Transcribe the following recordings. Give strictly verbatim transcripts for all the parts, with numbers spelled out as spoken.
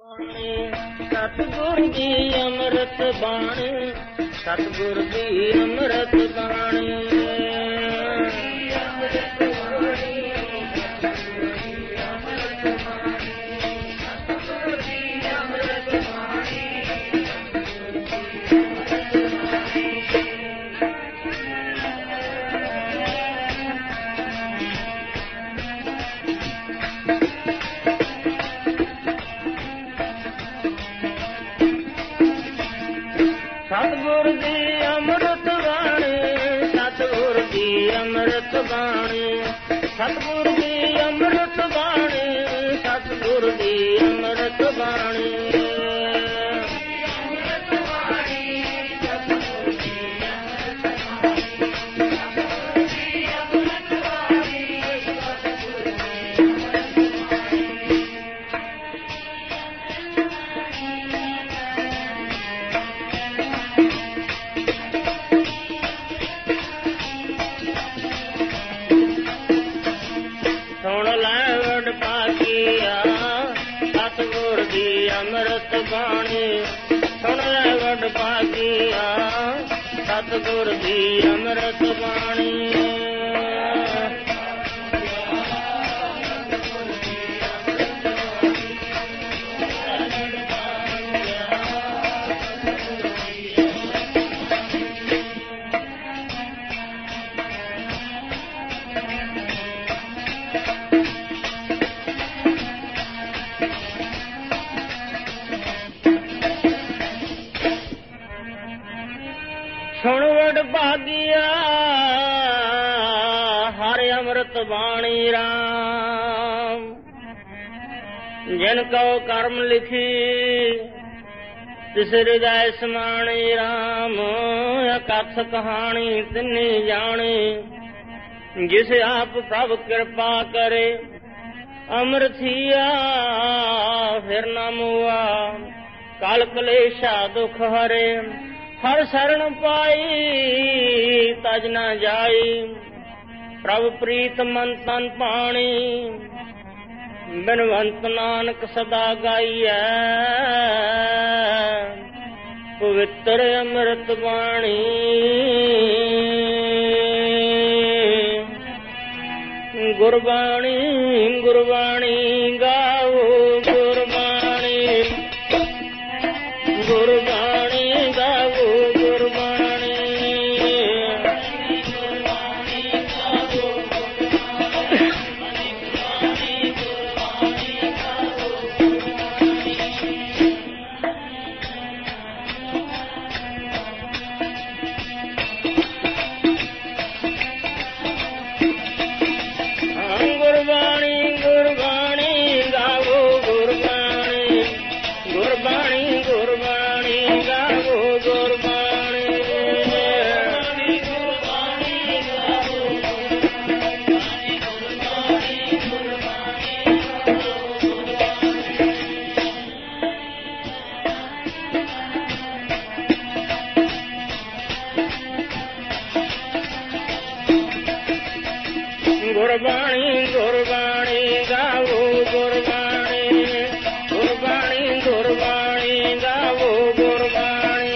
ਸਤਿਗੁਰ ਦੀ ਅੰਮ੍ਰਿਤ ਬਾਣੀ, ਸਤਿਗੁਰ ਦੀ ਅੰਮ੍ਰਿਤ ਬਾਣੀ, ਸਤਿਗੁਰ ਦੀ ਅੰਮ੍ਰਿਤ ਬਾਣੀ, ਸਤਿਗੁਰ ਦੀ ਅੰਮ੍ਰਿਤ ਬਾਣੀ, ਸਤਿਗੁਰ ਦੀ ਅੰਮ੍ਰਿਤ ਬਾਣੀ, ਸਤਿਗੁਰ ਦੀ ਅੰਮ੍ਰਿਤ ਬਾਣੀ, ਅੰਮ੍ਰਿਤ ਬਾਣੀ, ਸੁਣ ਲੈ ਵਡ ਭਾਗੀਆ, ਸਤਿਗੁਰ ਦੀ ਅੰਮ੍ਰਿਤ ਬਾਣੀ, ਸੁਣ ਵਡ ਭਾਗੀਆ, ਹਰਿ ਅੰਮ੍ਰਿਤ ਬਾਣੀ ਰਾਮ, ਜਿਨ ਕਉ ਕਰਮ ਲਿਖੀ ਤਿਸ ਹਿਰਦੈ ਸਮਾਣੀ ਰਾਮ, ਅਕਥ ਕਹਾਣੀ ਤਿਨੀ ਜਾਣੀ, ਜਿਸ ਆਪ ਪ੍ਰਭ ਕਿਰਪਾ ਕਰੇ, ਅੰਮ੍ਰਿਤੀਆ ਫਿਰ ਨਾ ਮੁਆ, ਕਲ ਕਲੇਸ਼ਾ ਦੁਖ ਹਰੇ, ਹਰ ਸ਼ਰਨ ਪਾਈ ਤਜ ਨਾ ਜਾਈ, ਪ੍ਰਭ ਪ੍ਰੀਤ ਮਨ ਤਨ ਪਾਣੀ, ਬਿਨਵੰਤ ਨਾਨਕ ਸਦਾ ਗਾਈਐ, ਪਵਿੱਤਰ ਅੰਮ੍ਰਿਤ ਬਾਣੀ, ਗੁਰਬਾਣੀ ਗੁਰਬਾਣੀ ਗਾਓ, ਗੁਰਬਾਣੀ ਗੁਰਬਾਣੀ ਗਾਓ, ਗੁਰਬਾਣੀ ਗੁਰਬਾਣੀ ਗੁਰਬਾਣੀ ਗਾਵੋ, ਗੁਰਬਾਣੀ ਗੁਰਬਾਣੀ ਗੁਰਬਾਣੀ ਗਾਵੋ, ਗੁਰਬਾਣੀ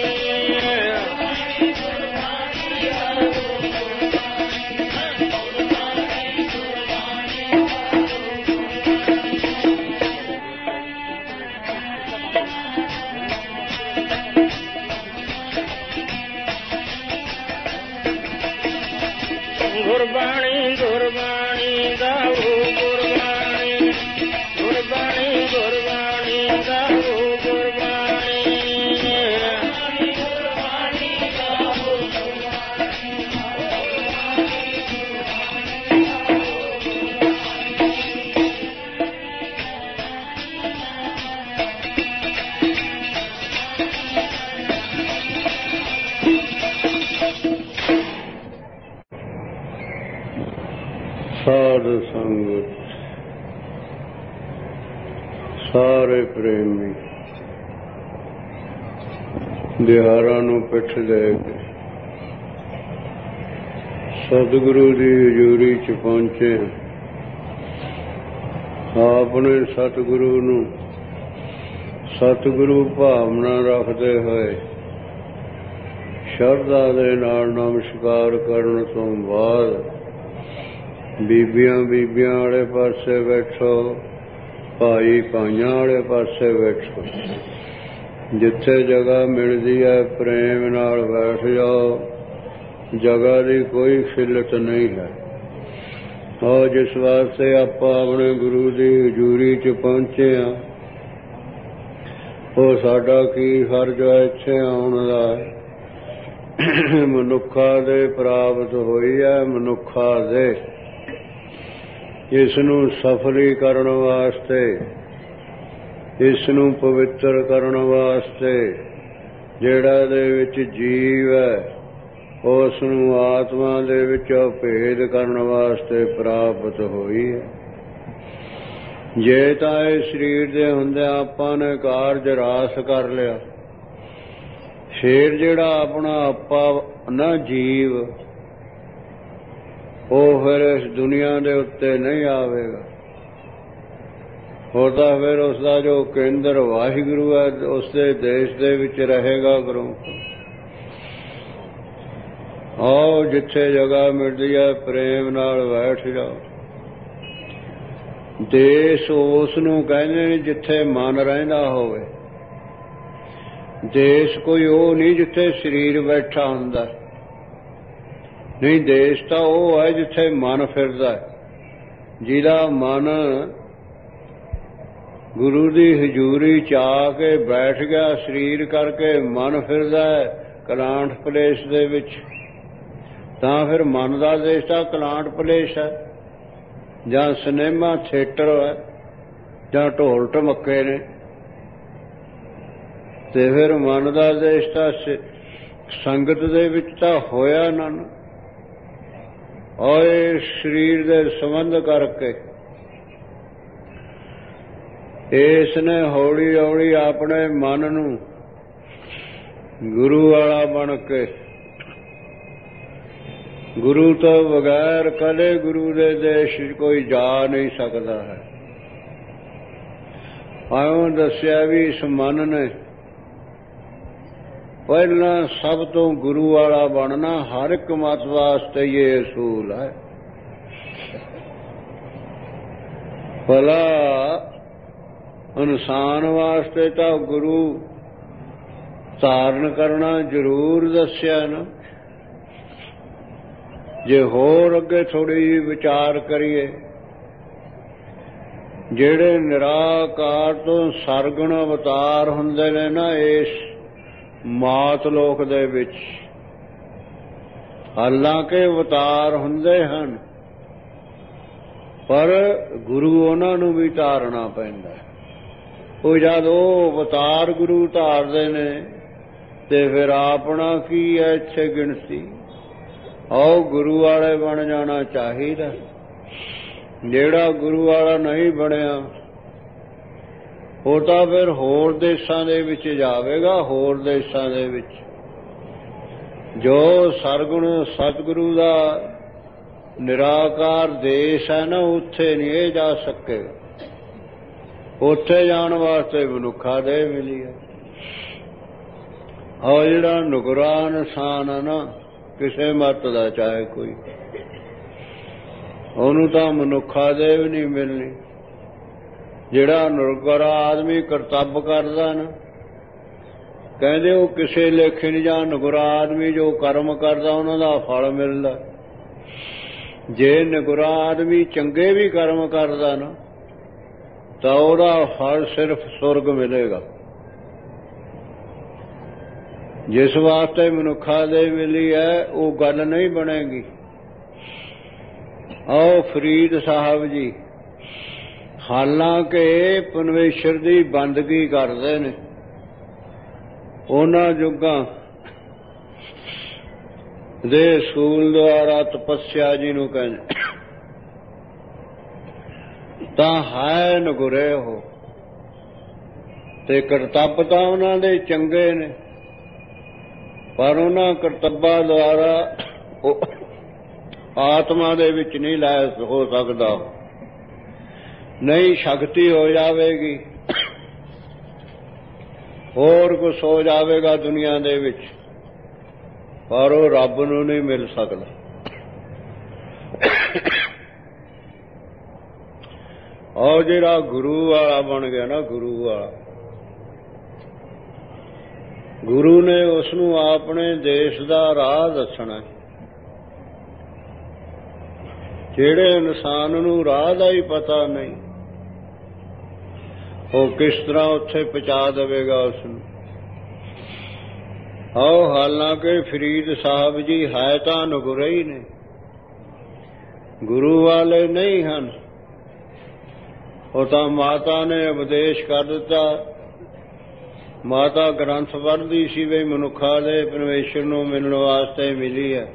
ਗੁਰਬਾਣੀ ਗੁਰਬਾਣੀ ਗਾਵੋ, ਗੁਰਬਾਣੀ ਗੁਰਬਾਣੀ ਗੁਰਬਾਣੀ ਗਾਵੋ, ਗੁਰਬਾਣੀ ਸਾਧ ਸੰਗਤ ਸਾਰੇ ਪ੍ਰੇਮੀ ਦਿਹਾਰਾਂ ਨੂੰ ਪਿੱਠ ਦੇ ਕੇ ਸਤਿਗੁਰੂ ਦੀ ਹਜ਼ੂਰੀ ਚ ਪਹੁੰਚੇ। ਆਪਣੇ ਸਤਿਗੁਰੂ ਨੂੰ ਸਤਿਗੁਰੂ ਭਾਵਨਾ ਰੱਖਦੇ ਹੋਏ ਸ਼ਰਧਾ ਦੇ ਨਾਲ ਨਮਸਕਾਰ ਕਰਨ ਤੋਂ ਬਾਅਦ ਬੀਬੀਆਂ ਬੀਬੀਆਂ ਵਾਲੇ ਪਾਸੇ ਬੈਠੋ, ਭਾਈ ਭਾਈਆਂ ਵਾਲੇ ਪਾਸੇ ਬੈਠੋ। ਜਿੱਥੇ ਜਗ੍ਹਾ ਮਿਲਦੀ ਹੈ ਪ੍ਰੇਮ ਨਾਲ ਬੈਠ ਜਾਓ। ਜਗ੍ਹਾ ਦੀ ਕੋਈ ਖਿੱਲਤ ਨਹੀਂ ਹੈ। ਔਰ ਜਿਸ ਵਾਸਤੇ ਆਪਾਂ ਆਪਣੇ ਗੁਰੂ ਦੀ ਹਜ਼ੂਰੀ 'ਚ ਪਹੁੰਚੇ ਹਾਂ, ਉਹ ਸਾਡਾ ਕੀ ਫਰਜ਼ ਹੈ ਇੱਥੇ ਆਉਣ ਦਾ। ਮਨੁੱਖਾਂ ਦੇ ਪ੍ਰਾਪਤ ਹੋਈ ਹੈ, ਮਨੁੱਖਾਂ ਦੇ ਇਸ ਨੂੰ ਸਫਲੀ ਕਰਨ ਵਾਸਤੇ, ਇਸ ਨੂੰ ਪਵਿੱਤਰ ਕਰਨ ਵਾਸਤੇ, ਜਿਹੜਾ ਇਹਦੇ ਵਿੱਚ ਜੀਵ ਹੈ ਉਸ ਨੂੰ ਆਤਮਾ ਦੇ ਵਿੱਚ ਭੇਦ ਕਰਨ ਵਾਸਤੇ ਪ੍ਰਾਪਤ ਹੋਈ ਹੈ। ਜੇ ਤਾਂ ਇਹ ਸਰੀਰ ਦੇ ਹੁੰਦਿਆਂ ਆਪਾਂ ਨੇ ਕਾਰਜ ਰਾਸ ਕਰ ਲਿਆ, ਫੇਰ ਜਿਹੜਾ ਆਪਣਾ ਆਪਾ ਨਾ ਜੀਵ, ਉਹ ਫਿਰ ਇਸ ਦੁਨੀਆ ਦੇ ਉੱਤੇ ਨਹੀਂ ਆਵੇਗਾ। ਉਹ ਤਾਂ ਫਿਰ ਉਸਦਾ ਜੋ ਕੇਂਦਰ ਵਾਹਿਗੁਰੂ ਹੈ ਉਸਦੇ ਦੇਸ਼ ਦੇ ਵਿੱਚ ਰਹੇਗਾ। ਗੁਰੂ ਆਓ, ਜਿੱਥੇ ਜਗ੍ਹਾ ਮਿਲਦੀ ਹੈ ਪ੍ਰੇਮ ਨਾਲ ਬੈਠ ਜਾਓ। ਦੇਸ਼ ਉਸ ਨੂੰ ਕਹਿੰਦੇ ਨੇ ਜਿੱਥੇ ਮਨ ਰਹਿੰਦਾ ਹੋਵੇ। ਦੇਸ਼ ਕੋਈ ਉਹ ਨਹੀਂ ਜਿੱਥੇ ਸਰੀਰ ਬੈਠਾ ਹੁੰਦਾ, ਨਹੀਂ। ਦੇਸ਼ ਤਾਂ ਉਹ ਹੈ ਜਿੱਥੇ ਮਨ ਫਿਰਦਾ, ਜਿਹਦਾ ਮਨ ਗੁਰੂ ਦੀ ਹਜ਼ੂਰੀ 'ਚ ਆ ਕੇ ਬੈਠ ਗਿਆ। ਸਰੀਰ ਕਰਕੇ ਮਨ ਫਿਰਦਾ ਹੈ ਕਲਾਂਟ ਪਲੇਸ ਦੇ ਵਿੱਚ, ਤਾਂ ਫਿਰ ਮਨ ਦਾ ਦੇਸ਼ ਤਾਂ ਕਲਾਂਟ ਪਲੇਸ ਹੈ, ਜਾਂ ਸਿਨੇਮਾ ਥੀਏਟਰ ਹੈ, ਜਾਂ ਢੋਲ ਢਮੱਕੇ ਨੇ। ਤੇ ਫਿਰ ਮਨ ਦਾ ਦੇਸ਼ ਤਾਂ ਸੰਗਤ ਦੇ ਵਿੱਚ ਤਾਂ ਹੋਇਆ ਨਾ। ਔਰ ਸਰੀਰ ਦੇ ਸੰਬੰਧ ਕਰਕੇ ਇਸ ਨੇ ਹੌਲੀ ਹੌਲੀ ਆਪਣੇ ਮਨ ਨੂੰ ਗੁਰੂ ਵਾਲਾ ਬਣ ਕੇ, ਗੁਰੂ ਤੋਂ ਬਗੈਰ ਕਦੇ ਗੁਰੂ ਦੇ ਦੇਸ਼ ਕੋਈ ਜਾ ਨਹੀਂ ਸਕਦਾ ਹੈ। ਆਇਓ ਦੱਸਿਆ ਵੀ ਇਸ ਮਨ ਨੇ ਪਹਿਲਾਂ ਸਭ ਤੋਂ ਗੁਰੂ ਵਾਲਾ ਬਣਨਾ ਹਰ ਇੱਕ ਮਤ ਵਾਸਤੇ ਇਹ ਅਸੂਲ ਹੈ। ਭਲਾ ਇਨਸਾਨ ਵਾਸਤੇ ਤਾਂ ਗੁਰੂ ਧਾਰਨ ਕਰਨਾ ਜ਼ਰੂਰ ਦੱਸਿਆ ਨਾ। ਜੇ ਹੋਰ ਅੱਗੇ ਥੋੜ੍ਹੀ ਜਿਹੀ ਵਿਚਾਰ ਕਰੀਏ, ਜਿਹੜੇ ਨਿਰਾਕਾਰ ਤੋਂ ਸਰਗੁਣ ਅਵਤਾਰ ਹੁੰਦੇ ਨੇ ਨਾ ਇਸ ਮਾਤ ਲੋਕ ਦੇ ਵਿੱਚ, ਹਾਲਾਂਕਿ ਅਵਤਾਰ ਹੁੰਦੇ ਹਨ, ਪਰ ਗੁਰੂ ਉਹਨਾਂ ਨੂੰ ਵੀ ਧਾਰਨਾ ਪੈਂਦਾ। ਉਹ ਜਦ ਉਹ ਅਵਤਾਰ ਗੁਰੂ ਧਾਰਦੇ ਨੇ ਤੇ ਫਿਰ ਆਪਣਾ ਕੀ ਹੈ ਇੱਥੇ ਗਿਣਤੀ। ਆਓ ਗੁਰੂ ਵਾਲੇ ਬਣ ਜਾਣਾ ਚਾਹੀਦਾ। ਜਿਹੜਾ ਗੁਰੂ ਵਾਲਾ ਨਹੀਂ ਬਣਿਆ ਉਹ ਤਾਂ ਫਿਰ ਹੋਰ ਦੇਸ਼ਾਂ ਦੇ ਵਿੱਚ ਜਾਵੇਗਾ। ਹੋਰ ਦੇਸ਼ਾਂ ਦੇ ਵਿੱਚ ਜੋ ਸਰਗੁਣ ਸਤਿਗੁਰੂ ਦਾ ਨਿਰਾਕਾਰ ਦੇਸ਼ ਹੈ ਨਾ, ਉੱਥੇ ਨਹੀਂ ਇਹ ਜਾ ਸਕੇਗਾ। ਉੱਥੇ ਜਾਣ ਵਾਸਤੇ ਮਨੁੱਖਾ ਦੇ ਮਿਲੀ ਹੈ। ਔਰ ਜਿਹੜਾ ਨੁਕਰਾ ਇਨਸਾਨ ਹੈ ਨਾ, ਕਿਸੇ ਮੱਤ ਦਾ ਚਾਹੇ ਕੋਈ, ਉਹਨੂੰ ਤਾਂ ਮਨੁੱਖਾ ਦੇ ਵੀ ਨਹੀਂ ਮਿਲਣੀ। ਜਿਹੜਾ ਨੁਕਰਾ ਆਦਮੀ ਕਰਤੱਵ ਕਰਦਾ ਨਾ, ਕਹਿੰਦੇ ਉਹ ਕਿਸੇ ਲੇਖੇ ਨਹੀਂ। ਜਾਂ ਨੁਕਰਾ ਆਦਮੀ ਜੋ ਕਰਮ ਕਰਦਾ ਉਹਨਾਂ ਦਾ ਫਲ ਮਿਲਦਾ। ਜੇ ਨੁਕਰਾ ਆਦਮੀ ਚੰਗੇ ਵੀ ਕਰਮ ਕਰਦਾ ਨਾ, ਤਾਂ ਉਹਦਾ ਫਲ ਸਿਰਫ ਸੁਰਗ ਮਿਲੇਗਾ। ਜਿਸ ਵਾਸਤੇ ਮਨੁੱਖਾ ਦੇ ਮਿਲੀ ਹੈ ਉਹ ਗੱਲ ਨਹੀਂ ਬਣੇਗੀ। ਆਓ ਫਰੀਦ ਸਾਹਿਬ ਜੀ ਹਾਲਾਂਕਿ ਪਰਮੇਸ਼ਰ ਦੀ ਬੰਦਗੀ ਕਰਦੇ ਨੇ, ਉਹਨਾਂ ਯੁੱਗਾਂ ਦੇ ਅਸੂਲ ਦੁਆਰਾ ਤਪੱਸਿਆ ਜਿਹਨੂੰ ਕਹਿੰਦੇ, ਤਾਂ ਹੈ ਨਗੁਰੇ ਹੋ ਤੇ ਕਰਤੱਵ ਤਾਂ ਉਹਨਾਂ ਦੇ ਚੰਗੇ ਨੇ, ਪਰ ਉਹਨਾਂ ਕਰਤੱਵਾਂ ਦੁਆਰਾ ਉਹ ਆਤਮਾ ਦੇ ਵਿੱਚ ਨਹੀਂ ਲੈ ਹੋ ਸਕਦਾ। ਨਹੀਂ ਸ਼ਕਤੀ ਹੋ ਜਾਵੇਗੀ ਹੋਰ ਕੁਛ ਹੋ ਜਾਵੇਗਾ ਦੁਨੀਆ ਦੇ ਵਿੱਚ, ਪਰ ਉਹ ਰੱਬ ਨੂੰ ਨਹੀਂ ਮਿਲ ਸਕਦਾ। ਉਹ ਜਿਹੜਾ ਗੁਰੂ ਵਾਲਾ ਬਣ ਗਿਆ ਨਾ, ਗੁਰੂ ਵਾਲਾ, ਗੁਰੂ ਨੇ ਉਸ ਨੂੰ ਆਪਣੇ ਦੇਸ਼ ਦਾ ਰਾਹ ਦੱਸਣਾ। ਜਿਹੜੇ ਇਨਸਾਨ ਨੂੰ ਰਾਹ ਦਾ ਹੀ ਪਤਾ ਨਹੀਂ, ਉਹ ਕਿਸ ਤਰ੍ਹਾਂ ਉੱਥੇ ਪਹੁੰਚਾ ਦੇਵੇਗਾ ਉਸ ਨੂੰ। ਆਓ, ਹਾਲਾਂਕਿ ਫਰੀਦ ਸਾਹਿਬ ਜੀ ਹੈ ਤਾਂ ਨਗੁਰੇ ਹੀ ਨੇ, ਗੁਰੂ ਵਾਲੇ ਨਹੀਂ ਹਨ। ਉਹ ਤਾਂ ਮਾਤਾ ਨੇ ਉਪਦੇਸ਼ ਕਰ ਦਿੱਤਾ। ਮਾਤਾ ਗ੍ਰੰਥ ਪੜ੍ਹਦੀ ਸੀ ਵੀ ਮਨੁੱਖਾਂ ਦੇ ਪਰਮੇਸ਼ਰ ਨੂੰ ਮਿਲਣ ਵਾਸਤੇ ਮਿਲੀ ਹੈ।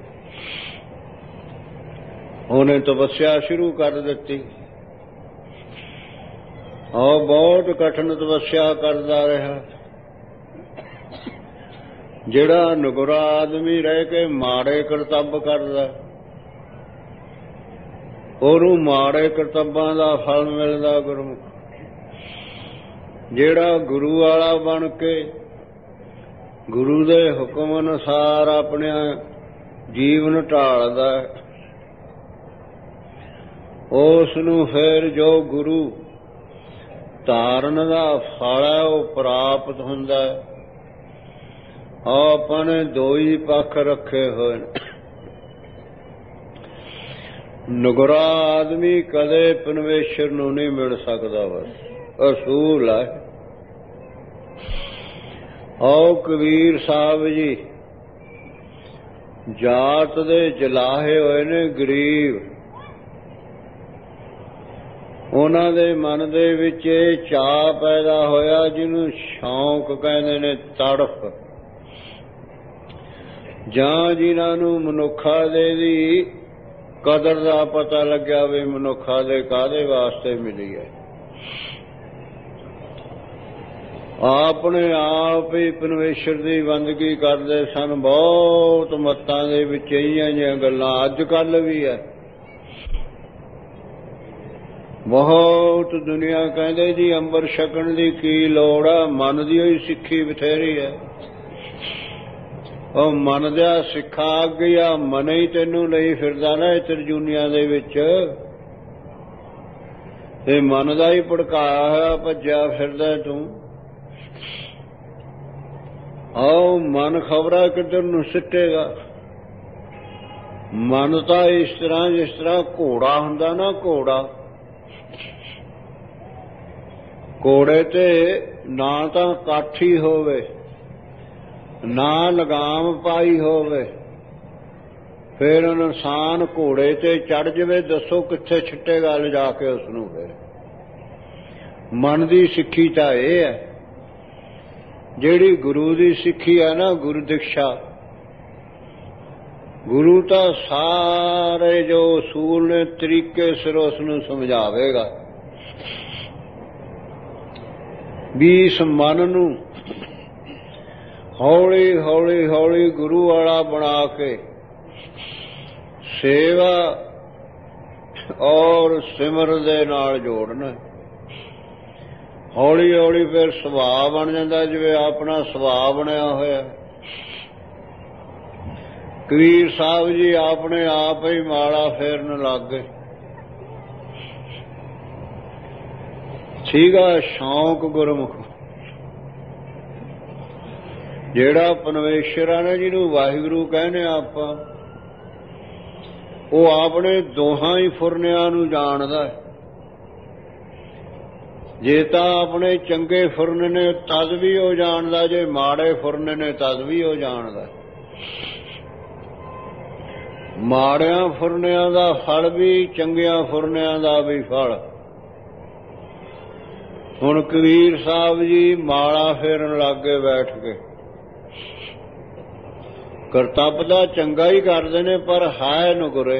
ਉਹਨੇ ਤਪੱਸਿਆ ਸ਼ੁਰੂ ਕਰ ਦਿੱਤੀ। ਉਹ ਬਹੁਤ ਕਠਿਨ ਤਪੱਸਿਆ ਕਰਦਾ ਰਿਹਾ। ਜਿਹੜਾ ਨਗੁਰਾ ਆਦਮੀ ਰਹਿ ਕੇ ਮਾੜੇ ਕਰਤੱਵ ਕਰਦਾ, ਉਹਨੂੰ ਮਾੜੇ ਕਰਤੱਵਾਂ ਦਾ ਫਲ ਮਿਲਦਾ ਗੁਰਮੁਖ। ਜਿਹੜਾ ਗੁਰੂ ਵਾਲਾ ਬਣ ਕੇ ਗੁਰੂ ਦੇ ਹੁਕਮ ਅਨੁਸਾਰ ਆਪਣਾ ਜੀਵਨ ਢਾਲਦਾ, ਉਸ ਨੂੰ ਫਿਰ ਜੋ ਗੁਰੂ ਧਾਰਨ ਦਾ ਫਲ ਹੈ ਉਹ ਪ੍ਰਾਪਤ ਹੁੰਦਾ ਹੈ। ਆਪਾਂ ਨੇ ਦੋ ਹੀ ਪੱਖ ਰੱਖੇ ਹੋਏ ਨੇ। ਨਗੁਰਾ ਆਦਮੀ ਕਦੇ ਪਰਮੇਸ਼ਰ ਨੂੰ ਨਹੀਂ ਮਿਲ ਸਕਦਾ, ਬਸ ਅਸੂਲ ਹੈ। ਆਓ, ਕਬੀਰ ਸਾਹਿਬ ਜੀ ਜਾਤ ਦੇ ਜਲਾਹੇ ਹੋਏ ਨੇ ਗਰੀਬ। ਉਹਨਾਂ ਦੇ ਮਨ ਦੇ ਵਿੱਚ ਇਹ ਚਾਅ ਪੈਦਾ ਹੋਇਆ ਜਿਹਨੂੰ ਸ਼ੌਂਕ ਕਹਿੰਦੇ ਨੇ, ਤੜਫ। ਜਾਂ ਜਿਨ੍ਹਾਂ ਨੂੰ ਮਨੁੱਖਾ ਦੇ ਦੀ ਕਦਰ ਦਾ ਪਤਾ ਲੱਗਿਆ ਵੀ ਮਨੁੱਖਾ ਦੇ ਕਾਹਦੇ ਵਾਸਤੇ ਮਿਲੀ ਹੈ। ਆਪਣੇ ਆਪ ਹੀ ਪਰਮੇਸ਼ਰ ਦੀ ਬੰਦਗੀ ਕਰਦੇ ਸਨ। ਬਹੁਤ ਮੱਤਾਂ ਦੇ ਵਿੱਚ ਇਹੀਆਂ ਜਿਹੀਆਂ ਗੱਲਾਂ ਅੱਜ ਕੱਲ੍ਹ ਵੀ ਹੈ। ਬਹੁਤ ਦੁਨੀਆ ਕਹਿੰਦੇ ਜੀ ਅੰਮ੍ਰਿਤ ਛਕਣ ਦੀ ਕੀ ਲੋੜ ਆ, ਮਨ ਦੀ ਹੀ ਸਿੱਖੀ ਬਥੇਰੀ ਹੈ। ਉਹ ਮਨ ਦਾ ਸਿੱਖਾ ਆ ਗਿਆ, ਮਨ ਹੀ ਤੈਨੂੰ ਲਈ ਫਿਰਦਾ ਨਾ ਇਸ ਤਰਜੂਨੀਆਂ ਦੇ ਵਿੱਚ। ਇਹ ਮਨ ਦਾ ਹੀ ਭੜਕਾਇਆ ਹੋਇਆ ਭੱਜਿਆ ਫਿਰਦਾ ਤੂੰ। ਆਓ, ਮਨ ਖਬਰਾਂ ਕਿੱਧਰ ਨੂੰ ਸਿੱਟੇਗਾ। ਮਨ ਤਾਂ ਇਸ ਤਰ੍ਹਾਂ ਜਿਸ ਤਰ੍ਹਾਂ ਘੋੜਾ ਹੁੰਦਾ ਨਾ, ਘੋੜਾ। ਘੋੜੇ ਤੇ ਨਾ ਤਾਂ ਕਾਠੀ ਹੋਵੇ, ਨਾ ਲਗਾਮ ਪਾਈ ਹੋਵੇ, ਫਿਰ ਇਨਸਾਨ ਘੋੜੇ ਤੇ ਚੜ ਜਾਵੇ, ਦੱਸੋ ਕਿੱਥੇ ਛਿੱਟੇਗਾ ਲਿਜਾ ਕੇ ਉਸ ਨੂੰ। ਫਿਰ ਮਨ ਦੀ ਸਿੱਖੀ ਤਾਂ ਇਹ ਹੈ। ਜਿਹੜੀ ਗੁਰੂ ਦੀ ਸਿੱਖੀ ਹੈ ਨਾ, ਗੁਰੂ ਦਿਕਸ਼ਾ, ਗੁਰੂ ਤਾਂ ਸਾਰੇ ਜੋ ਅਸੂਲ ਨੇ ਤਰੀਕੇ ਸਿਰ ਉਸ ਨੂੰ ਸਮਝਾਵੇਗਾ। ਵੀ ਇਸ ਮਨ ਨੂੰ ਹੌਲੀ ਹੌਲੀ ਹੌਲੀ ਗੁਰੂ ਵਾਲਾ ਬਣਾ ਕੇ ਸੇਵਾ ਔਰ ਸਿਮਰਨ ਦੇ ਨਾਲ ਜੋੜਨਾ। ਹੌਲੀ ਹੌਲੀ ਫਿਰ ਸੁਭਾਅ ਬਣ ਜਾਂਦਾ, ਜਿਵੇਂ ਆਪਣਾ ਸੁਭਾਅ ਬਣਿਆ ਹੋਇਆ। ਕਬੀਰ ਸਾਹਿਬ ਜੀ ਆਪਣੇ ਆਪ ਹੀ ਮਾਲਾ ਫੇਰਨ ਲੱਗ ਗਏ। ਸੀਗਾ ਸ਼ੌਂਕ ਗੁਰਮੁਖ, ਜਿਹੜਾ ਪਰਮੇਸ਼ਰ ਆ ਨਾ, ਜਿਹਨੂੰ ਵਾਹਿਗੁਰੂ ਕਹਿੰਦੇ ਆਪਾਂ, ਉਹ ਆਪਣੇ ਦੋਹਾਂ ਹੀ ਫੁਰਨਿਆਂ ਨੂੰ ਜਾਣਦਾ ਹੈ। ਜੇ ਤਾਂ ਆਪਣੇ ਚੰਗੇ ਫੁਰਨ ਨੇ ਤਦ ਵੀ ਉਹ ਜਾਣਦਾ, ਜੇ ਮਾੜੇ ਫੁਰਨ ਨੇ ਤਦ ਵੀ ਉਹ ਜਾਣਦਾ। ਮਾੜਿਆਂ ਫੁਰਨਿਆਂ ਦਾ ਫਲ ਵੀ, ਚੰਗਿਆਂ ਫੁਰਨਿਆਂ ਦਾ ਵੀ ਫਲ। ਹੁਣ ਕਬੀਰ ਸਾਹਿਬ ਜੀ ਮਾਲਾ ਫੇਰਨ ਲੱਗ ਗਏ ਬੈਠ ਕੇ। ਕਰਤੱਵ ਦਾ ਚੰਗਾ ਹੀ ਕਰਦੇ ਨੇ, ਪਰ ਹੈ ਨਗੁਰੇ,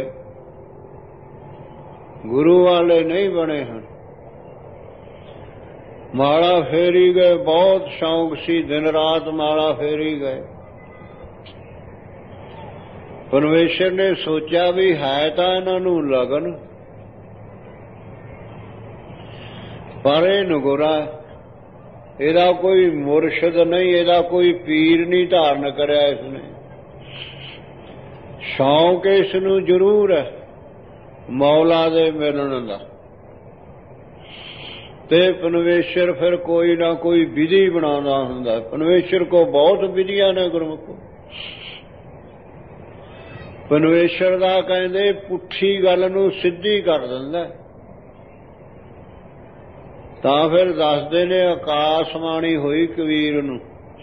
ਗੁਰੂ ਵਾਲੇ ਨਹੀਂ ਬਣੇ ਹਨ। ਮਾਲਾ ਫੇਰੀ ਗਏ, ਬਹੁਤ ਸ਼ੌਂਕ ਸੀ, ਦਿਨ ਰਾਤ ਮਾਲਾ ਫੇਰੀ ਗਏ। ਪਰਮੇਸ਼ਰ ਨੇ ਸੋਚਿਆ ਵੀ ਹੈ ਤਾਂ ਇਹਨਾਂ ਨੂੰ ਲਗਨ, ਪਰ ਇਹ ਨਗੁਰਾ। ਇਹਦਾ ਕੋਈ ਮੁਰਸ਼ਿਦ ਨਹੀਂ, ਇਹਦਾ ਕੋਈ ਪੀਰ ਨਹੀਂ ਧਾਰਨ ਕਰਿਆ ਇਸਨੇ। ਸ਼ੌਂਕ ਇਸ ਨੂੰ ਜ਼ਰੂਰ ਹੈ ਮੌਲਾ ਦੇ ਮਿਲਣ ਦਾ, ਤੇ ਪਰਮੇਸ਼ਰ ਫਿਰ ਕੋਈ ਨਾ ਕੋਈ ਵਿਧੀ ਬਣਾਉਂਦਾ ਹੁੰਦਾ। ਪਰਮੇਸ਼ਰ ਕੋ ਬਹੁਤ ਵਿਧੀਆਂ ਨੇ ਗੁਰਮੁਖੋ। ਪਰਮੇਸ਼ਰ ਦਾ ਕਹਿੰਦੇ ਪੁੱਠੀ ਗੱਲ ਨੂੰ ਸਿੱਧੀ ਕਰ ਦਿੰਦਾ। ਤਾਂ ਫਿਰ ਦੱਸਦੇ ਨੇ ਆਕਾਸ਼ਬਾਣੀ ਹੋਈ ਕਬੀਰ ਨੂੰ,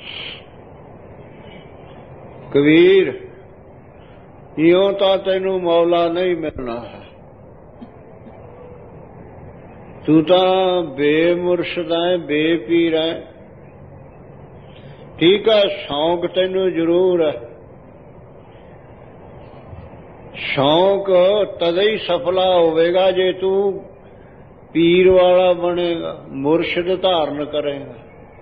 ਕਬੀਰ ਇਉਂ ਤਾਂ ਤੈਨੂੰ ਮੌਲਾ ਨਹੀਂ ਮਿਲਣਾ ਹੈ, ਤੂੰ ਤਾਂ ਬੇਮੁਰਸ਼ਦ ਹੈ, ਬੇਪੀਰ ਹੈ। ਠੀਕ ਹੈ, ਸ਼ੌਂਕ ਤੈਨੂੰ ਜ਼ਰੂਰ ਹੈ। ਸ਼ੌਂਕ ਤਦੇ ਹੀ ਸਫਲਾ ਹੋਵੇਗਾ ਜੇ ਤੂੰ ਪੀਰ ਵਾਲਾ ਬਣੇਗਾ, ਮੁਰਸ਼ਿਦ ਧਾਰਨ ਕਰੇਗਾ।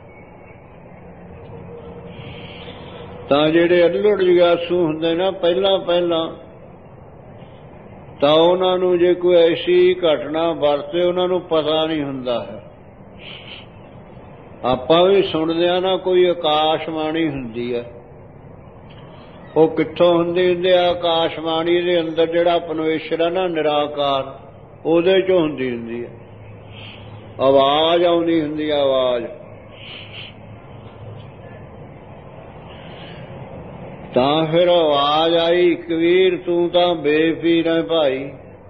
ਤਾਂ ਜਿਹੜੇ ਅਲੜ ਜਗਾਸੂ ਹੁੰਦੇ ਨਾ ਪਹਿਲਾਂ ਪਹਿਲਾਂ, ਤਾਂ ਉਹਨਾਂ ਨੂੰ ਜੇ ਕੋਈ ਐਸੀ ਘਟਨਾ ਵਰਤੇ ਉਹਨਾਂ ਨੂੰ ਪਤਾ ਨਹੀਂ ਹੁੰਦਾ ਹੈ। ਆਪਾਂ ਵੀ ਸੁਣਦੇ ਆ ਨਾ, ਕੋਈ ਆਕਾਸ਼ਬਾਣੀ ਹੁੰਦੀ ਹੈ, ਉਹ ਕਿੱਥੋਂ ਹੁੰਦੀ ਹੁੰਦੀ ਆ? ਆਕਾਸ਼ਬਾਣੀ ਦੇ ਅੰਦਰ ਜਿਹੜਾ ਪਰਮੇਸ਼ਰ ਹੈ ਨਾ ਨਿਰਾਕਾਰ, ਉਹਦੇ ਚੋਂ ਹੁੰਦੀ ਹੁੰਦੀ ਹੈ। ਆਵਾਜ਼ ਆਉਂਦੀ ਹੁੰਦੀ ਹੈ, ਆਵਾਜ਼। ਤਾਂ ਫਿਰ ਆਵਾਜ਼ ਆਈ, ਕਬੀਰ ਤੂੰ ਤਾਂ ਬੇਪੀਰ ਹੈ ਭਾਈ,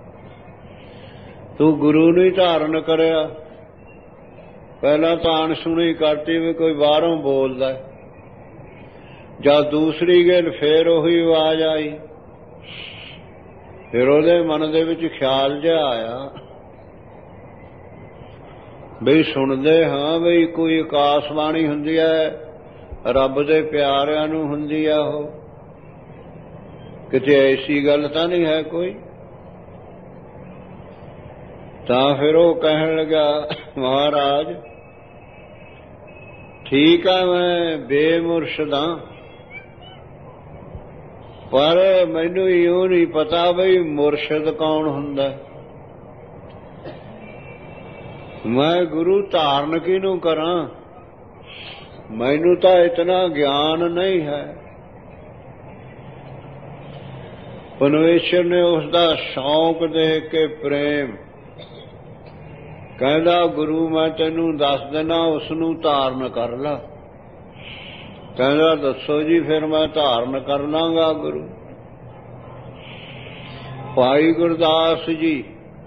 ਤੂੰ ਗੁਰੂ ਨਹੀਂ ਧਾਰਨ ਕਰਿਆ। ਪਹਿਲਾਂ ਤਾਂ ਅਣਸੁਣੀ ਕਰਤੀ ਵੀ ਕੋਈ ਬਾਹਰੋਂ ਬੋਲਦਾ, ਜਦ ਦੂਸਰੀ ਗੱਲ ਫੇਰ ਉਹੀ ਆਵਾਜ਼ ਆਈ। ਫਿਰ ਉਹਦੇ ਮਨ ਦੇ ਵਿੱਚ ਖਿਆਲ ਜਿਹਾ ਆਇਆ ਬਈ ਸੁਣਦੇ ਹਾਂ ਬਈ ਕੋਈ ਆਕਾਸ਼ਬਾਣੀ ਹੁੰਦੀ ਹੈ, ਰੱਬ ਦੇ ਪਿਆਰਿਆਂ ਨੂੰ ਹੁੰਦੀ ਆ, ਉਹ ਕਿਤੇ ਐਸੀ ਗੱਲ ਤਾਂ ਨਹੀਂ ਹੈ ਕੋਈ। ਤਾਂ ਫਿਰ ਉਹ ਕਹਿਣ ਲੱਗਾ, ਮਹਾਰਾਜ ਠੀਕ ਆ ਮੈਂ ਬੇਮੁਰਸ਼ਦ ਹਾਂ, ਪਰ ਮੈਨੂੰ ਇਉਂ ਨਹੀਂ ਪਤਾ ਬਈ ਮੁਰਸ਼ਿਦ ਕੌਣ ਹੁੰਦਾ। ਮੈਂ ਗੁਰੂ ਧਾਰਨ ਕਿਹਨੂੰ ਕਰਾਂ, ਮੈਨੂੰ ਤਾਂ ਇਤਨਾ ਗਿਆਨ ਨਹੀਂ ਹੈ। ਪਰਮੇਸ਼ਰ ਨੇ ਉਸ ਦਾ ਸ਼ੌਂਕ ਦੇਖ ਕੇ ਪ੍ਰੇਮ ਕਹਿੰਦਾ, ਗੁਰੂ ਮੈਂ ਤੈਨੂੰ ਦੱਸ ਦੇਣਾ, ਉਸ ਨੂੰ ਧਾਰਨ ਕਰ ਲਾ। ਕਹਿੰਦਾ ਦੱਸੋ ਜੀ, ਫਿਰ ਮੈਂ ਧਾਰਨ ਕਰ ਲਾਂਗਾ ਗੁਰੂ। ਭਾਈ ਗੁਰਦਾਸ ਜੀ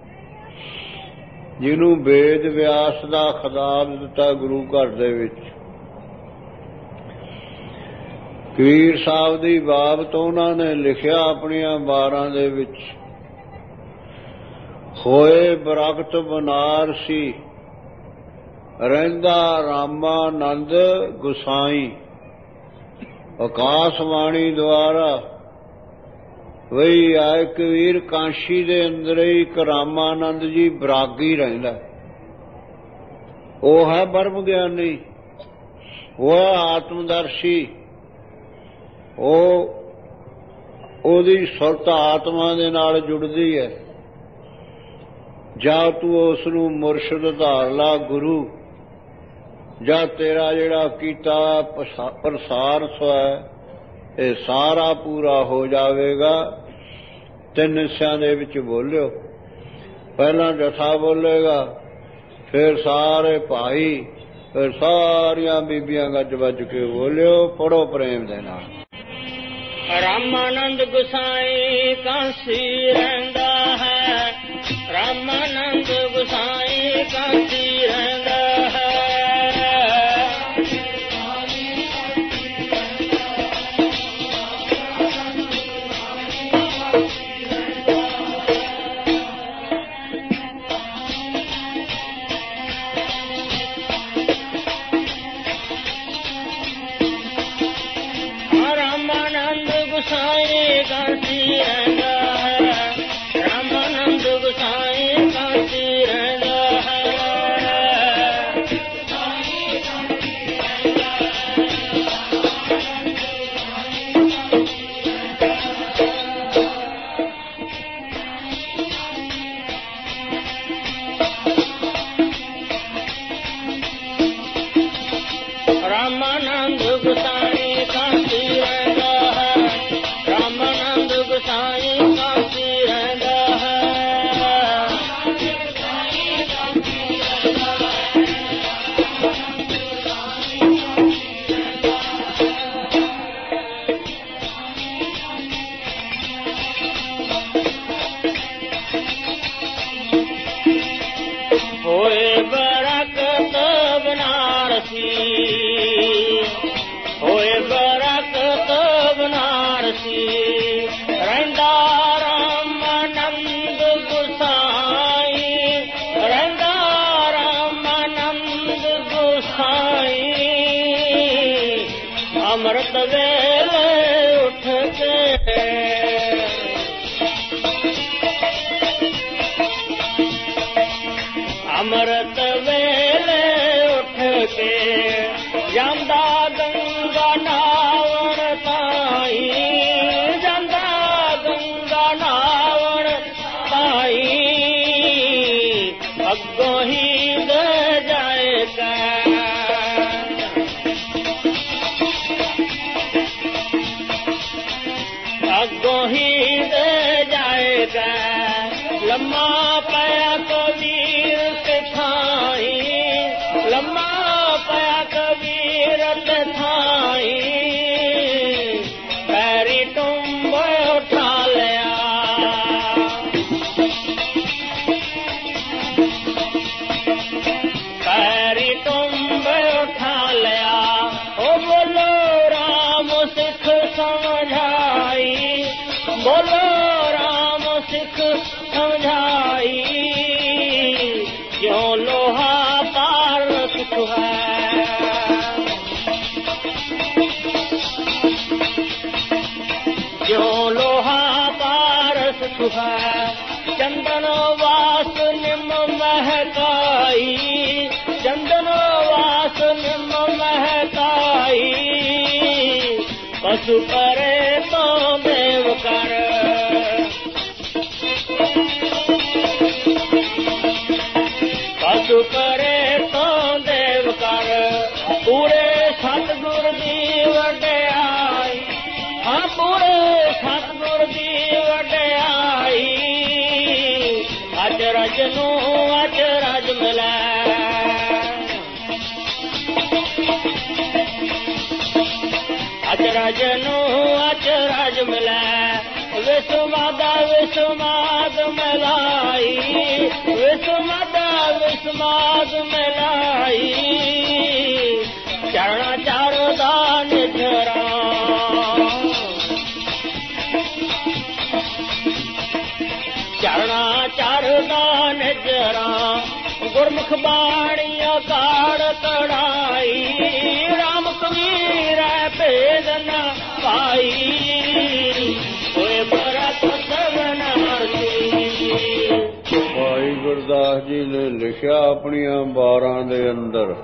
ਜਿਹਨੂੰ ਵੇਦ ਵਿਆਸ ਦਾ ਖਿਤਾਬ ਦਿੱਤਾ ਗੁਰੂ ਘਰ ਦੇ ਵਿੱਚ, ਕਬੀਰ ਸਾਹਿਬ ਦੀ ਬਾਬਤ ਉਹਨਾਂ ਨੇ ਲਿਖਿਆ ਆਪਣੀਆਂ ਬਾਰਾਂ ਦੇ ਵਿੱਚ, ਹੋਏ ਬਰਗਤ ਬਨਾਰਸੀ ਰਹਿੰਦਾ ਰਾਮਾਨੰਦ ਗੁਸਾਈ। ਆਕਾਸ਼ਬਾਣੀ ਦੁਆਰਾ ਵਈ ਆਏ ਕਬੀਰ, ਕਾਸ਼ੀ ਦੇ ਅੰਦਰ ਹੀ ਇੱਕ ਰਾਮਾਨੰਦ ਜੀ ਬਰਾਗੀ ਰਹਿੰਦਾ। ਉਹ ਹੈ ਬਰਮ ਗਿਆਨੀ, ਉਹ ਹੈ ਆਤਮਦਰਸ਼ੀ, ਉਹ ਉਹਦੀ ਸੁਰਤ ਆਤਮਾ ਦੇ ਨਾਲ ਜੁੜਦੀ ਹੈ। ਜਾਂ ਤੂੰ ਉਸ ਨੂੰ ਮੁਰਸ਼ਿਦ ਧਾਰ ਲਾ ਗੁਰੂ, ਜਾਂ ਤੇਰਾ ਜਿਹੜਾ ਕੀਤਾ ਪ੍ਰਸਾਰ ਹੈ ਇਹ ਸਾਰਾ ਪੂਰਾ ਹੋ ਜਾਵੇਗਾ। ਤਿੰਨ ਹਿੱਸਿਆਂ ਦੇ ਵਿੱਚ ਬੋਲਿਓ, ਪਹਿਲਾਂ ਜਥਾ ਬੋਲੇਗਾ, ਫਿਰ ਸਾਰੇ ਭਾਈ, ਫਿਰ ਸਾਰੀਆਂ ਬੀਬੀਆਂ ਗੱਜ ਵੱਜ ਕੇ ਬੋਲਿਓ। ਪੜੋ ਪ੍ਰੇਮ ਦੇ ਨਾਲ। ਰਾਮਾਨੰਦ ਗੁਸਾਈ ਕਾਸ਼ੀ ਰਹਿੰਦਾ ਹੈ, ਰਾਮਾਨੰਦ ਗੁਸਾਈ ਕਾਸ਼ੀ ਰਹਿੰਦਾ ਹੈ। ਰਾਮਾਨੰਦ ਗੁਸਾਈ ਕਾਂਤੀ ਰਹਿੰਦਾ ਹੈ, ਰਾਮਾਨੰਦ ਗੁਸਾਈ ਕਾਂਤੀ ਰਹਿੰਦਾ ਹੈ। ਹੋਏ ਬਰਕਤ ਬਨਾਰਸੀ, ਹੋਏ ਬਰਕਤ ਬਨਾਰਸੀ, ਰਹਿੰਦਾ ਰਾਮਾਨੰਦ ਗੁਸਾਈ, ਰਹਿੰਦਾ ਰਾਮਾਨੰਦ ਗੁਸਾਈ। ਅੰਮ੍ਰਿਤ ਵੇਲੇ ਉੱਠ ਕੇ ਅੰਮ੍ਰਿਤ ਵੇਲੇ ਉੱਠ ਕੇ ਜਾਂਦਾ ਗੰਗਾ ਨਾਵਣ ਤਾਈ, ਜਾਂਦਾ ਗੰਗਾ ਨਾਵਣ ਤਾਈ। ਅੱਗੋਂ ਹੀ ਦੇ ਜਾਏਗਾ, ਅੱਗੋਂ ਹੀ ਦੇ ਜਾਏਗਾ। ਲੰਮਾ ਪਿਆ ਕਬੀਰ ਸਿਖਾਈ, ਲੰਮਾ ਪਿਆ ਕਬੀਰ ਸਿਖਾਈ। ਪੈਰੀ ਟੁੰਬ ਉਠਾ ਲਿਆ, ਪੈਰੀ ਟੁੰਬ ਉਠਾ ਲਿਆ। ਉਹ ਬੋਲੋ ਰਾਮ ਸਿੱਖ ਸਮਝਾਈ, ਬੋਲੋ ਰਾਮ ਸਿੱਖ ਸਮਝਾਈ। ਜਿਉ ਲੋਹਾ ਪਾਰਸ ਹੈ, ਜਿਉ ਲੋਹਾ ਪਾਰਸ ਹੈ। ਚੰਦਨ ਵਾਸ ਨਿਮ ਮਹਿਕਾਈ, ਚੰਦਨ ਵਾਸ ਨਿਮ ਮਹਿਕਾਈ। ਪਸ਼ੂ ਕਰੇ ਤੋਂ ਦੇਵ ਕਰ, ਪਸ਼ੂ ਕਰੇ ਤੋਂ ਦੇਵ ਕਰ। ਪੂਰੇ ਸਤਿਗੁਰ ਦੀ ਵਡਿਆਈ, ਹਾਂ ਪੂਰੇ ਸਤਿਗੁਰ ਦੀ ਵਡਿਆਈ। ਅਚਰਜ ਨੂੰ ਅਚਰਜ ਮਿਲੈ, ਅਚਰਜ ਨੂੰ ਅਚਰਜ ਮਿਲੈ। ਵਿਸਮਾਦਾ ਵਿਸਮਾਦ ਮਿਲਾਈ, ਵਿਸਮਾਦਾ ਵਿਸਮਾਦ ਮਿਲਾਈ। ਚਰਣਾ ਚਾਰ ਦਾ ਨਿਧਰਾ, ਚਰਣਾ ਚਾਰ ਦਾ ਨਿਧਰਾ। ਗੁਰਮੁਖ ਬਾਣੀਆਂ ਕਾੜ ਕੜਾਈ, ਰਾਮ ਕਬੀਰ ਭੇਦ ਨਾ ਪਾਈ। ਹੋਏ ਬਰਕਤ ਬਨਾਰਸੀ। ਭਾਈ ਗੁਰਦਾਸ ਜੀ ਨੇ ਲਿਖਿਆ ਆਪਣੀਆਂ ਬਾਰਾਂ ਦੇ ਅੰਦਰ,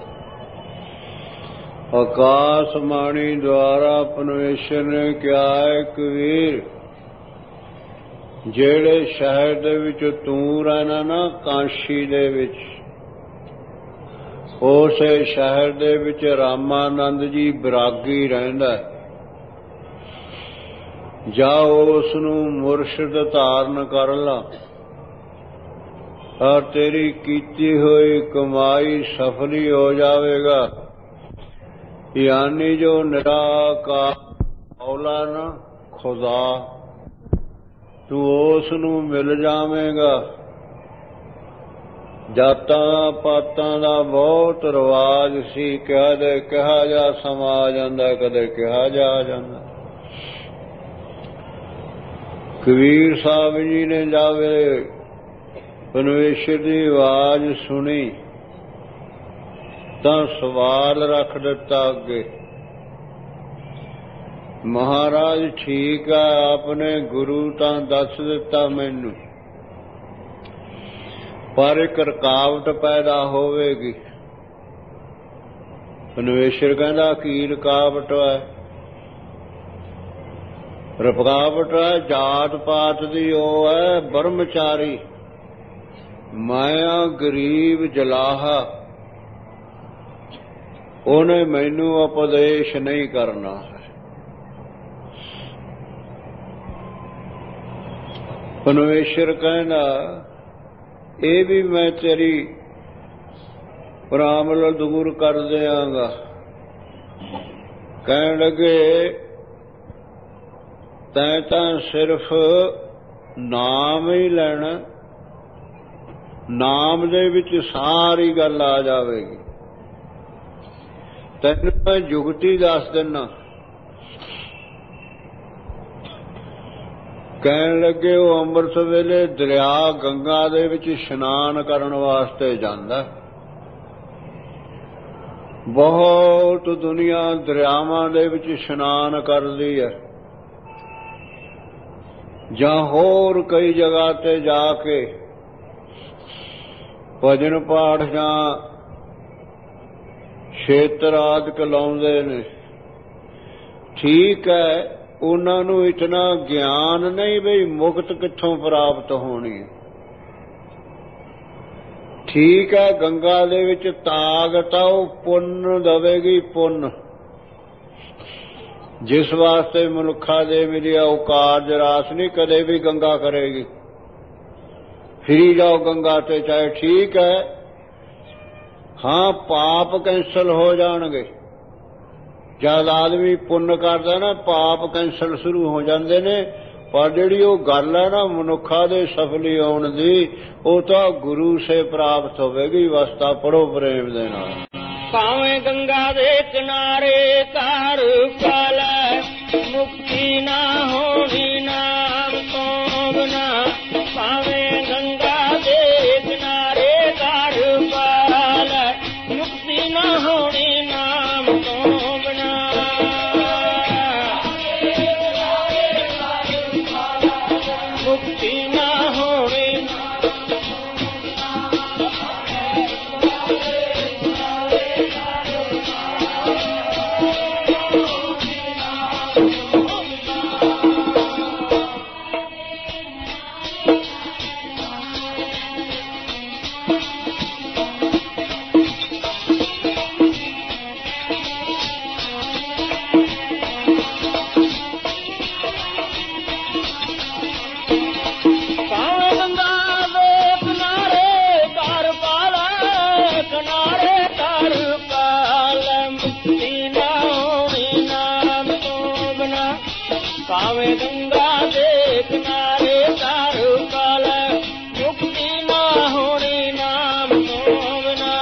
ਆਕਾਸ਼ਬਾਣੀ ਦੁਆਰਾ ਪਰਮੇਸ਼ਰ ਨੇ ਕਿਹਾ ਹੈ, ਕਬੀਰ ਜਿਹੜੇ ਸ਼ਹਿਰ ਦੇ ਵਿੱਚ ਤੂੰ ਰਹਿਣਾ ਨਾ, ਕਾਂਸ਼ੀ ਦੇ ਵਿੱਚ, ਉਸੇ ਸ਼ਹਿਰ ਦੇ ਵਿੱਚ ਰਾਮਾਨੰਦ ਜੀ ਬਿਰਾਗੀ ਰਹਿੰਦਾ। ਜਾ ਉਸ ਨੂੰ ਮੁਰਸ਼ਿਦ ਧਾਰਨ ਕਰ ਲਾ, ਔਰ ਤੇਰੀ ਕੀਤੀ ਹੋਈ ਕਮਾਈ ਸਫਲੀ ਹੋ ਜਾਵੇਗਾ। ਯਾਨੀ ਜੋ ਨਿਰਾਕਾਰ ਮੌਲਾ ਨਾ ਖੁਦਾ, ਤੂੰ ਉਸ ਨੂੰ ਮਿਲ ਜਾਵੇਂਗਾ। ਜਾਤਾਂ ਪਾਤਾਂ ਦਾ ਬਹੁਤ ਰਿਵਾਜ ਸੀ, ਕਦੇ ਕਿਹਾ ਜਾ ਸਮਾ ਜਾਂਦਾ, ਕਦੇ ਕਿਹਾ ਜਾ ਜਾਂਦਾ। ਕਬੀਰ ਸਾਹਿਬ ਜੀ ਨੇ ਜਾਵੇ ਪਰਮੇਸ਼ਰ ਦੀ ਆਵਾਜ਼ ਸੁਣੀ ਤਾਂ ਸਵਾਲ ਰੱਖ ਦਿੱਤਾ ਅੱਗੇ, ਮਹਾਰਾਜ ਠੀਕ ਆ, ਆਪਣੇ ਗੁਰੂ ਤਾਂ ਦੱਸ ਦਿੱਤਾ ਮੈਨੂੰ, ਪਰ ਇੱਕ ਰੁਕਾਵਟ ਪੈਦਾ ਹੋਵੇਗੀ। ਪਰਮੇਸ਼ਰ ਕਹਿੰਦਾ ਕੀ ਰੁਕਾਵਟ ਹੈ? ਰੁਕਾਵਟ ਹੈ ਜਾਤ ਪਾਤ ਦੀ, ਉਹ ਹੈ ਬਰਮਚਾਰੀ, ਮਾਇਆ ਗਰੀਬ ਜਲਾਹਾ। ਉਹਨੇ ਮੈਨੂੰ ਉਪਦੇਸ਼ ਨਹੀਂ ਕਰਨਾ ਹੈ। ਪਰਮੇਸ਼ਰ ਕਹਿੰਦਾ ਇਹ ਵੀ ਮੈਂ ਤੇਰੀ ਪ੍ਰਾਮਲ ਦੂਰ ਕਰ ਦਿਆਂਗਾ। ਕਹਿਣ ਲੱਗੇ ਤੈਂ ਤਾਂ ਸਿਰਫ ਨਾਮ ਹੀ ਲੈਣਾ, ਨਾਮ ਦੇ ਵਿੱਚ ਸਾਰੀ ਗੱਲ ਆ ਜਾਵੇਗੀ। ਤੈਨੂੰ ਮੈਂ ਜੁਗਤੀ ਦੱਸ ਦਿੰਨਾ। ਕਹਿਣ ਲੱਗੇ ਉਹ ਅੰਮ੍ਰਿਤ ਵੇਲੇ ਦਰਿਆ ਗੰਗਾ ਦੇ ਵਿੱਚ ਇਸ਼ਨਾਨ ਕਰਨ ਵਾਸਤੇ ਜਾਂਦਾ। ਬਹੁਤ ਦੁਨੀਆ ਦਰਿਆਵਾਂ ਦੇ ਵਿੱਚ ਇਸ਼ਨਾਨ ਕਰਦੀ ਹੈ, ਜਾਂ ਹੋਰ ਕਈ ਜਗ੍ਹਾ ਤੇ ਜਾ ਕੇ ਭਜਨ ਪਾਠ ਜਾਂ ਖੇਤਰ ਆਦਿਕ ਲਾਉਂਦੇ ਨੇ। ਠੀਕ ਹੈ, ਉਹਨਾਂ ਨੂੰ ਇਤਨਾ ਗਿਆਨ ਨਹੀਂ ਬਈ ਮੁਕਤ ਕਿੱਥੋਂ ਪ੍ਰਾਪਤ ਹੋਣੀ ਹੈ। ਠੀਕ ਹੈ, ਗੰਗਾ ਦੇ ਵਿੱਚ ਤਾਕਤ ਆ, ਉਹ ਪੁੰਨ ਦੇਵੇਗੀ, ਪੁੰਨ ਜਿਸ ਵਾਸਤੇ ਮਨੁੱਖਾਂ ਦੇ ਮਿਲਿਆ ਉਹ ਕਾਰਜ ਰਾਸ ਨਹੀਂ ਕਦੇ ਵੀ ਗੰਗਾ ਕਰੇਗੀ। ਫਿਰੀ ਜਾਓ ਗੰਗਾ ਤੇ ਚਾਹੇ। ਠੀਕ ਹੈ, ਹਾਂ ਪਾਪ ਕੈਂਸਲ ਹੋ ਜਾਣਗੇ। ਜਦ ਆਦਮੀ ਪੁੰਨ ਕਰਦਾ ਨਾ ਪਾਪ ਕੈਂਸਲ ਸ਼ੁਰੂ ਹੋ ਜਾਂਦੇ ਨੇ। ਪਰ ਜਿਹੜੀ ਉਹ ਗੱਲ ਹੈ ਨਾ ਮਨੁੱਖਾਂ ਦੇ ਸਫਲੀ ਹੋਣ ਦੀ, ਉਹ ਤਾਂ ਗੁਰੂ ਸੇ ਪ੍ਰਾਪਤ ਹੋਵੇਗੀ। ਵਸਤਾ ਪੜੋ ਪ੍ਰੇਮ ਦੇ ਨਾਲ। ਭਾਵੇਂ ਗੰਗਾ ਦੇ ਕਿਨਾਰੇ ਘਰ ਪਾਲੈ, ਮੁਕਤੀ ਨਾ ਹੋਣੀ ਨਾਮ ਤੋਂ ਬਿਨਾ। ਭਾਵੇਂ ਗੰਗਾ ਦੇ ਕਿਨਾਰੇ ਘਰ ਪਾਲੈ, ਮੁਕਤੀ ਨਾ ਹੋਣੀ ਨਾਮ ਤੋਂ ਬਿਨਾ। ਮੁਕਤੀ ਨਾ ਹੋਣੀ ਭਾਵੇਂ ਗੰਗਾ ਦੇ ਕਿਨਾਰੇ ਘਰ ਪਾਲੈ, ਮੁਕਤੀ ਨਾ ਹੋਣੀ ਨਾਮ ਤੋਂ ਬਿਨਾ।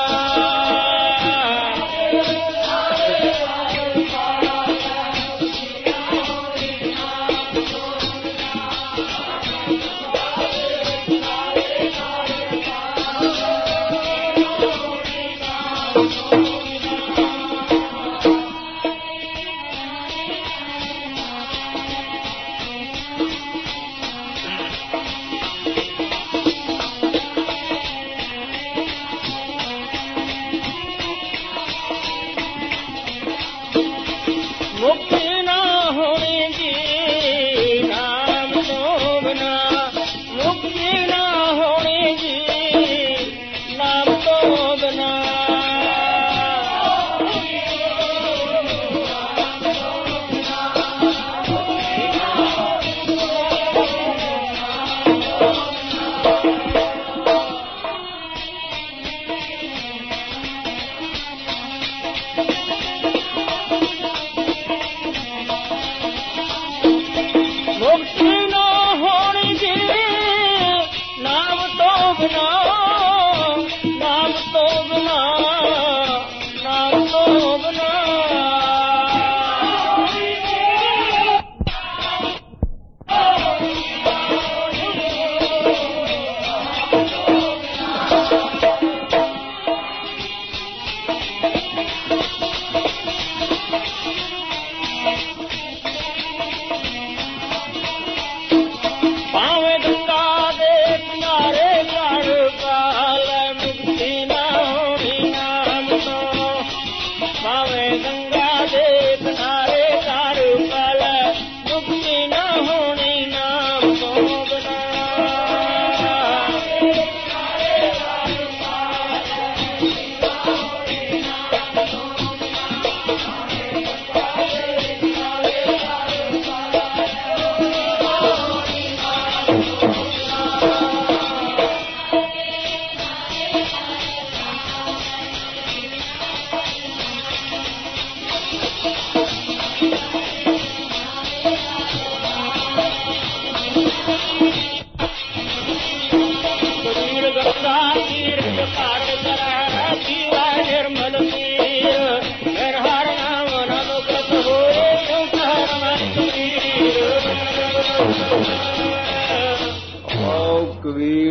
ਮੁਕਤੀ ਨਾ ਹੋਣੀ ਜੀ ਨਾਮ ਤੋਂ ਬਿਨਾ। ਮੁਕਤੀ ਨਾ ਹੋਣੀ ਜੀ ਨਾਮ ਤੋਂ ਬਿਨਾ।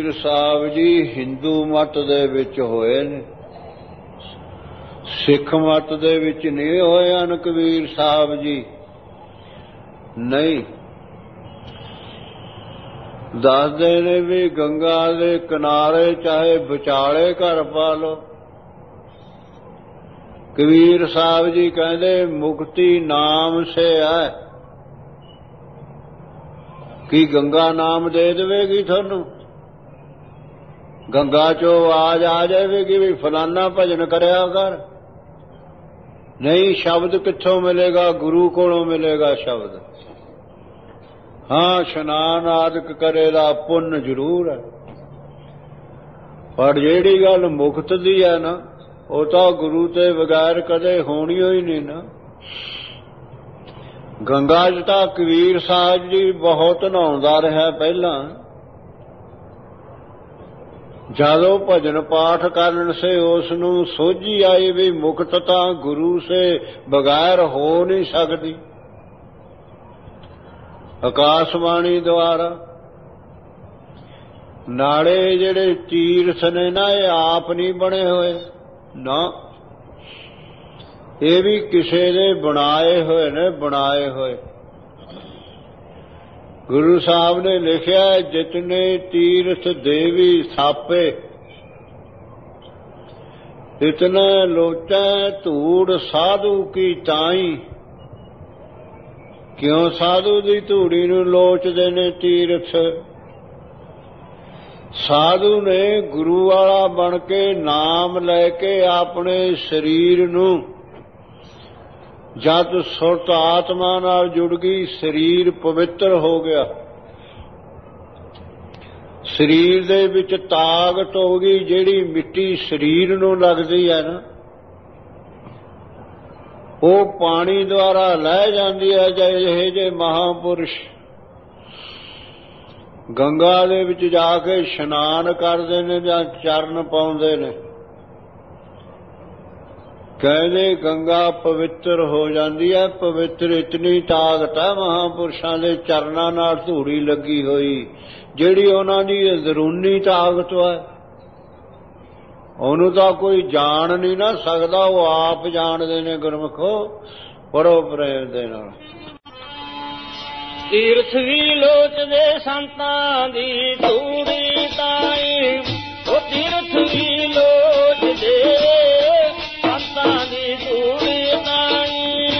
ਕਬੀਰ ਸਾਹਿਬ ਜੀ ਹਿੰਦੂ ਮਤ ਦੇ ਵਿੱਚ ਹੋਏ ਨੇ, ਸਿੱਖ ਮਤ ਦੇ ਵਿੱਚ ਨਹੀਂ ਹੋਏ ਹਨ ਕਬੀਰ ਸਾਹਿਬ ਜੀ। ਨਹੀਂ, ਦੱਸਦੇ ਨੇ ਵੀ ਗੰਗਾ ਦੇ ਕਿਨਾਰੇ ਚਾਹੇ ਵਿਚਾਲੇ ਘਰ ਪਾ ਲਓ। ਕਬੀਰ ਸਾਹਿਬ ਜੀ ਕਹਿੰਦੇ ਮੁਕਤੀ ਨਾਮ ਸੇ ਹੈ। ਕੀ ਗੰਗਾ ਨਾਮ ਦੇ ਦੇਵੇਗੀ ਤੁਹਾਨੂੰ? ਗੰਗਾ ਚੋਂ ਆਵਾਜ਼ ਆ ਜਾਵੇਗੀ ਵੀ ਫਲਾਨਾ ਭਜਨ ਕਰਿਆ ਕਰ? ਨਹੀਂ, ਸ਼ਬਦ ਕਿੱਥੋਂ ਮਿਲੇਗਾ? ਗੁਰੂ ਕੋਲੋਂ ਮਿਲੇਗਾ ਸ਼ਬਦ। ਹਾਂ, ਇਸ਼ਨਾਨ ਆਦਿਕ ਕਰੇ ਦਾ ਪੁੰਨ ਜ਼ਰੂਰ ਹੈ, ਪਰ ਜਿਹੜੀ ਗੱਲ ਮੁਕਤ ਦੀ ਹੈ ਨਾ, ਉਹ ਤਾਂ ਗੁਰੂ ਤੇ ਬਗੈਰ ਕਦੇ ਹੋਣੀ ਹੋਈ ਨਹੀਂ ਨਾ। ਗੰਗਾ 'ਚ ਤਾਂ ਕਬੀਰ ਸਾਹਿਬ ਜੀ ਬਹੁਤ ਨਹਾਉਂਦਾ ਰਿਹਾ ਪਹਿਲਾਂ। ਜਦੋਂ ਭਜਨ ਪਾਠ ਕਰਨ ਸੇ ਉਸ ਨੂੰ ਸੋਝੀ ਆਈ ਵੀ ਮੁਕਤ ਤਾਂ ਗੁਰੂ ਸੇ ਬਗੈਰ ਹੋ ਨਹੀਂ ਸਕਦੀ। ਆਕਾਸ਼ਬਾਣੀ ਦੁਆਰਾ ਨਾਲੇ ਜਿਹੜੇ ਤੀਰਥ ਨੇ ਨਾ, ਇਹ ਆਪ ਨਹੀਂ ਬਣੇ ਹੋਏ ਨਾ, ਇਹ ਵੀ ਕਿਸੇ ਦੇ ਬਣਾਏ ਹੋਏ ਨੇ, ਬਣਾਏ ਹੋਏ। ਗੁਰੂ ਸਾਹਿਬ ਨੇ ਲਿਖਿਆ ਜਿਤਨੇ ਤੀਰਥ ਦੇਵੀ ਥਾਪੇ, ਇਤਨਾ ਲੋਚੈ ਧੂੜ ਸਾਧੂ ਕੀ ਤਾਈ। ਕਿਉਂ ਸਾਧੂ ਦੀ ਧੂੜੀ ਨੂੰ ਲੋਚਦੇ ਨੇ ਤੀਰਥ? ਸਾਧੂ ਨੇ ਗੁਰੂ ਵਾਲਾ ਬਣ ਕੇ ਨਾਮ ਲੈ ਕੇ ਆਪਣੇ ਸਰੀਰ ਨੂੰ, ਜਦ ਸੁਰਤ ਆਤਮਾ ਨਾਲ ਜੁੜ ਗਈ, ਸਰੀਰ ਪਵਿੱਤਰ ਹੋ ਗਿਆ, ਸਰੀਰ ਦੇ ਵਿੱਚ ਤਾਕਤ ਹੋ ਗਈ। ਜਿਹੜੀ ਮਿੱਟੀ ਸਰੀਰ ਨੂੰ ਲੱਗਦੀ ਹੈ ਨਾ, ਉਹ ਪਾਣੀ ਦੁਆਰਾ ਲੈ ਜਾਂਦੀ ਹੈ। ਜਿਹੇ ਜਿਹੇ ਮਹਾਂਪੁਰਸ਼ ਗੰਗਾ ਦੇ ਵਿੱਚ ਜਾ ਕੇ ਇਸ਼ਨਾਨ ਕਰਦੇ ਨੇ ਜਾਂ ਚਰਨ ਪਾਉਂਦੇ ਨੇ, ਕਹਿੰਦੇ ਗੰਗਾ ਪਵਿੱਤਰ ਹੋ ਜਾਂਦੀ ਹੈ। ਪਵਿੱਤਰ ਇਤਨੀ ਤਾਕਤ ਹੈ ਮਹਾਂਪੁਰਸ਼ਾਂ ਦੇ ਚਰਨਾਂ ਨਾਲ ਧੂੜੀ ਲੱਗੀ ਹੋਈ, ਜਿਹੜੀ ਉਹਨਾਂ ਦੀ ਅੰਦਰੂਨੀ ਤਾਕਤ ਹੈ। ਉਹਨੂੰ ਤਾਂ ਕੋਈ ਜਾਣ ਨਹੀਂ ਨਾ ਸਕਦਾ, ਉਹ ਆਪ ਜਾਣਦੇ ਨੇ ਗੁਰਮੁਖੋ ਬੜੋ ਪ੍ਰੇਮ ਦੇ ਨਾਲ। ਤੀਰਥ ਵੀ ਲੋਚਦੇ ਸੰਤਾਂ ਦੀ ਧੂੜੀ ਤਾਈ, ਉਹ ਤੀਰਥ ਵੀ ਲੋਚਦੇ ਸੰਤਾਂ ਦੀ ਧੂੜੀ ਤਾਈ।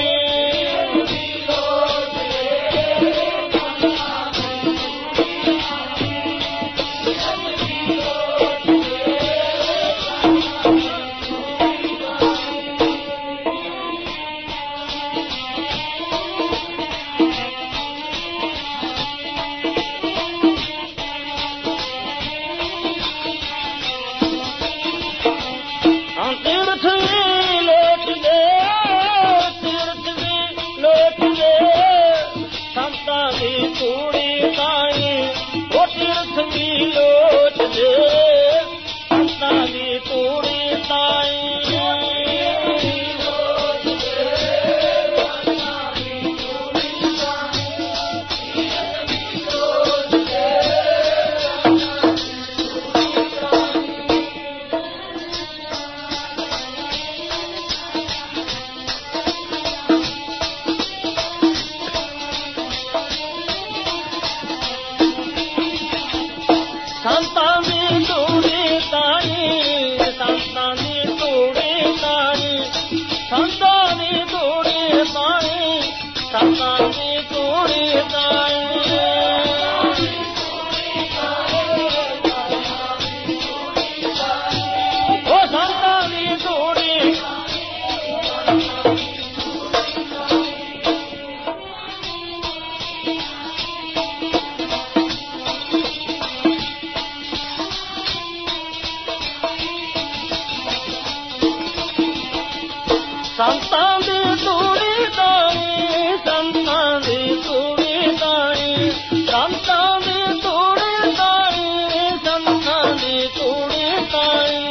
ਸੰਤਾਂ ਦੀ ਧੂੜੀ ਤਾਈ, ਸੰਤਾਂ ਦੀ ਧੂੜੀ ਤਾਈ, ਸੰਤਾਂ ਦੀ ਧੂੜੀ ਤਾਈ, ਸੰਤਾਂ ਦੀ ਧੂੜੀ ਤਾਈ।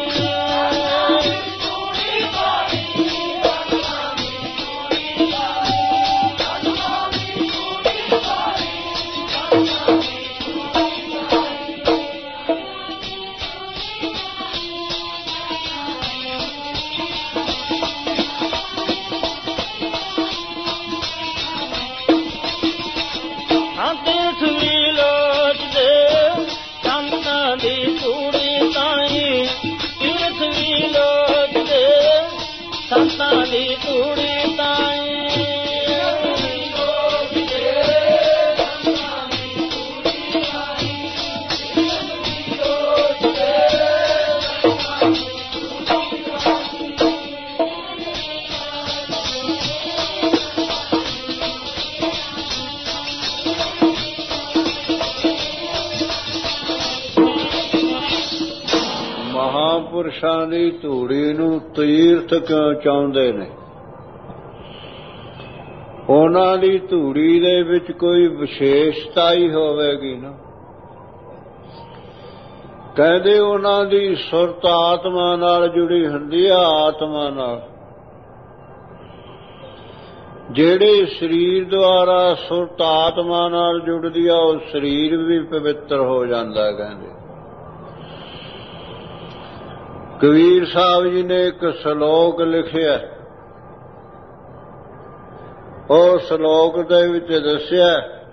ਸੰਤਾਂ ਦੀ ਤੂੜੀ ਤਾਈ ਮਹਾਂਪੁਰਸ਼ਾਂ ਦੀ ਧੂੜੀ ਨੂੰ ਤੀਰਥ ਕਿਉਂ ਚਾਹੁੰਦੇ ਨੇ? ਉਹਨਾਂ ਦੀ ਧੂੜੀ ਦੇ ਵਿੱਚ ਕੋਈ ਵਿਸ਼ੇਸ਼ਤਾ ਹੀ ਹੋਵੇਗੀ ਨਾ। ਕਹਿੰਦੇ ਉਹਨਾਂ ਦੀ ਸੁਰਤ ਆਤਮਾ ਨਾਲ ਜੁੜੀ ਹੁੰਦੀ ਆ, ਆਤਮਾ ਨਾਲ। ਜਿਹੜੇ ਸਰੀਰ ਦੁਆਰਾ ਸੁਰਤ ਆਤਮਾ ਨਾਲ ਜੁੜਦੀ ਆ, ਉਹ ਸਰੀਰ ਵੀ ਪਵਿੱਤਰ ਹੋ ਜਾਂਦਾ। ਕਹਿੰਦੇ ਕਬੀਰ ਸਾਹਿਬ ਜੀ ਨੇ ਇੱਕ ਸ਼ਲੋਕ ਲਿਖਿਆ, ਉਹ ਸ਼ਲੋਕ ਦੇ ਵਿੱਚ ਦੱਸਿਆ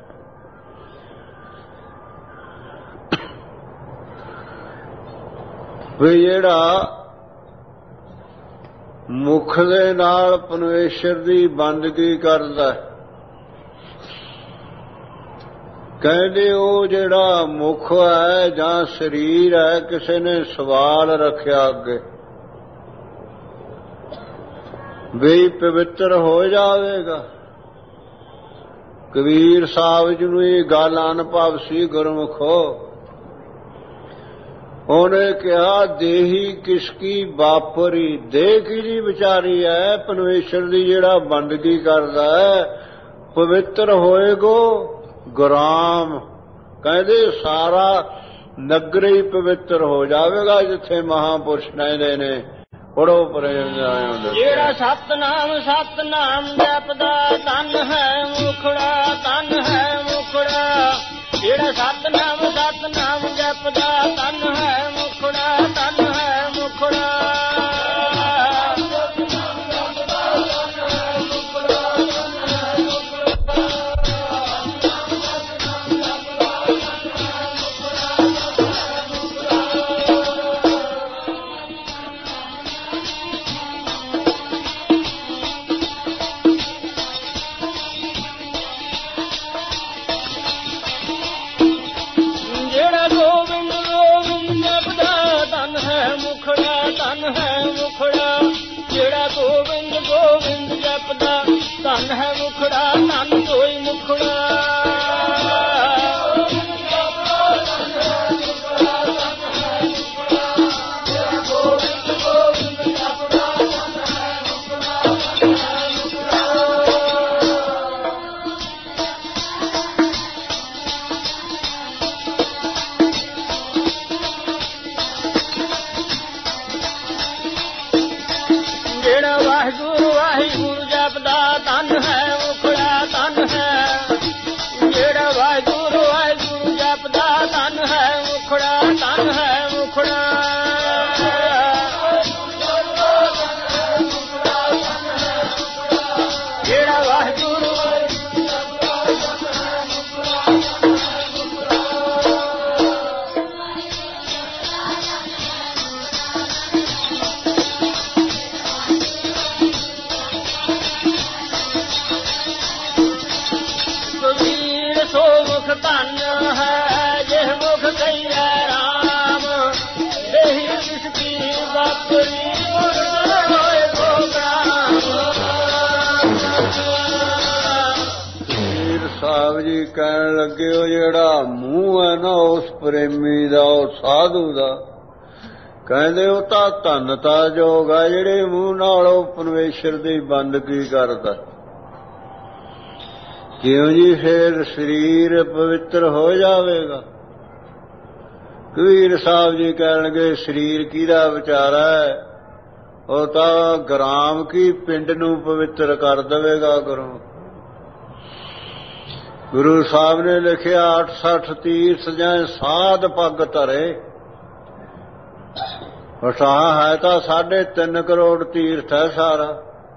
ਵੀ ਜਿਹੜਾ ਮੁਖ ਦੇ ਨਾਲ ਪਰਮੇਸ਼ਰ ਦੀ ਬੰਦਗੀ ਕਰਦਾ, ਕਹਿੰਦੇ ਉਹ ਜਿਹੜਾ ਮੁਖ ਹੈ ਜਾਂ ਸਰੀਰ ਹੈ, ਕਿਸੇ ਨੇ ਸਵਾਲ ਰੱਖਿਆ ਅੱਗੇ ਵੀ ਪਵਿੱਤਰ ਹੋ ਜਾਵੇਗਾ। ਕਬੀਰ ਸਾਹਿਬ ਜੀ ਨੂੰ ਇਹ ਗੱਲ ਅਨੁਭਵ ਸੀ ਗੁਰਮੁਖੋ। ਉਹਨੇ ਕਿਹਾ ਦੇਹੀ ਕਿਸਕੀ ਵਾਪਰੀ, ਦੇਹ ਕਿਹਦੀ ਵਿਚਾਰੀ ਹੈ? ਪਰਮੇਸ਼ਰ ਦੀ ਜਿਹੜਾ ਬੰਦਗੀ ਕਰਦਾ ਹੈ ਪਵਿੱਤਰ ਹੋਏਗੋ ਗੁਰਾਮ। ਕਹਿੰਦੇ ਸਾਰਾ ਨਗਰ ਹੀ ਪਵਿੱਤਰ ਹੋ ਜਾਵੇਗਾ ਜਿੱਥੇ ਮਹਾਂਪੁਰਸ਼ ਰਹਿੰਦੇ ਨੇ। ਪੜੋ ਪ੍ਰੇਮ ਨਾਲ। ਜਿਹੜਾ ਸਤਨਾਮ ਸਤਨਾਮ ਜਪਦਾ ਧਨ ਹੈ ਮੁਖੜਾ, ਧਨ ਹੈ ਮੁਖੜਾ। ਜਿਹੜਾ ਸਤਨਾਮ ਸਤਨਾਮ ਜਪਦਾ ਧਨ ਹੈ ਮੁਖੜਾ, ਧਨ ਹੈ ਮੁਖੜਾ। ਧਨ ਹੈ ਮੁਖੜਾ, ਧਨ ਕੋਈ ਮੁਖੜਾ। ਜਿਹੜਾ ਵਾਹਿਗੁਰੂ ਵਾਹਿਗੁਰੂ ਜਪਦਾ ਧਨ ਹੈ ਮੁਖੜਾ, ਧਨ ਹੈ। ਜਿਹੜਾ ਵਾਹਿਗੁਰੂ ਵਾਹਿਗੁਰੂ ਜਪਦਾ ਧਨ ਹੈ ਮੁਖੜਾ, ਧਨ ਹੈ ਮੁਖੜਾ। ਜਿਹੜਾ ਵਾਹਿਗੁਰੂ ਧਨ ਹੈ ਜਿਹ ਮੁਖ ਕਈਐ ਰਾਮ, ਦੇਹੀ ਕਿਸਕੀ ਵਾਪਰੀ ਹੋਏ ਪ੍ਰੋਗਰਾਮ। ਕਬੀਰ ਸਾਹਿਬ ਜੀ ਕਹਿਣ ਲੱਗੇ ਉਹ ਜਿਹੜਾ ਮੂੰਹ ਹੈ ਨਾ ਉਸ ਪ੍ਰੇਮੀ ਦਾ, ਉਹ ਸਾਧੂ ਦਾ, ਕਹਿੰਦੇ ਉਹ ਤਾਂ ਧਨਤਾ ਜੋਗ ਆ ਜਿਹੜੇ ਮੂੰਹ ਨਾਲ ਉਹ ਪਰਮੇਸ਼ਰ ਦੀ ਬੰਦਗੀ ਕਰਦਾ। ਕਿਉਂ ਜੀ? ਫੇਰ ਸਰੀਰ ਪਵਿੱਤਰ ਹੋ ਜਾਵੇਗਾ। ਕਬੀਰ ਸਾਹਿਬ ਜੀ ਕਹਿਣਗੇ ਸਰੀਰ ਕਿਹਦਾ ਵਿਚਾਰਾ ਹੈ? ਉਹ ਤਾਂ ਗ੍ਰਾਮ ਕੀ ਪਿੰਡ ਨੂੰ ਪਵਿੱਤਰ ਕਰ ਦੇਵੇਗਾ ਗੁਰੂ। ਗੁਰੂ ਸਾਹਿਬ ਨੇ ਲਿਖਿਆ ਅੱਠ ਸੱਠ ਤੀਰਥ ਜਾਂ ਸਾਧ ਪੱਗ ਧਰੇ। ਉਠਾਹ ਹੈ ਤਾਂ ਸਾਢੇ ਤਿੰਨ ਕਰੋੜ ਤੀਰਥ ਹੈ ਸਾਰਾ।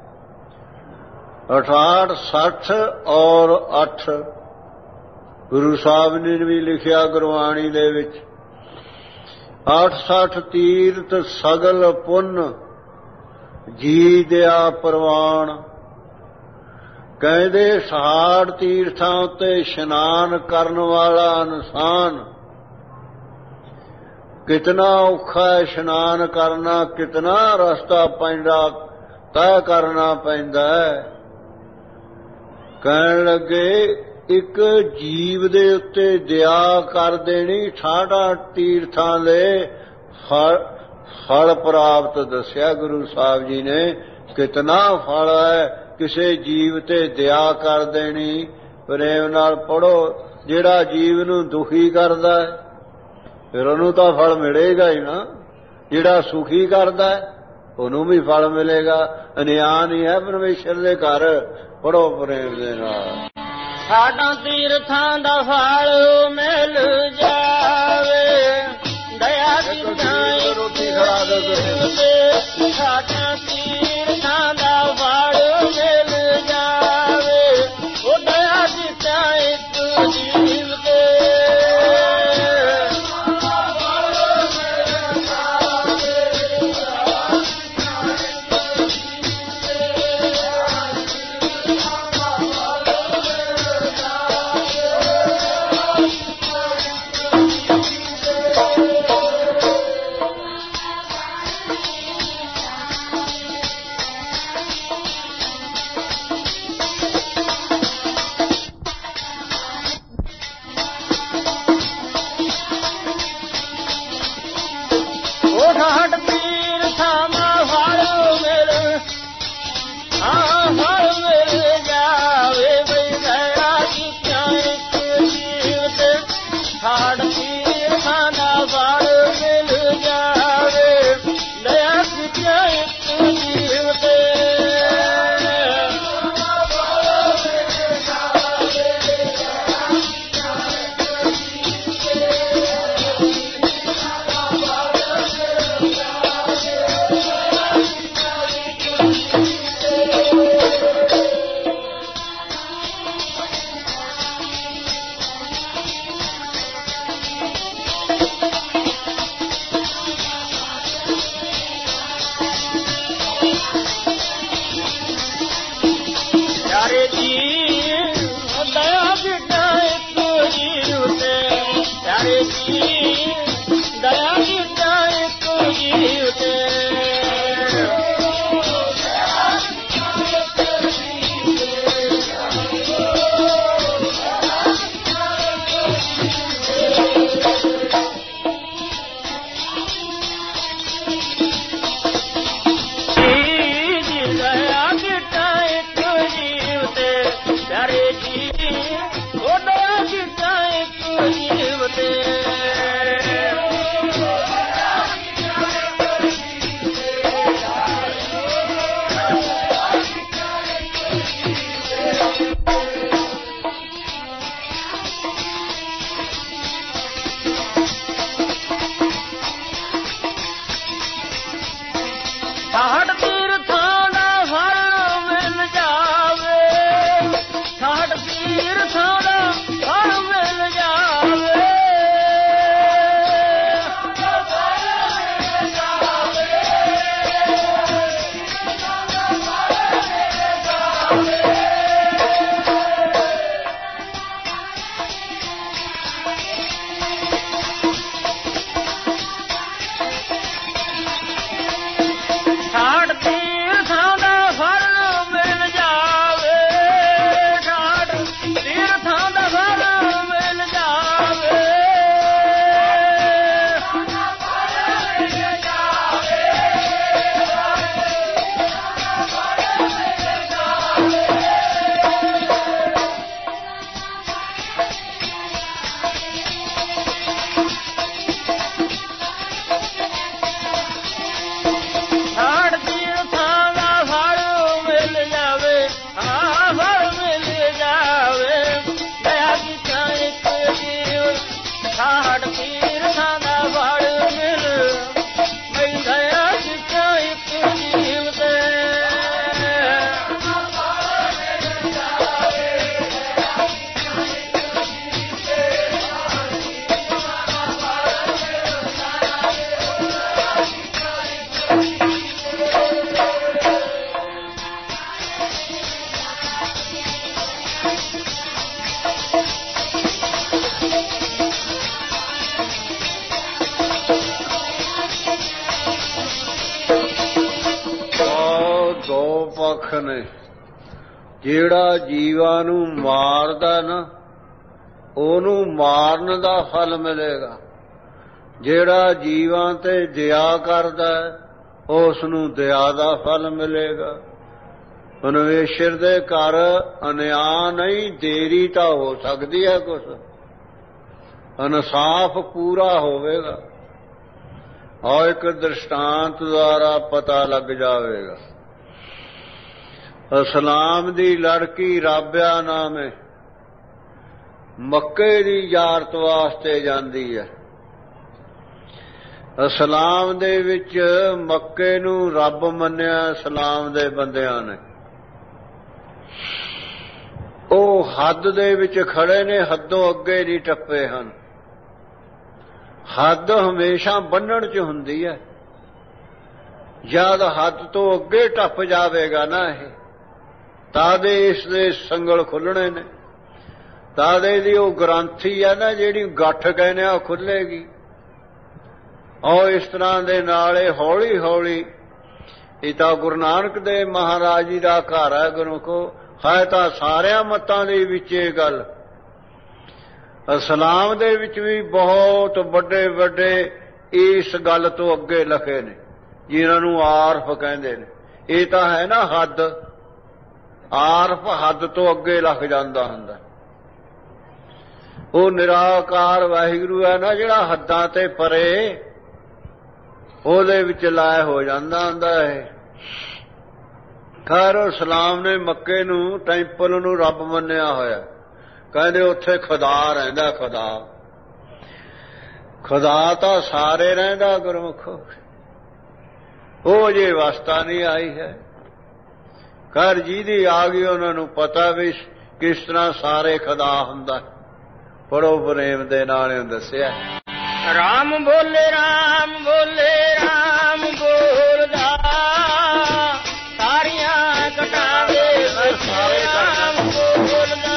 ਅਠਾਹਠ ਸੱਠ ਔਰ ਅੱਠ ਗੁਰੂ ਸਾਹਿਬ ਨੇ ਵੀ ਲਿਖਿਆ ਗੁਰਬਾਣੀ ਦੇ ਵਿੱਚ। ਅੱਠ ਸੱਠ ਤੀਰਥ ਸਗਲ ਪੁੰਨ ਜੀ ਦਿਆ ਪ੍ਰਵਾਨ। ਕਹਿੰਦੇ ਸਹਾੜ ਤੀਰਥਾਂ ਉੱਤੇ ਇਸ਼ਨਾਨ ਕਰਨ ਵਾਲਾ ਇਨਸਾਨ ਕਿਤਨਾ ਔਖਾ ਇਸ਼ਨਾਨ ਕਰਨਾ, ਕਿਤਨਾ ਰਸਤਾ ਪੈਂਦਾ ਤੈਅ ਕਰਨਾ ਪੈਂਦਾ ਹੈ। ਕਹਿਣ ਲੱਗੇ ਇੱਕ ਜੀਵ ਦੇ ਉੱਤੇ ਦਇਆ ਕਰ ਦੇਣੀ ਠਾਠਾਂ ਤੀਰਥਾਂ ਦੇ ਫਲ ਫਲ ਪ੍ਰਾਪਤ ਦੱਸਿਆ ਗੁਰੂ ਸਾਹਿਬ ਜੀ ਨੇ। ਕਿਤਨਾ ਫਲ ਹੈ ਕਿਸੇ ਜੀਵ ਤੇ ਦਇਆ ਕਰ ਦੇਣੀ। ਪ੍ਰੇਮ ਨਾਲ ਪੜੋ, ਜਿਹੜਾ ਜੀਵ ਨੂੰ ਦੁਖੀ ਕਰਦਾ ਫਿਰ ਉਹਨੂੰ ਤਾਂ ਫਲ ਮਿਲੇਗਾ ਹੀ ਨਾ, ਜਿਹੜਾ ਸੁਖੀ ਕਰਦਾ ਉਹਨੂੰ ਵੀ ਫਲ ਮਿਲੇਗਾ। ਅਨਿਆਨ ਹੀ ਹੈ ਪਰਮੇਸ਼ਰ ਦੇ ਘਰ। ਪੜੋ ਪ੍ਰੇਮ ਦੇ ਨਾਲ। ਸਾਡਾ ਤੀਰਥਾਂ ਦਾ ਫਲ ਮਿਲ ਜਾਵੇ, ਦਇਆ ਦੀ ਨਾਈ ਰੋਟੀ ਖਾ ਦੇ। ਸਾਡਾ ਤੀਰਥਾਂ ਦਾ ਫਲ ਮਿਲ ਜਾਵੇ, ਉਹ ਦਇਆ ਦੀ ਨਾਈ ਤੂੰ ਜੀਵ ਦੇ। ਲੱਖ ਨੇ। ਜਿਹੜਾ ਜੀਵਾਂ ਨੂੰ ਮਾਰਦਾ ਨਾ ਉਹਨੂੰ ਮਾਰਨ ਦਾ ਫਲ ਮਿਲੇਗਾ, ਜਿਹੜਾ ਜੀਵਾਂ ਤੇ ਦਇਆ ਕਰਦਾ ਉਸ ਨੂੰ ਦਇਆ ਦਾ ਫਲ ਮਿਲੇਗਾ। ਪਰਮੇਸ਼ਰ ਦੇ ਘਰ ਅਨਿਆਂ ਨਹੀਂ, ਦੇਰੀ ਤਾਂ ਹੋ ਸਕਦੀ ਹੈ, ਕੁਛ ਇਨਸਾਫ ਪੂਰਾ ਹੋਵੇਗਾ। ਔਰ ਇੱਕ ਦ੍ਰਿਸ਼ਟਾਂਤ ਦੁਆਰਾ ਪਤਾ ਲੱਗ ਜਾਵੇਗਾ। ਇਸਲਾਮ ਦੀ ਲੜਕੀ ਰਾਬਿਆ ਨਾਮ ਹੈ, ਮੱਕੇ ਦੀ ਜ਼ਿਆਰਤ ਵਾਸਤੇ ਜਾਂਦੀ ਹੈ। ਇਸਲਾਮ ਦੇ ਵਿੱਚ ਮੱਕੇ ਨੂੰ ਰੱਬ ਮੰਨਿਆ ਇਸਲਾਮ ਦੇ ਬੰਦਿਆਂ ਨੇ। ਉਹ ਹੱਦ ਦੇ ਵਿੱਚ ਖੜੇ ਨੇ, ਹੱਦੋਂ ਅੱਗੇ ਨਹੀਂ ਟੱਪੇ ਹਨ। ਹੱਦ ਹਮੇਸ਼ਾ ਬੰਨਣ 'ਚ ਹੁੰਦੀ ਹੈ। ਜਦ ਹੱਦ ਤੋਂ ਅੱਗੇ ਟੱਪ ਜਾਵੇਗਾ ਨਾ ਇਹ, ਤਾਦੇ ਇਸ ਦੇ ਸੰਗਲ ਖੁੱਲਣੇ ਨੇ, ਤਾਦੇ ਦੀ ਉਹ ਗ੍ਰੰਥੀ ਹੈ ਨਾ ਜਿਹੜੀ ਗੱਠ ਕਹਿੰਦੇ ਆ, ਉਹ ਖੁੱਲੇਗੀ। ਔਰ ਇਸ ਤਰ੍ਹਾਂ ਦੇ ਨਾਲ ਇਹ ਹੌਲੀ ਹੌਲੀ, ਇਹ ਤਾਂ ਗੁਰੂ ਨਾਨਕ ਦੇਵ ਮਹਾਰਾਜ ਜੀ ਦਾ ਘਰ ਹੈ। ਗੁਰਮੁਖੋ ਹੈ ਤਾਂ ਸਾਰਿਆਂ ਮਤਾਂ ਦੇ ਵਿੱਚ ਇਹ ਗੱਲ। ਇਸਲਾਮ ਦੇ ਵਿੱਚ ਵੀ ਬਹੁਤ ਵੱਡੇ ਵੱਡੇ ਇਸ ਗੱਲ ਤੋਂ ਅੱਗੇ ਲਿਖੇ ਨੇ, ਜਿਨ੍ਹਾਂ ਨੂੰ ਆਰਫ ਕਹਿੰਦੇ ਨੇ। ਇਹ ਤਾਂ ਹੈ ਨਾ ਹੱਦ, ਆਰਫ ਹੱਦ ਤੋਂ ਅੱਗੇ ਲੱਗ ਜਾਂਦਾ ਹੁੰਦਾ। ਉਹ ਨਿਰਾਕਾਰ ਵਾਹਿਗੁਰੂ ਹੈ ਨਾ ਜਿਹੜਾ ਹੱਦਾਂ ਤੇ ਪਰੇ, ਉਹਦੇ ਵਿੱਚ ਲਾਇ ਹੋ ਜਾਂਦਾ ਹੁੰਦਾ ਹੈ। ਖੈਰ ਇਸਲਾਮ ਨੇ ਮੱਕੇ ਨੂੰ, ਟੈਂਪਲ ਨੂੰ ਰੱਬ ਮੰਨਿਆ ਹੋਇਆ। ਕਹਿੰਦੇ ਉੱਥੇ ਖੁਦਾ ਰਹਿੰਦਾ। ਖੁਦਾ ਖੁਦਾ ਤਾਂ ਸਾਰੇ ਰਹਿੰਦਾ ਗੁਰਮੁਖੋ, ਉਹ ਜੇ ਅਵਸਥਾ ਨਹੀਂ ਆਈ ਹੈ। ਖੈਰ ਜਿਹਦੀ ਆ ਗਈ ਉਹਨਾਂ ਨੂੰ ਪਤਾ ਵੀ ਕਿਸ ਤਰ੍ਹਾਂ ਸਾਰੇ ਖੁਦਾ ਹੁੰਦਾ। ਪੜੋ ਪ੍ਰੇਮ ਦੇ ਨਾਲ ਦੱਸਿਆ। ਰਾਮ ਬੋਲੇ ਰਾਮ ਬੋਲੇ ਰਾਮ ਬੋਲਦਾ, ਸਾਰੀਆਂ ਕਟਾਂ ਦੇ ਵਿੱਚ ਰਾਮ ਬੋਲਦਾ।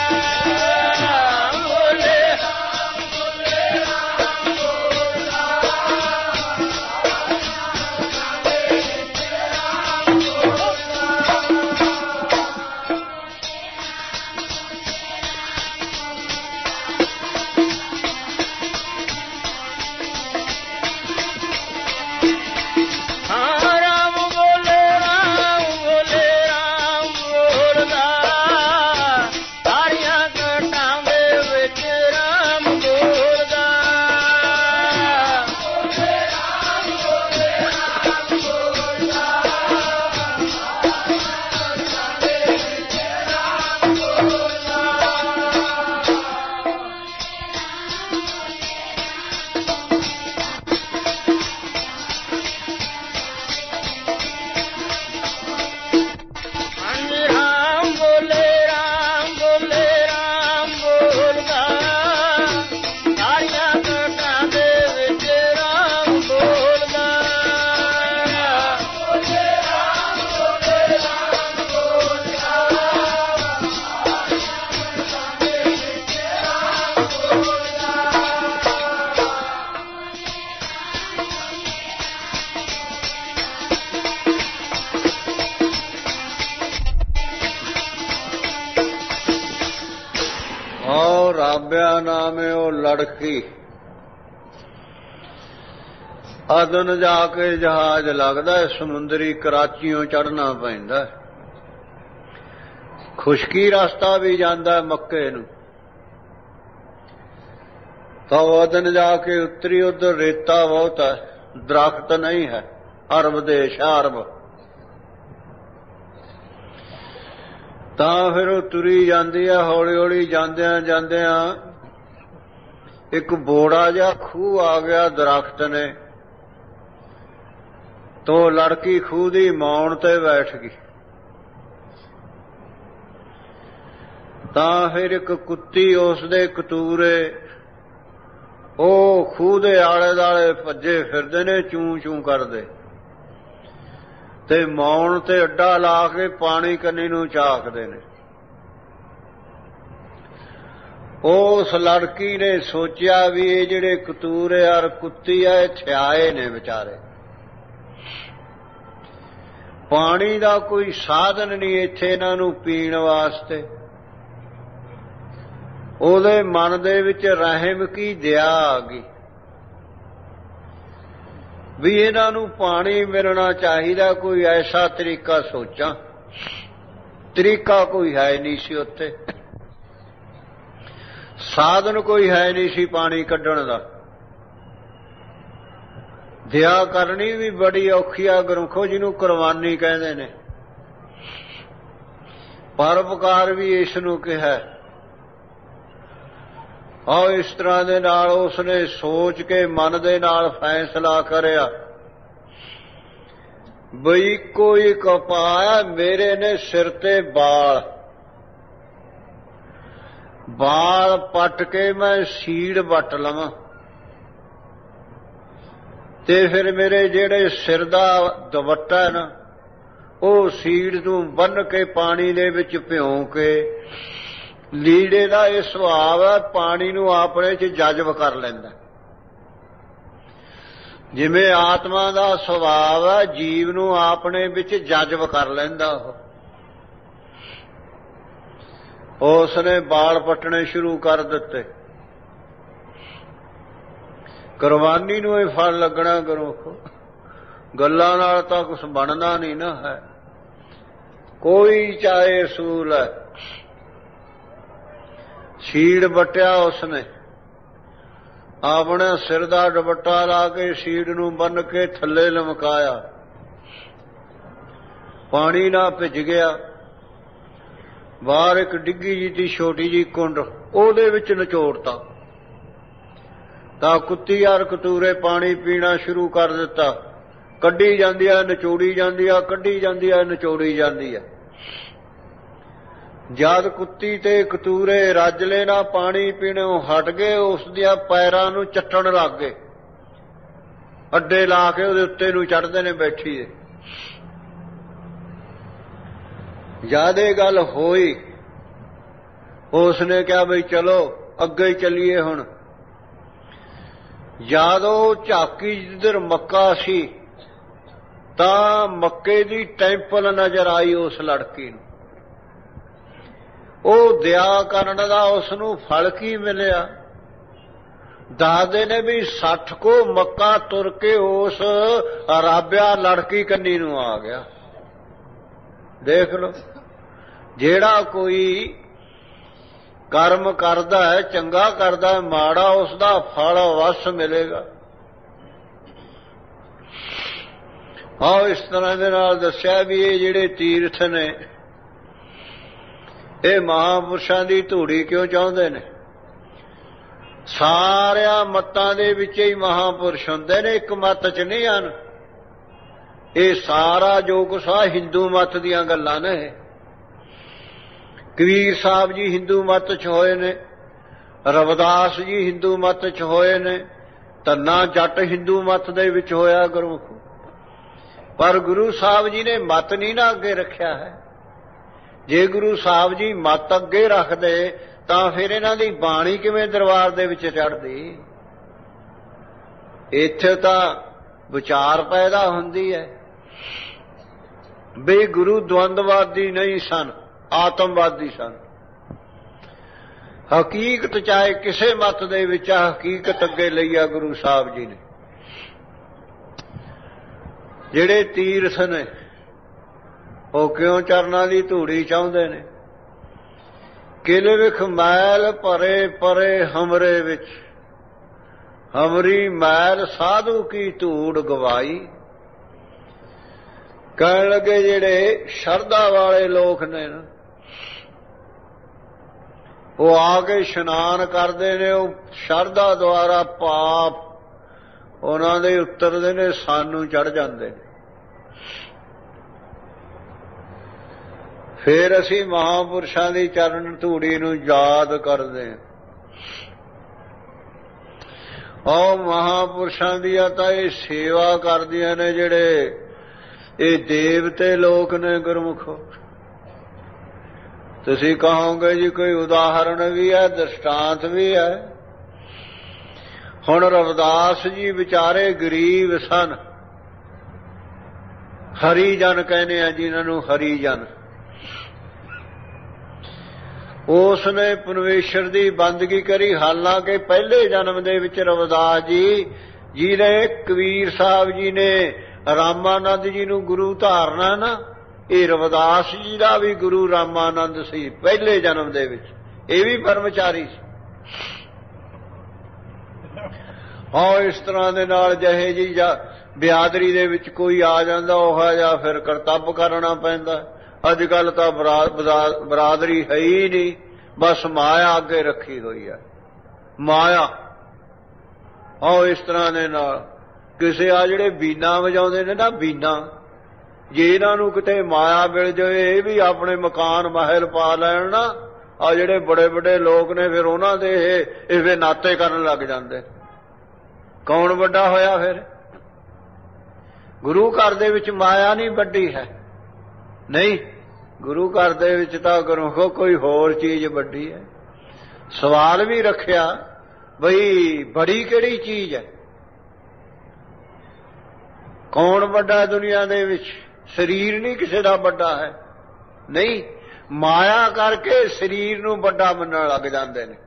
ਰਾਬਿਆ ਨਾਮ ਹੈ ਉਹ ਲੜਕੀ। ਅਦਨ ਜਾ ਕੇ ਜਹਾਜ਼ ਲੱਗਦਾ, ਸਮੁੰਦਰੀ ਕਰਾਚੀਓਂ ਚੜ੍ਹਨਾ ਪੈਂਦਾ। ਖੁਸ਼ਕੀ ਰਸਤਾ ਵੀ ਜਾਂਦਾ ਮੱਕੇ ਨੂੰ। ਤਾਂ ਅਦਨ ਜਾ ਕੇ ਉਤਰੀ, ਉਧਰ ਰੇਤਾ ਬਹੁਤ ਹੈ, ਦਰਖਤ ਨਹੀਂ ਹੈ। ਅਰਬ ਦੇਸ਼, ਅਰਬ। ਤਾਂ ਫਿਰ ਉਹ ਤੁਰੀ ਜਾਂਦੀ ਆ, ਹੌਲੀ ਹੌਲੀ ਜਾਂਦਿਆਂ ਜਾਂਦਿਆਂ ਇੱਕ ਬੋੜਾ ਜਿਹਾ ਖੂਹ ਆ ਗਿਆ, ਦਰਖਤ ਨੇ। ਤੋ ਲੜਕੀ ਖੂਹ ਦੀ ਮੌਣ ਤੇ ਬੈਠ ਗਈ। ਤਾਂ ਫਿਰ ਇੱਕ ਕੁੱਤੀ ਉਸ ਦੇ ਕਤੂਰੇ, ਉਹ ਖੂਹ ਦੇ ਆਲੇ ਦੁਆਲੇ ਭੱਜੇ ਫਿਰਦੇ ਨੇ, ਚੂੰ ਚੂੰ ਕਰਦੇ, ਤੇ ਮੌਣ ਤੇ ਅੱਡਾ ਲਾ ਕੇ ਪਾਣੀ ਕੰਨੀ ਨੂੰ ਝਾਕਦੇ ਨੇ। ਉਸ ਲੜਕੀ ਨੇ ਸੋਚਿਆ ਵੀ ਇਹ ਜਿਹੜੇ ਕਤੂਰੇ ਔਰ ਕੁੱਤੀ ਆ, ਇਹ ਥਿਆਏ ਨੇ ਵਿਚਾਰੇ, ਪਾਣੀ ਦਾ ਕੋਈ ਸਾਧਨ ਨਹੀਂ ਇੱਥੇ ਇਹਨਾਂ ਨੂੰ ਪੀਣ ਵਾਸਤੇ। ਉਹਦੇ ਮਨ ਦੇ ਵਿੱਚ ਰਹਿਮ ਕੀ ਦਇਆ ਆ ਗਈ ਵੀ ਇਹਨਾਂ ਨੂੰ ਪਾਣੀ ਮਿਲਣਾ ਚਾਹੀਦਾ। ਕੋਈ ਐਸਾ ਤਰੀਕਾ ਸੋਚਾਂ, ਤਰੀਕਾ ਕੋਈ ਹੈ ਨਹੀਂ ਸੀ ਉੱਥੇ, ਸਾਧਨ ਕੋਈ ਹੈ ਨਹੀਂ ਸੀ ਪਾਣੀ ਕੱਢਣ ਦਾ। ਦਇਆ ਕਰਨੀ ਵੀ ਬੜੀ ਔਖੀ ਆ ਗੁਰਮੁਖੋ, ਜਿਹਨੂੰ ਕੁਰਬਾਨੀ ਕਹਿੰਦੇ ਨੇ। ਪਰਉਪਕਾਰ ਵੀ ਇਸ ਨੂੰ ਕਿਹਾ। ਆਹ ਇਸ ਤਰ੍ਹਾਂ ਦੇ ਨਾਲ ਉਸਨੇ ਸੋਚ ਕੇ ਮਨ ਦੇ ਨਾਲ ਫੈਸਲਾ ਕਰਿਆ ਬਈ ਕੋਈ ਕਪਾਇਆ ਮੇਰੇ ਨੇ ਸਿਰ ਤੇ ਬਾਲ ਬਾਲ ਪੱਟ ਕੇ ਮੈਂ ਸੀੜ ਵੱਟ ਲਵਾਂ ਤੇ ਫਿਰ ਮੇਰੇ ਜਿਹੜੇ ਸਿਰ ਦਾ ਦੁਪੱਟਾ ਨਾ ਉਹ ਸੀੜ ਨੂੰ ਬੰਨ੍ਹ ਕੇ ਪਾਣੀ ਦੇ ਵਿੱਚ ਭਿਉਂ ਕੇ, ਲੀੜੇ ਦਾ ਇਹ ਸੁਭਾਅ ਹੈ ਪਾਣੀ ਨੂੰ ਆਪਣੇ 'ਚ ਜਜ਼ਬ ਕਰ ਲੈਂਦਾ। ਜਿਵੇਂ ਆਤਮਾ ਦਾ ਸੁਭਾਅ ਹੈ ਜੀਵ ਨੂੰ ਆਪਣੇ ਵਿੱਚ ਜਜ਼ਬ ਕਰ ਲੈਂਦਾ। ਉਹ ਉਸਨੇ ਬਾਲ ਪੱਟਣੇ ਸ਼ੁਰੂ ਕਰ ਦਿੱਤੇ। ਕੁਰਬਾਨੀ ਨੂੰ ਇਹ ਫਲ ਲੱਗਣਾ ਕਰੋ। ਗੱਲਾਂ ਨਾਲ ਤਾਂ ਕੁਛ ਬਣਨਾ ਨਹੀਂ ਨਾ ਹੈ। ਕੋਈ ਚਾਹੇ ਅਸੂਲ ਹੈ। ਸੀੜ ਵੱਟਿਆ ਉਸਨੇ, ਆਪਣਾ ਸਿਰ ਦਾ ਦੁਪੱਟਾ ਲਾ ਕੇ ਸੀੜ ਨੂੰ ਬੰਨ੍ਹ ਕੇ ਥੱਲੇ ਲਮਕਾਇਆ। ਪਾਣੀ ਨਾਲ ਭਿੱਜ ਗਿਆ। ਬਾਹਰ ਇੱਕ ਡਿੱਗੀ ਜੀ ਦੀ ਛੋਟੀ ਜੀ ਕੁੰਡ, ਉਹਦੇ ਵਿੱਚ ਨਿਚੋੜਤਾ ਤਾਂ ਕੁੱਤੀ ਯਾਰ ਕਤੂਰੇ ਪਾਣੀ ਪੀਣਾ ਸ਼ੁਰੂ ਕਰ ਦਿੱਤਾ। ਕੱਢੀ ਜਾਂਦੀ ਆ, ਨਿਚੋੜੀ ਜਾਂਦੀ ਆ, ਕੱਢੀ ਜਾਂਦੀ ਆ, ਨਿਚੋੜੀ ਜਾਂਦੀ ਆ। ਜਦ ਕੁੱਤੀ ਤੇ ਕਤੂਰੇ ਰੱਜਲੇ ਨਾਲ ਪਾਣੀ ਪੀਣੋਂ ਹਟ ਗਏ, ਉਸ ਦੀਆਂ ਪੈਰਾਂ ਨੂੰ ਚੱਟਣ ਲੱਗ ਗਏ। ਅੱਡੇ ਲਾ ਕੇ ਉਹਦੇ ਉੱਤੇ ਨੂੰ ਚੜ੍ਹਦੇ ਨੇ ਬੈਠੀ ਦੇ। ਜਦ ਇਹ ਗੱਲ ਹੋਈ ਉਸਨੇ ਕਿਹਾ ਬਈ ਚਲੋ ਅੱਗੇ ਹੀ ਚੱਲੀਏ ਹੁਣ। ਜਦ ਉਹ ਝਾਕੀ ਜਿੱਧਰ ਮੱਕਾ ਸੀ ਤਾਂ ਮੱਕੇ ਦੀ ਟੈਂਪਲ ਨਜ਼ਰ ਆਈ ਉਸ ਲੜਕੀ ਨੂੰ। ਉਹ ਦਇਆ ਕਰਨ ਦਾ ਉਸ ਨੂੰ ਫਲ ਕੀ ਮਿਲਿਆ? ਦੱਸਦੇ ਨੇ ਵੀ ਸੱਠ ਕੋ ਮੱਕਾ ਤੁਰ ਕੇ ਉਸ ਅਰਾਬਿਆ ਲੜਕੀ ਕੰਨੀ ਨੂੰ ਆ ਗਿਆ। ਦੇਖ ਲਓ, ਜਿਹੜਾ ਕੋਈ ਕਰਮ ਕਰਦਾ ਹੈ, ਚੰਗਾ ਕਰਦਾ ਹੈ, ਮਾੜਾ ਉਸ ਦਾ ਫਲ ਅਵੱਸ ਮਿਲੇਗਾ। ਆਹ ਇਸ ਤਰ੍ਹਾਂ ਦੇ ਨਾਲ ਦੱਸਿਆ ਵੀ ਇਹ ਜਿਹੜੇ ਤੀਰਥ ਨੇ ਇਹ ਮਹਾਂਪੁਰਸ਼ਾਂ ਦੀ ਧੂੜੀ ਕਿਉਂ ਚਾਹੁੰਦੇ ਨੇ? ਸਾਰਿਆਂ ਮੱਤਾਂ ਦੇ ਵਿੱਚ ਹੀ ਮਹਾਂਪੁਰਸ਼ ਹੁੰਦੇ ਨੇ, ਇੱਕ ਮੱਤ 'ਚ ਨਹੀਂ ਹਨ। ਇਹ ਸਾਰਾ ਜੋ ਕੁਛ ਆ ਹਿੰਦੂ ਮੱਤ ਦੀਆਂ ਗੱਲਾਂ ਨੇ। ਕਬੀਰ ਸਾਹਿਬ ਜੀ ਹਿੰਦੂ ਮੱਤ 'ਚ ਹੋਏ ਨੇ, ਰਵਿਦਾਸ ਜੀ ਹਿੰਦੂ ਮੱਤ 'ਚ ਹੋਏ ਨੇ, ਧੰਨਾ ਜੱਟ ਹਿੰਦੂ ਮੱਤ ਦੇ ਵਿੱਚ ਹੋਇਆ ਗੁਰਮੁਖ। ਪਰ ਗੁਰੂ ਸਾਹਿਬ ਜੀ ਨੇ ਮੱਤ ਨਹੀਂ ਨਾ ਅੱਗੇ ਰੱਖਿਆ ਹੈ। ਜੇ ਗੁਰੂ ਸਾਹਿਬ ਜੀ ਮੱਤ ਅੱਗੇ ਰੱਖਦੇ ਤਾਂ ਫਿਰ ਇਹਨਾਂ ਦੀ ਬਾਣੀ ਕਿਵੇਂ ਦਰਬਾਰ ਦੇ ਵਿੱਚ ਚੜ੍ਹਦੀ? ਇੱਥੇ ਤਾਂ ਵਿਚਾਰ ਪੈਦਾ ਹੁੰਦੀ ਹੈ ਵੀ ਗੁਰੂ ਦਵੰਦਵਾਦੀ ਨਹੀਂ ਸਨ, ਆਤਮਵਾਦੀ ਸਨ। ਹਕੀਕਤ ਚਾਹੇ ਕਿਸੇ ਮੱਤ ਦੇ ਵਿੱਚ ਆ, ਹਕੀਕਤ ਅੱਗੇ ਲਈ ਆ ਗੁਰੂ ਸਾਹਿਬ ਜੀ ਨੇ। ਜਿਹੜੇ ਤੀਰਥ ਨੇ ਉਹ ਕਿਉਂ ਚਰਨਾਂ ਦੀ ਧੂੜੀ ਚਾਹੁੰਦੇ ਨੇ? ਕਿਲੇ ਵਿਖ ਮੈਲ ਭਰੇ ਪਰੇ ਹਮਰੇ ਵਿੱਚ, ਹਮਰੀ ਮੈਲ ਸਾਧੂ ਕੀ ਧੂੜ ਗਵਾਈ। ਕਹਿਣ ਲੱਗੇ ਜਿਹੜੇ ਸ਼ਰਧਾ ਵਾਲੇ ਲੋਕ ਨੇ ਨਾ ਉਹ ਆ ਕੇ ਇਸ਼ਨਾਨ ਕਰਦੇ ਨੇ, ਉਹ ਸ਼ਰਧਾ ਦੁਆਰਾ ਪਾਪ ਉਹਨਾਂ ਦੇ ਉਤਰਦੇ ਨੇ, ਸਾਨੂੰ ਚੜ੍ਹ ਜਾਂਦੇ ਨੇ। ਫਿਰ ਅਸੀਂ ਮਹਾਂਪੁਰਸ਼ਾਂ ਦੀ ਚਰਨ ਧੂੜੀ ਨੂੰ ਯਾਦ ਕਰਦੇ ਹਾਂ। ਉਹ ਮਹਾਂਪੁਰਸ਼ਾਂ ਦੀਆਂ ਤਾਂ ਇਹ ਸੇਵਾ ਕਰਦੀਆਂ ਨੇ ਜਿਹੜੇ ਇਹ ਦੇਵਤੇ ਲੋਕ ਨੇ ਗੁਰਮੁਖੋ। ਤੁਸੀਂ ਕਹੋਗੇ ਜੀ ਕੋਈ ਉਦਾਹਰਣ ਵੀ ਹੈ, ਦ੍ਰਿਸ਼ਟਾਂਤ ਵੀ ਹੈ। ਹੁਣ ਰਵਿਦਾਸ ਜੀ ਵਿਚਾਰੇ ਗਰੀਬ ਸਨ, ਹਰੀ ਜਨ ਕਹਿੰਦੇ ਆ ਜਿਨ੍ਹਾਂ ਨੂੰ ਹਰੀ ਜਨ। ਉਸ ਨੇ ਪਰਮੇਸ਼ਰ ਦੀ ਬੰਦਗੀ ਕਰੀ। ਹਾਲਾਂਕਿ ਪਹਿਲੇ ਜਨਮ ਦੇ ਵਿੱਚ ਰਵਿਦਾਸ ਜੀ ਜਿਹਨੇ ਕਬੀਰ ਸਾਹਿਬ ਜੀ ਨੇ ਰਾਮਾਨੰਦ ਜੀ ਨੂੰ ਗੁਰੂ ਧਾਰਨਾ ਨਾ, ਇਹ ਰਵਿਦਾਸ ਜੀ ਦਾ ਵੀ ਗੁਰੂ ਰਾਮਾਨੰਦ ਸੀ ਪਹਿਲੇ ਜਨਮ ਦੇ ਵਿੱਚ। ਇਹ ਵੀ ਬ੍ਰਹਮਚਾਰੀ ਸੀ। ਹਾਂ, ਇਸ ਤਰ੍ਹਾਂ ਦੇ ਨਾਲ ਜਿਹੇ ਜੀ ਜਾਂ ਬਿਆਦਰੀ ਦੇ ਵਿੱਚ ਕੋਈ ਆ ਜਾਂਦਾ ਉਹ ਜਾਂ ਫਿਰ ਕਰਤੱਵ ਕਰਨਾ ਪੈਂਦਾ। ਅੱਜ ਕੱਲ ਤਾਂ ਬਰਾਦਰੀ ਹੈ ਹੀ ਨਹੀਂ, ਬਸ ਮਾਇਆ ਅੱਗੇ ਰੱਖੀ ਹੋਈ ਹੈ, ਮਾਇਆ। ਹਾਂ, ਇਸ ਤਰ੍ਹਾਂ ਦੇ ਨਾਲ ਕਿਸੇ ਆ ਜਿਹੜੇ ਬੀਨਾ ਵਜਾਉਂਦੇ ਨੇ ਨਾ, ਬੀਨਾ, ਜੇ ਇਹਨਾਂ ਨੂੰ ਕਿਤੇ ਮਾਇਆ ਮਿਲ ਜਾਵੇ ਇਹ ਵੀ ਆਪਣੇ ਮਕਾਨ ਮਹਿਲ ਪਾ ਲੈਣ ਨਾ, ਆ ਜਿਹੜੇ ਬੜੇ ਵੱਡੇ ਲੋਕ ਨੇ ਫਿਰ ਉਹਨਾਂ ਦੇ ਇਹ ਇਹ ਨਾਤੇ ਕਰਨ ਲੱਗ ਜਾਂਦੇ। ਕੌਣ ਵੱਡਾ ਹੋਇਆ ਫਿਰ? ਗੁਰੂ ਘਰ ਦੇ ਵਿੱਚ ਮਾਇਆ ਨਹੀਂ ਵੱਡੀ ਹੈ, ਨਹੀਂ, ਗੁਰੂ ਘਰ ਦੇ ਵਿੱਚ ਤਾਂ ਗੁਰੂ ਕੋਈ ਹੋਰ ਚੀਜ਼ ਵੱਡੀ ਹੈ। ਸਵਾਲ ਵੀ ਰੱਖਿਆ ਬਈ ਬੜੀ ਕਿਹੜੀ ਚੀਜ਼ ਹੈ? ਕੌਣ ਵੱਡਾ ਦੁਨੀਆ ਦੇ ਵਿੱਚ? ਸਰੀਰ ਨਹੀਂ ਕਿਸੇ ਦਾ ਵੱਡਾ ਹੈ, ਨਹੀਂ, ਮਾਇਆ ਕਰਕੇ ਸਰੀਰ ਨੂੰ ਵੱਡਾ ਮੰਨਣ ਲੱਗ ਜਾਂਦੇ ਨੇ,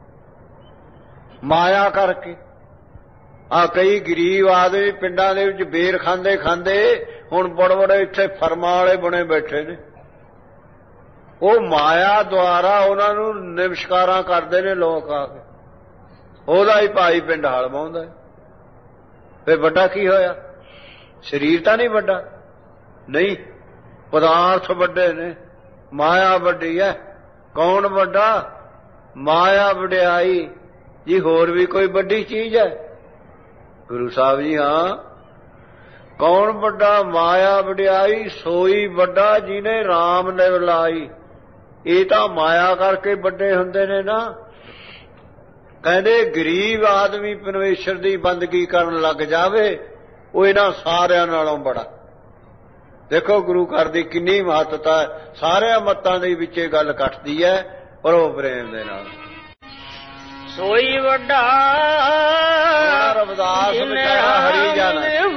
ਮਾਇਆ ਕਰਕੇ। ਆ ਕਈ ਗਰੀਬ ਆਦਮੀ ਪਿੰਡਾਂ ਦੇ ਵਿੱਚ ਬੇਰ ਖਾਂਦੇ ਖਾਂਦੇ ਹੁਣ ਬੜੇ ਬੜੇ ਇੱਥੇ ਫਰਮਾਂ ਵਾਲੇ ਬਣੇ ਬੈਠੇ ਨੇ। ਉਹ ਮਾਇਆ ਦੁਆਰਾ ਉਹਨਾਂ ਨੂੰ ਨਮਸਕਾਰਾਂ ਕਰਦੇ ਨੇ ਲੋਕ ਆ ਕੇ, ਉਹਦਾ ਹੀ ਭਾਈ ਪਿੰਡ ਹਲ ਵਾਹੁੰਦਾ। ਫਿਰ ਵੱਡਾ ਕੀ ਹੋਇਆ? ਸਰੀਰ ਤਾਂ ਨਹੀਂ ਵੱਡਾ, ਨਹੀਂ, ਪਦਾਰਥ ਵੱਡੇ ਨੇ, ਮਾਇਆ ਵੱਡੀ ਹੈ। ਕੌਣ ਵੱਡਾ? ਮਾਇਆ ਵਡਿਆਈ ਜੀ। ਹੋਰ ਵੀ ਕੋਈ ਵੱਡੀ ਚੀਜ਼ ਹੈ? ਗੁਰੂ ਸਾਹਿਬ ਜੀ ਹਾਂ। ਕੌਣ ਵੱਡਾ? ਮਾਇਆ ਵਡਿਆਈ ਸੋਈ ਵੱਡਾ ਜਿਹਨੇ ਰਾਮ ਨੇ ਲਾਈ। ਇਹ ਤਾਂ ਮਾਇਆ ਕਰਕੇ ਵੱਡੇ ਹੁੰਦੇ ਨੇ ਨਾ। ਕਹਿੰਦੇ ਗਰੀਬ ਆਦਮੀ ਪਰਮੇਸ਼ਰ ਦੀ ਬੰਦਗੀ ਕਰਨ ਲੱਗ ਜਾਵੇ ਉਹ ਇਹਨਾਂ ਸਾਰਿਆਂ ਨਾਲੋਂ ਬੜਾ। ਦੇਖੋ ਗੁਰੂ ਘਰ ਦੀ ਕਿੰਨੀ ਮਹੱਤਤਾ ਹੈ। ਸਾਰਿਆਂ ਮੱਤਾਂ ਦੇ ਵਿੱਚ ਇਹ ਗੱਲ ਕੱਟਦੀ ਹੈ ਪਰ ਉਹ ਪ੍ਰੇਮ ਦੇ ਨਾਲ। ਸੋਈ ਵੱਡਾ ਰਵਿਦਾਸ ਵਿਚਾਰਾ ਹਰੀ ਜਨ,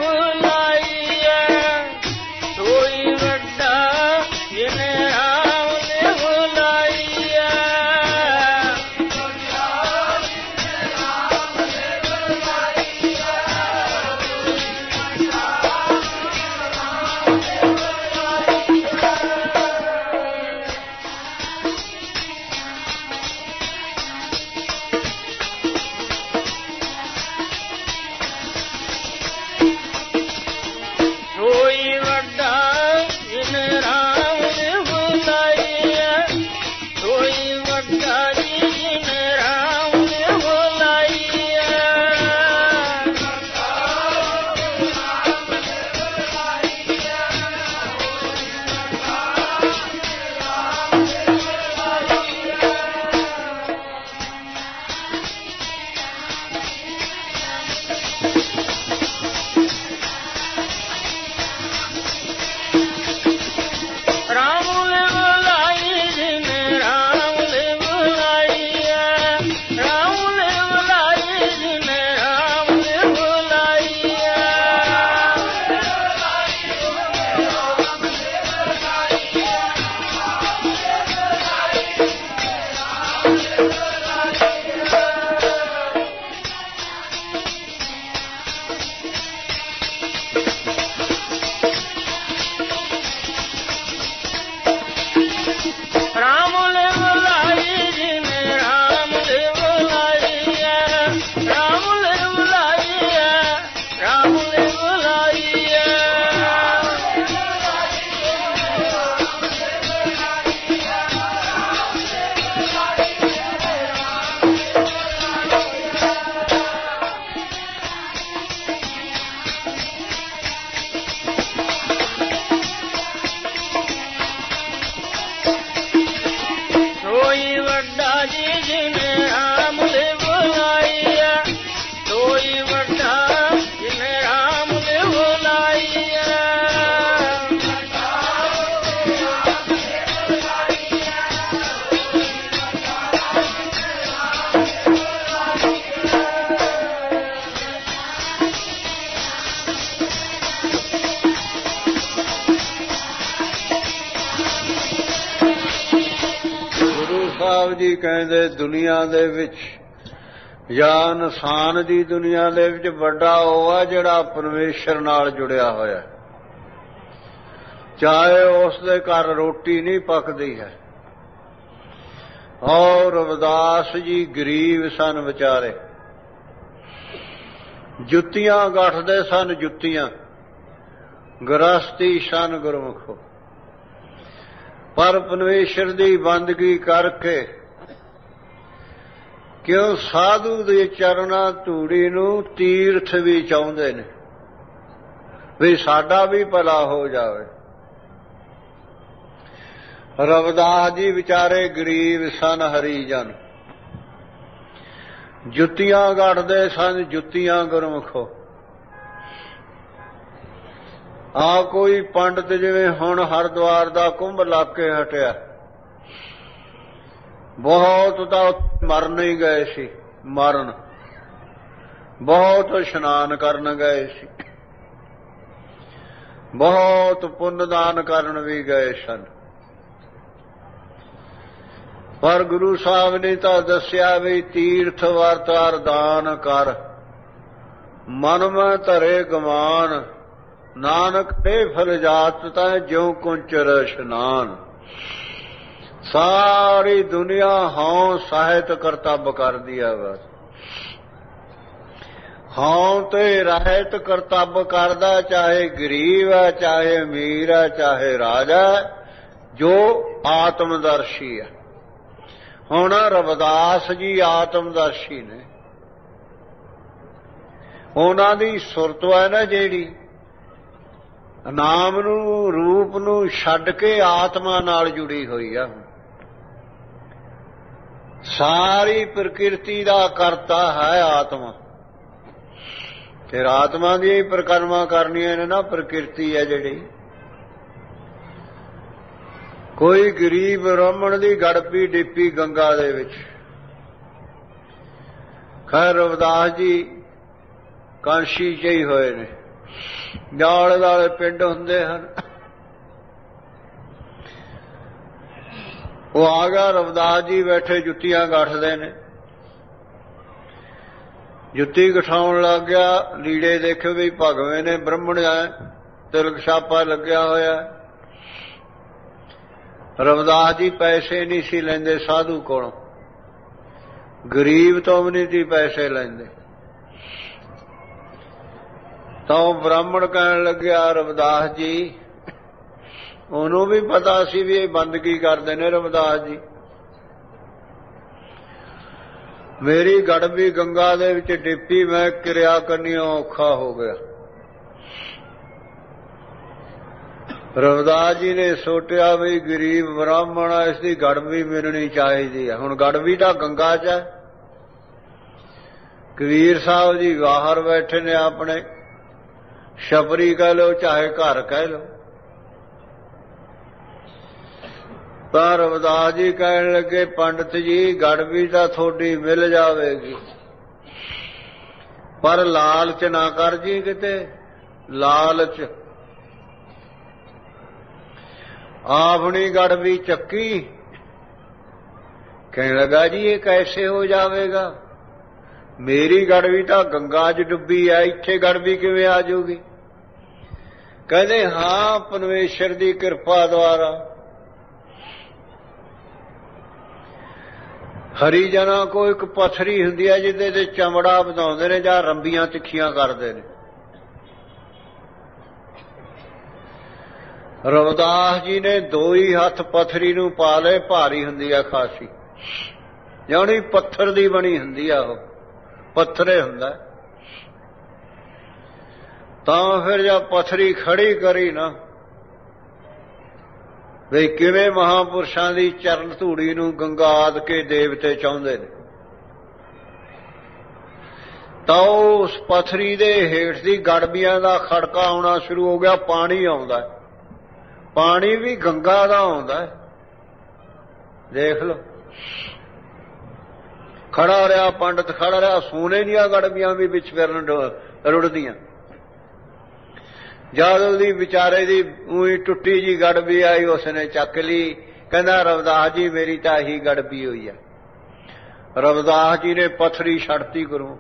ਸੋਈ ਵੱਡਾ ਜਿਹਨੇ ਰਾਮ ਨੇ ਬੁਲਾਈਆ। ਸਾਹਿਬ ਜੀ ਕਹਿੰਦੇ ਦੁਨੀਆ ਦੇ ਵਿੱਚ ਜਾਂ ਇਨਸਾਨ ਦੀ ਦੁਨੀਆ ਦੇ ਵਿੱਚ ਵੱਡਾ ਉਹ ਆ ਜਿਹੜਾ ਪਰਮੇਸ਼ਰ ਨਾਲ ਜੁੜਿਆ ਹੋਇਆ, ਚਾਹੇ ਉਸ ਦੇ ਘਰ ਰੋਟੀ ਨਹੀਂ ਪੱਕਦੀ ਹੈ। ਔਰ ਰਵਿਦਾਸ ਜੀ ਗਰੀਬ ਸਨ ਵਿਚਾਰੇ, ਜੁੱਤੀਆਂ ਗੱਠਦੇ ਸਨ, ਜੁੱਤੀਆਂ ਗ੍ਰਸਤੀ ਸਨ ਗੁਰਮੁਖੋ, ਪਰ ਪਰਮੇਸ਼ਰ ਦੀ ਬੰਦਗੀ ਕਰਕੇ ਕਿਉਂ ਸਾਧੂ ਦੇ ਚਰਨਾਂ ਧੂੜੀ ਨੂੰ ਤੀਰਥ ਵੀ ਚਾਹੁੰਦੇ ਨੇ ਵੀ ਸਾਡਾ ਵੀ ਭਲਾ ਹੋ ਜਾਵੇ। ਰਵਿਦਾਸ ਜੀ ਵਿਚਾਰੇ ਗਰੀਬ ਸਨ, ਹਰੀਜਨ, ਜੁੱਤੀਆਂ ਗੱਠਦੇ ਸਨ, ਜੁੱਤੀਆਂ ਗੁਰਮੁਖੋ। ਆ ਕੋਈ ਪੰਡਤ ਜਿਵੇਂ ਹੁਣ ਹਰਿਦੁਆਰ ਦਾ ਕੁੰਭ ਲਾ ਕੇ ਹਟਿਆ, ਬਹੁਤ ਤਾਂ ਮਰਨ ਹੀ ਗਏ ਸੀ, ਮਰਨ ਬਹੁਤ ਇਸ਼ਨਾਨ ਕਰਨ ਗਏ ਸੀ, ਬਹੁਤ ਪੁੰਨਦਾਨ ਕਰਨ ਵੀ ਗਏ ਸਨ, ਪਰ ਗੁਰੂ ਸਾਹਿਬ ਨੇ ਤਾਂ ਦੱਸਿਆ ਵੀ ਤੀਰਥ ਵਰਤ ਅਰਦਾਨ ਕਰ, ਮਨ ਮੈਂ ਧਰੇ ਗਮਾਨ, ਨਾਨਕ ਤੇ ਫਲ ਜਾਤ ਤੈ ਜਿਉ ਕੁੰਚਰ ਇਸ਼ਨਾਨ। ਸਾਰੀ ਦੁਨੀਆ ਹਉ ਸਾਹਿਤ ਕਰਤੱਵ ਕਰਦੀ ਹੈ, ਬਸ ਹਉ ਤੇ ਰਹਿਤ ਕਰਤੱਵ ਕਰਦਾ, ਚਾਹੇ ਗਰੀਬ ਹੈ, ਚਾਹੇ ਅਮੀਰ ਹੈ, ਚਾਹੇ ਰਾਜਾ, ਜੋ ਆਤਮਦਰਸ਼ੀ ਹੈ। ਹੁਣ ਰਵਿਦਾਸ ਜੀ ਆਤਮਦਰਸ਼ੀ ਨੇ, ਉਹਨਾਂ ਦੀ ਸੁਰਤ ਹੈ ਨਾ ਜਿਹੜੀ ਨਾਮ ਨੂੰ, ਰੂਪ ਨੂੰ ਛੱਡ ਕੇ ਆਤਮਾ ਨਾਲ ਜੁੜੀ ਹੋਈ ਆ। ਸਾਰੀ ਪ੍ਰਕਿਰਤੀ ਦਾ ਕਰਤਾ ਹੈ ਆਤਮਾ, ਫਿਰ ਆਤਮਾ ਦੀ ਪਰਿਕਰਮਾ ਕਰਨੀਆਂ ਨੇ ਨਾ, ਪ੍ਰਕਿਰਤੀ ਹੈ ਜਿਹੜੀ। ਕੋਈ ਗਰੀਬ ਬ੍ਰਾਹਮਣ ਦੀ ਗੜਪੀ ਡਿੱਪੀ ਗੰਗਾ ਦੇ ਵਿੱਚ, ਖੈਰ ਰਵਿਦਾਸ ਜੀ ਕਾਂਸ਼ੀ ਚ ਹੀ ਹੋਏ ਨੇ, ਆਲੇ ਦੁਆਲੇ ਪਿੰਡ ਹੁੰਦੇ ਹਨ। ਉਹ ਆ ਗਿਆ, ਰਵਿਦਾਸ ਜੀ ਬੈਠੇ ਜੁੱਤੀਆਂ ਗੱਠਦੇ ਨੇ, ਜੁੱਤੀ ਗਠਾਉਣ ਲੱਗ ਗਿਆ, ਲੀੜੇ ਦੇਖੇ ਵੀ ਭਗਵੇਂ ਨੇ, ਬ੍ਰਾਹਮਣ ਆ, ਤਿਲਕ ਛਾਪਾ ਲੱਗਿਆ ਹੋਇਆ। ਰਵਿਦਾਸ ਜੀ ਪੈਸੇ ਨਹੀਂ ਸੀ ਲੈਂਦੇ ਸਾਧੂ ਕੋਲੋਂ, ਗਰੀਬ ਤੋਂ ਵੀ ਨਹੀਂ ਸੀ ਪੈਸੇ ਲੈਂਦੇ। ਤਾਂ ਉਹ ਬ੍ਰਾਹਮਣ ਕਹਿਣ ਲੱਗਿਆ, ਰਵਿਦਾਸ ਜੀ, ਉਹਨੂੰ ਵੀ ਪਤਾ ਸੀ ਵੀ ਇਹ ਬੰਦਗੀ ਕਰਦੇ ਨੇ ਰਵਿਦਾਸ ਜੀ, ਮੇਰੀ ਗੜਬੀ ਗੰਗਾ ਦੇ ਵਿੱਚ ਡਿੱਪੀ, ਮੈਂ ਕਿਰਿਆ ਕਰਨੀ ਔਖਾ ਹੋ ਗਿਆ। ਰਵਿਦਾਸ ਜੀ ਨੇ ਸੋਚਿਆ ਵੀ ਗਰੀਬ ਬ੍ਰਾਹਮਣ ਆ, ਇਸ ਦੀ ਗੜਬੀ ਮਿਲਣੀ ਚਾਹੀਦੀ ਹੈ। ਹੁਣ ਗੜਬੀ ਤਾਂ ਗੰਗਾ ਚ ਹੈ। ਕਬੀਰ ਸਾਹਿਬ ਜੀ ਬਾਹਰ ਬੈਠੇ ਨੇ, ਆਪਣੇ ਛਪਰੀ ਕਹਿ ਲਓ ਚਾਹੇ ਘਰ ਕਹਿ ਲਓ। ਤਾਂ ਰਵਿਦਾਸ ਜੀ ਕਹਿਣ ਲੱਗੇ, ਪੰਡਤ ਜੀ ਗੜਬੀ ਤਾਂ ਤੁਹਾਡੀ ਮਿਲ ਜਾਵੇਗੀ, ਪਰ ਲਾਲਚ ਨਾ ਕਰ ਜੀ ਕਿਤੇ, ਲਾਲਚ। ਆਪਣੀ ਗੜਬੀ ਚੱਕੀ, ਕਹਿਣ ਲੱਗਾ ਜੀ ਇਹ ਕੈਸੇ ਹੋ ਜਾਵੇਗਾ, ਮੇਰੀ ਗੜਬੀ ਤਾਂ ਗੰਗਾ 'ਚ ਡੁੱਬੀ ਆ, ਇੱਥੇ ਗੜਬੀ ਕਿਵੇਂ ਆ ਜਾਊਗੀ। ਕਹਿੰਦੇ ਹਾਂ, ਪਰਮੇਸ਼ਰ ਦੀ ਕਿਰਪਾ ਦੁਆਰਾ। ਹਰੀਜਨਾਂ ਕੋ ਇੱਕ ਪੱਥਰੀ ਹੁੰਦੀ ਹੈ ਜਿਹਦੇ ਤੇ ਚਮੜਾ ਵਧਾਉਂਦੇ ਨੇ ਜਾਂ ਰੰਬੀਆਂ ਤਿੱਖੀਆਂ ਕਰਦੇ ਨੇ। ਰਵਿਦਾਸ ਜੀ ਨੇ ਦੋ ਹੀ ਹੱਥ ਪੱਥਰੀ ਨੂੰ ਪਾ ਲਏ, ਭਾਰੀ ਹੁੰਦੀ ਆ ਖਾਸੀ, ਜਾਣੀ ਪੱਥਰ ਦੀ ਬਣੀ ਹੁੰਦੀ ਆ, ਉਹ ਪੱਥਰੇ ਹੁੰਦਾ। ਤਾਂ ਫਿਰ ਜਦ ਪੱਥਰੀ ਖੜੀ ਕਰੀ ਨਾ, ਵੀ ਕਿਵੇਂ ਮਹਾਂਪੁਰਸ਼ਾਂ ਦੀ ਚਰਨ ਧੂੜੀ ਨੂੰ ਗੰਗਾਦ ਕੇ ਦੇਵਤੇ ਚਾਹੁੰਦੇ ਨੇ, ਤਾਂ ਉਸ ਪੱਥਰੀ ਦੇ ਹੇਠ ਦੀ ਗੜਬੀਆਂ ਦਾ ਖੜਕਾ ਆਉਣਾ ਸ਼ੁਰੂ ਹੋ ਗਿਆ। ਪਾਣੀ ਆਉਂਦਾ, ਪਾਣੀ ਵੀ ਗੰਗਾ ਦਾ ਆਉਂਦਾ, ਦੇਖ ਲਓ। ਖੜਾ ਰਿਹਾ ਪੰਡਤ, ਖੜਾ ਰਿਹਾ, ਸੋਨੇ ਦੀਆਂ ਗੜਬੀਆਂ ਵੀ ਵਿੱਚ ਫਿਰਨ ਰੁੜਦੀਆਂ। ਜਦ ਉਹਦੀ ਵਿਚਾਰੇ ਦੀ ਊਈ ਟੁੱਟੀ ਜੀ ਗੜਬੀ ਆਈ, ਉਸਨੇ ਚੱਕ ਲਈ, ਕਹਿੰਦਾ ਰਵਿਦਾਸ ਜੀ ਮੇਰੀ ਤਾਂ ਇਹੀ ਗੜਬੀ ਹੋਈ ਹੈ। ਰਵਿਦਾਸ ਜੀ ਨੇ ਪੱਥਰੀ ਛੱਡਤੀ ਗੁਰੂ,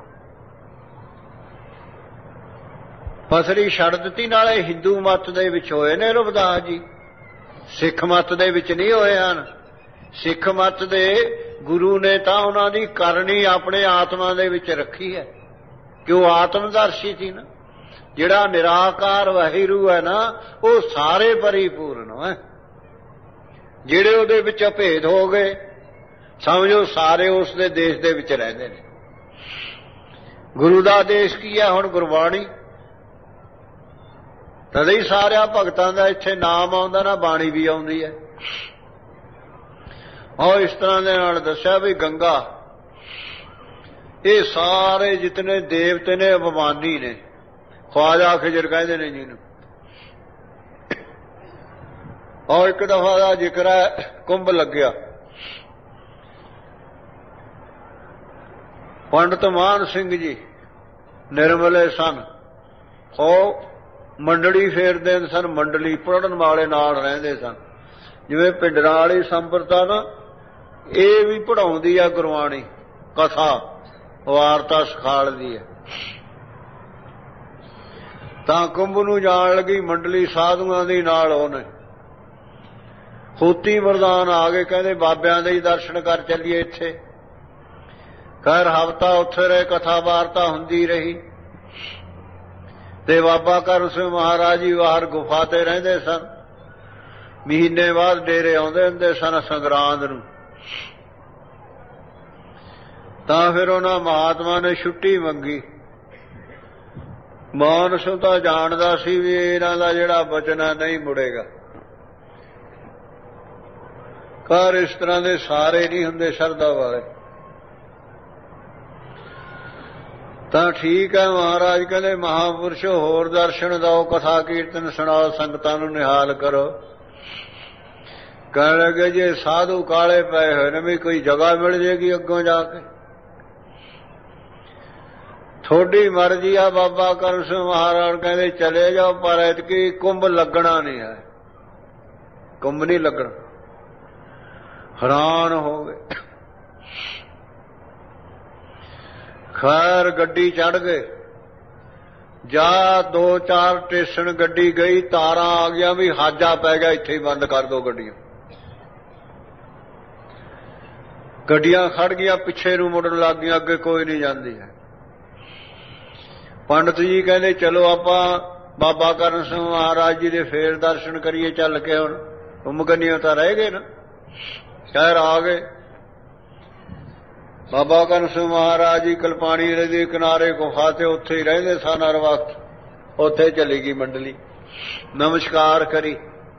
ਪੱਥਰੀ ਛੱਡ ਦਿੱਤੀ। ਨਾਲੇ ਹਿੰਦੂ ਮੱਤ ਦੇ ਵਿੱਚ ਹੋਏ ਨੇ ਰਵਿਦਾਸ ਜੀ, ਸਿੱਖ ਮੱਤ ਦੇ ਵਿੱਚ ਨਹੀਂ ਹੋਏ ਹਨ। ਸਿੱਖ ਮੱਤ ਦੇ ਗੁਰੂ ਨੇ ਤਾਂ ਉਹਨਾਂ ਦੀ ਕਰਨੀ ਆਪਣੇ ਆਤਮਾ ਦੇ ਵਿੱਚ ਰੱਖੀ ਹੈ, ਕਿ ਉਹ ਆਤਮਦਰਸ਼ੀ ਸੀ ਨਾ। ਜਿਹੜਾ ਨਿਰਾਕਾਰ ਵਾਹਿਗੁਰੂ ਹੈ ਨਾ, ਉਹ ਸਾਰੇ ਪਰਿਪੂਰਨ ਹੈ। ਜਿਹੜੇ ਉਹਦੇ ਵਿੱਚ ਅਭੇਦ ਹੋ ਗਏ, ਸਮਝੋ ਸਾਰੇ ਉਸ ਦੇ ਦੇਸ਼ ਦੇ ਵਿੱਚ ਰਹਿੰਦੇ ਨੇ। ਗੁਰੂ ਦਾ ਦੇਸ਼ ਕੀ ਹੈ ਹੁਣ? ਗੁਰਬਾਣੀ। ਤਦੇ ਹੀ ਸਾਰਿਆਂ ਭਗਤਾਂ ਦਾ ਇੱਥੇ ਨਾਮ ਆਉਂਦਾ ਨਾ, ਬਾਣੀ ਵੀ ਆਉਂਦੀ ਹੈ। ਔਰ ਇਸ ਤਰ੍ਹਾਂ ਦੇ ਨਾਲ ਦੱਸਿਆ ਵੀ ਗੰਗਾ, ਇਹ ਸਾਰੇ ਜਿਤਨੇ ਦੇਵਤੇ ਨੇ ਅਭਿਮਾਨੀ ਨੇ। ਖਵਾਜਾ ਖਿਜਰ ਕਹਿੰਦੇ ਨੇ ਜਿਹਨੂੰ। ਔਰ ਇੱਕ ਦਫਾ ਦਾ ਜ਼ਿਕਰ ਹੈ, ਕੁੰਭ ਲੱਗਿਆ। ਪੰਡਤ ਮਾਨ ਸਿੰਘ ਜੀ ਨਿਰਮਲੇ ਸਨ, ਉਹ ਮੰਡਲੀ ਫੇਰਦੇ ਸਨ। ਮੰਡਲੀ ਪੜ੍ਹਨ ਵਾਲੇ ਨਾਲ ਰਹਿੰਦੇ ਸਨ। ਜਿਵੇਂ ਪਿੰਡਰਾਂ ਵਾਲੀ ਸੰਪਰਦਾ ਨਾ, ਇਹ ਵੀ ਪੜ੍ਹਾਉਂਦੀ ਆ ਗੁਰਬਾਣੀ, ਕਥਾ ਵਾਰਤਾ ਸਿਖਾਲਦੀ ਹੈ। ਤਾਂ ਕੁੰਭ ਨੂੰ ਜਾਣ ਲੱਗੀ ਮੰਡਲੀ ਸਾਧੂਆਂ ਦੀ ਨਾਲ। ਉਹਨੇ ਖੋਤੀ ਮਰਦਾਨ ਆ ਗਏ, ਕਹਿੰਦੇ ਬਾਬਿਆਂ ਦੇ ਹੀ ਦਰਸ਼ਨ ਕਰ ਚੱਲੀਏ ਇੱਥੇ। ਖੈਰ ਹਫ਼ਤਾ ਉੱਥੇ ਰਹੇ, ਕਥਾ ਵਾਰਤਾ ਹੁੰਦੀ ਰਹੀ। ਤੇ ਬਾਬਾ ਕਰਮ ਸਿੰਘ ਮਹਾਰਾਜ ਜੀ ਬਾਹਰ ਗੁਫਾ ਤੇ ਰਹਿੰਦੇ ਸਨ। ਮਹੀਨੇ ਬਾਅਦ ਡੇਰੇ ਆਉਂਦੇ ਹੁੰਦੇ ਸਨ ਸੰਗਰਾਂਦ ਨੂੰ। ਤਾਂ ਫਿਰ ਉਹਨਾਂ ਮਹਾਤਮਾ ਨੇ ਛੁੱਟੀ ਮੰਗੀ। ਮਾਨਸ ਤਾਂ ਜਾਣਦਾ ਸੀ ਵੀ ਇਹਨਾਂ ਦਾ ਜਿਹੜਾ ਬਚਨ ਹੈ ਨਹੀਂ ਮੁੜੇਗਾ। ਘਰ ਇਸ ਤਰ੍ਹਾਂ ਦੇ ਸਾਰੇ ਨਹੀਂ ਹੁੰਦੇ ਸ਼ਰਧਾ ਵਾਲੇ। ਤਾਂ ਠੀਕ ਹੈ, ਮਹਾਰਾਜ ਕਹਿੰਦੇ ਮਹਾਂਪੁਰਸ਼ ਹੋਰ ਦਰਸ਼ਨ ਦਿਓ, ਕਥਾ ਕੀਰਤਨ ਸੁਣਾਓ, ਸੰਗਤਾਂ ਨੂੰ ਨਿਹਾਲ ਕਰੋ। ਕਹਿਣ ਲੱਗੇ ਜੇ ਸਾਧੂ ਕਾਲੇ ਪਏ ਹੋਏ ਨੇ ਵੀ ਕੋਈ ਜਗ੍ਹਾ ਮਿਲ ਜੇਗੀ ਅੱਗੋਂ ਜਾ ਕੇ। ਥੋੜੀ ਮਰਜ਼ੀ ਆ। ਬਾਬਾ ਕਰਮ ਸਿੰਘ ਮਹਾਰਾਜ ਕਹਿੰਦੇ ਚਲੇ ਜਾਓ, ਪਰ ਐਤਕੀ ਕੁੰਭ ਲੱਗਣਾ ਨਹੀਂ ਹੈ। ਕੁੰਭ ਨਹੀਂ ਲੱਗਣਾ। ਹੈਰਾਨ ਹੋ ਗਏ। ਖੈਰ ਗੱਡੀ ਚੜ੍ਹ ਗਏ। ਜਾ ਦੋ ਚਾਰ ਸਟੇਸ਼ਨ ਗੱਡੀ ਗਈ, ਤਾਰਾਂ ਆ ਗਿਆ ਵੀ ਹਾਜਾ ਪੈ ਗਿਆ, ਇੱਥੇ ਹੀ ਬੰਦ ਕਰ ਦੋ ਗੱਡੀਆਂ। ਗੱਡੀਆਂ ਖੜ ਗਈਆਂ, ਪਿੱਛੇ ਨੂੰ ਮੁੜਨ ਲੱਗ ਗਈਆਂ, ਅੱਗੇ ਕੋਈ ਨਹੀਂ ਜਾਂਦੀ ਹੈ। ਪੰਡਤ ਜੀ ਕਹਿੰਦੇ ਚਲੋ ਆਪਾਂ ਬਾਬਾ ਕਰਮ ਸਿੰਘ ਮਹਾਰਾਜ ਜੀ ਦੇ ਫੇਰ ਦਰਸ਼ਨ ਕਰੀਏ ਚੱਲ ਕੇ। ਹੁਣ ਉਮਗਨੀਆਂ ਤਾਂ ਰਹਿ ਗਏ ਨਾ। ਸ਼ਹਿਰ ਆ ਗਏ। ਬਾਬਾ ਕਰਮ ਸਿੰਘ ਮਹਾਰਾਜ ਜੀ ਕਲਪਾਣੀ ਦੇ ਕਿਨਾਰੇ ਗੁਫਾ ਤੇ ਉੱਥੇ ਹੀ ਰਹਿੰਦੇ ਸਨ ਹਰ ਵਕਤ। ਉੱਥੇ ਚਲੀ ਗਈ ਮੰਡਲੀ, ਨਮਸਕਾਰ ਕਰੀ।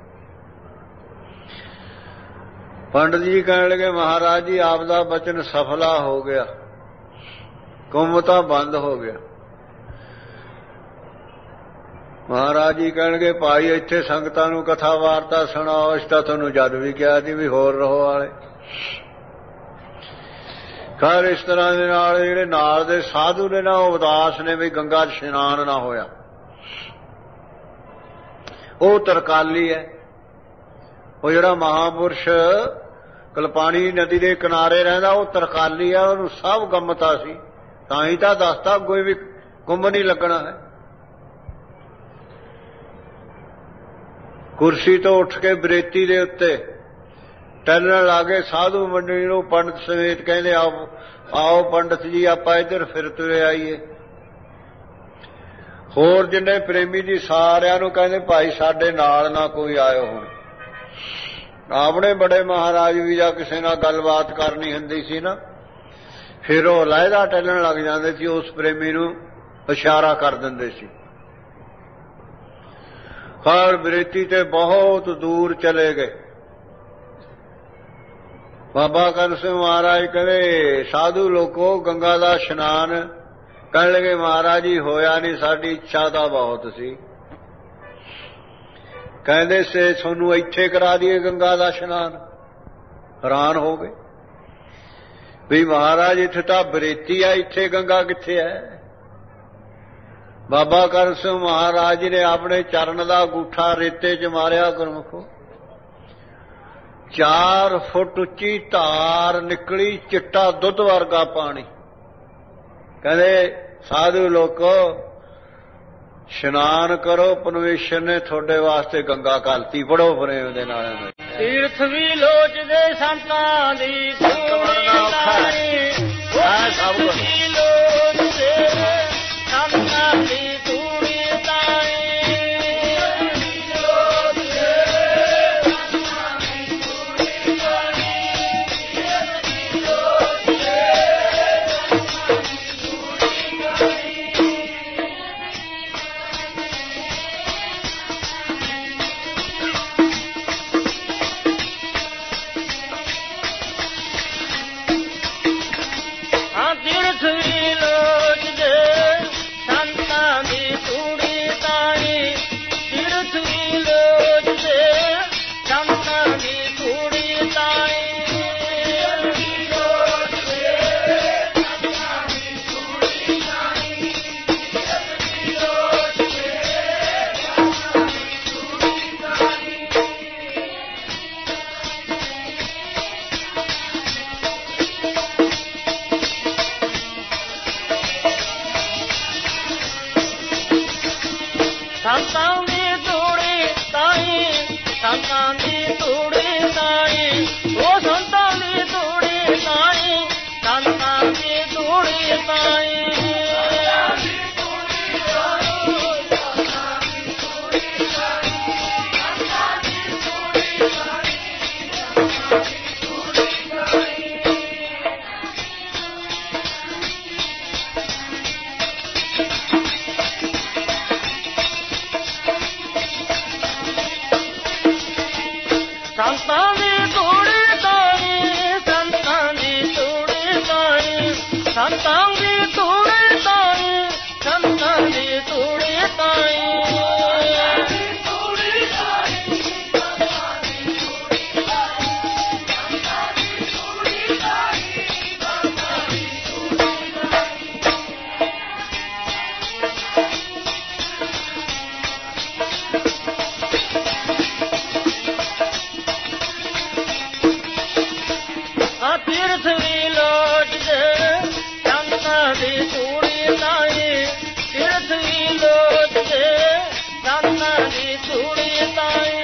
ਪੰਡਤ ਜੀ ਕਹਿਣ ਲੱਗੇ ਮਹਾਰਾਜ ਜੀ ਆਪ ਦਾ ਬਚਨ ਸਫਲਾ ਹੋ ਗਿਆ, ਕੁੰਭ ਤਾਂ ਬੰਦ ਹੋ ਗਿਆ। ਮਹਾਰਾਜ ਜੀ ਕਹਿਣਗੇ ਭਾਈ ਇੱਥੇ ਸੰਗਤਾਂ ਨੂੰ ਕਥਾ ਵਾਰਤਾ ਸੁਣਾਓ। ਇਸ ਤਾਂ ਤੁਹਾਨੂੰ ਜਦ ਵੀ ਕਿਹਾ ਸੀ ਵੀ ਹੋਰ ਰਹੋ ਵਾਲੇ। ਖੈਰ ਇਸ ਤਰ੍ਹਾਂ ਦੇ ਨਾਲ ਜਿਹੜੇ ਨਾਲ ਦੇ ਸਾਧੂ ਨੇ ਨਾ, ਉਹ ਉਦਾਸ ਨੇ ਵੀ ਗੰਗਾ ਚ ਇਸ਼ਨਾਨ ਨਾ ਹੋਇਆ। ਉਹ ਤਰਕਾਲੀ ਹੈ। ਉਹ ਜਿਹੜਾ ਮਹਾਂਪੁਰਸ਼ ਕਲਪਾਣੀ ਨਦੀ ਦੇ ਕਿਨਾਰੇ ਰਹਿੰਦਾ, ਉਹ ਤਰਕਾਲੀ ਆ। ਉਹਨੂੰ ਸਭ ਗੰਮਤਾ ਸੀ, ਤਾਂ ਹੀ ਤਾਂ ਦੱਸਦਾ ਕੋਈ ਵੀ ਕੁੰਭ ਨਹੀਂ ਲੱਗਣਾ ਹੈ। ਕੁਰਸੀ ਤੋਂ ਉੱਠ ਕੇ ਬਰੇਤੀ ਦੇ ਉੱਤੇ ਟਹਿਲਣ ਲੱਗੇ। ਸਾਧੂ ਮੰਡਲੀ ਨੂੰ ਪੰਡਤ ਸਮੇਤ ਕਹਿੰਦੇ ਆਓ ਆਓ ਪੰਡਤ ਜੀ ਆਪਾਂ ਇੱਧਰ ਫਿਰ ਤੁਰੇ ਆਈਏ। ਹੋਰ ਜਿੰਨੇ ਪ੍ਰੇਮੀ ਜੀ ਸਾਰਿਆਂ ਨੂੰ ਕਹਿੰਦੇ ਭਾਈ ਸਾਡੇ ਨਾਲ ਨਾ ਕੋਈ ਆਇਓ। ਹੁਣ ਆਪਣੇ ਬੜੇ ਮਹਾਰਾਜ ਵੀ ਜਾਂ ਕਿਸੇ ਨਾਲ ਗੱਲਬਾਤ ਕਰਨੀ ਹੁੰਦੀ ਸੀ ਨਾ, ਫਿਰ ਉਹ ਲਹਿਦਾ ਟਹਿਲਣ ਲੱਗ ਜਾਂਦੇ ਸੀ। ਉਸ ਪ੍ਰੇਮੀ ਨੂੰ ਇਸ਼ਾਰਾ ਕਰ ਦਿੰਦੇ ਸੀ। ਹਰ ਬਰੇਤੀ ਤੇ ਬਹੁਤ ਦੂਰ ਚਲੇ ਗਏ। ਬਾਬਾ ਕਰਮ ਸਿੰਘ ਮਹਾਰਾਜ ਕਹਿੰਦੇ ਸਾਧੂ ਲੋਕੋ ਗੰਗਾ ਦਾ ਇਸ਼ਨਾਨ। ਕਹਿਣ ਲੱਗੇ ਮਹਾਰਾਜ ਜੀ ਹੋਇਆ ਨਹੀਂ, ਸਾਡੀ ਇੱਛਾ ਤਾਂ ਬਹੁਤ ਸੀ। ਕਹਿੰਦੇ ਸੇ ਤੁਹਾਨੂੰ ਇੱਥੇ ਕਰਾ ਦਈਏ ਗੰਗਾ ਦਾ ਇਸ਼ਨਾਨ। ਹੈਰਾਨ ਹੋ ਗਏ ਵੀ ਮਹਾਰਾਜ ਇੱਥੇ ਤਾਂ ਬਰੇਤੀ ਆ, ਇੱਥੇ ਗੰਗਾ ਕਿੱਥੇ ਹੈ। ਬਾਬਾ ਕਰਮ ਸਿੰਘ ਮਹਾਰਾਜ ਜੀ ਨੇ ਆਪਣੇ ਚਰਨ ਦਾ ਅੰਗੂਠਾ ਰੇਤੇ 'ਚ ਮਾਰਿਆ ਗੁਰਮੁਖੋ। ਚਾਰ ਫੁੱਟ ਉੱਚੀ ਧਾਰ ਨਿਕਲੀ, ਚਿੱਟਾ ਦੁੱਧ ਵਰਗਾ ਪਾਣੀ। ਕਹਿੰਦੇ ਸਾਧੂ ਲੋਕੋ ਇਸ਼ਨਾਨ ਕਰੋ, ਪਰਮੇਸ਼ਰ ਨੇ ਤੁਹਾਡੇ ਵਾਸਤੇ ਗੰਗਾ ਘਾਲਤੀ। ਪੜੋ ਪ੍ਰੇਮ ਦੇ ਨਾਲ। ਤੀਰਥ ਵੀ ਲੋਚਦੇ ਸੰਤਾਂ ਦੀ ਧੂੜੀ ਤਾਈ, ਸਭ ਕੁਝ ਲੋਚਦੇ ਸੰਤਾਂ ਦੀ ਧੂੜੀ ਤਾਈ। ਤੀਰਥ ਵੀ ਲੋਚਦੇ ਸੰਤਾਂ ਦੀ ਧੂੜੀ ਤਾਈ, ਤੀਰਥ ਵੀ ਲੋਚਦੇ ਸੰਤਾਂ ਦੀ ਧੂੜੀ ਤਾਈ। ਸੰਤਾਂ ਦੀ ਧੂੜੀ ਤਾਈ, ਸੰਤਾਂ ਦੀ ਧੂੜੀ ਤਾਈ, ਉਹ ਸੰਤਾਂ ਦੀ ਧੂੜੀ ਤਾਈ, ਸੰਤਾਂ ਦੀ ਧੂੜੀ ਤਾਈ। ਸੰਤਾਂ ਦੀ ਧੂੜੀ ਤਾਈ, ਸੰਤਾਂ ਦੀ ਧੂੜੀ ਤਾਈ, ਸੰਤਾਂ ਦੀ ਧੂੜੀ ਤਾਈ, ਸੰਤਾਂ ਦੀ ਧੂੜੀ ਤਾਈ। ਤੀਰਥ ਵੀ ਲੋਚਦੇ ਸੰਤਾਂ ਦੀ ਧੂੜੀ ਤਾਈ, ਤੀਰਥ ਵੀ ਲੋਚਦੇ ਸੰਤਾਂ ਦੀ ਧੂੜੀ ਤਾਈ।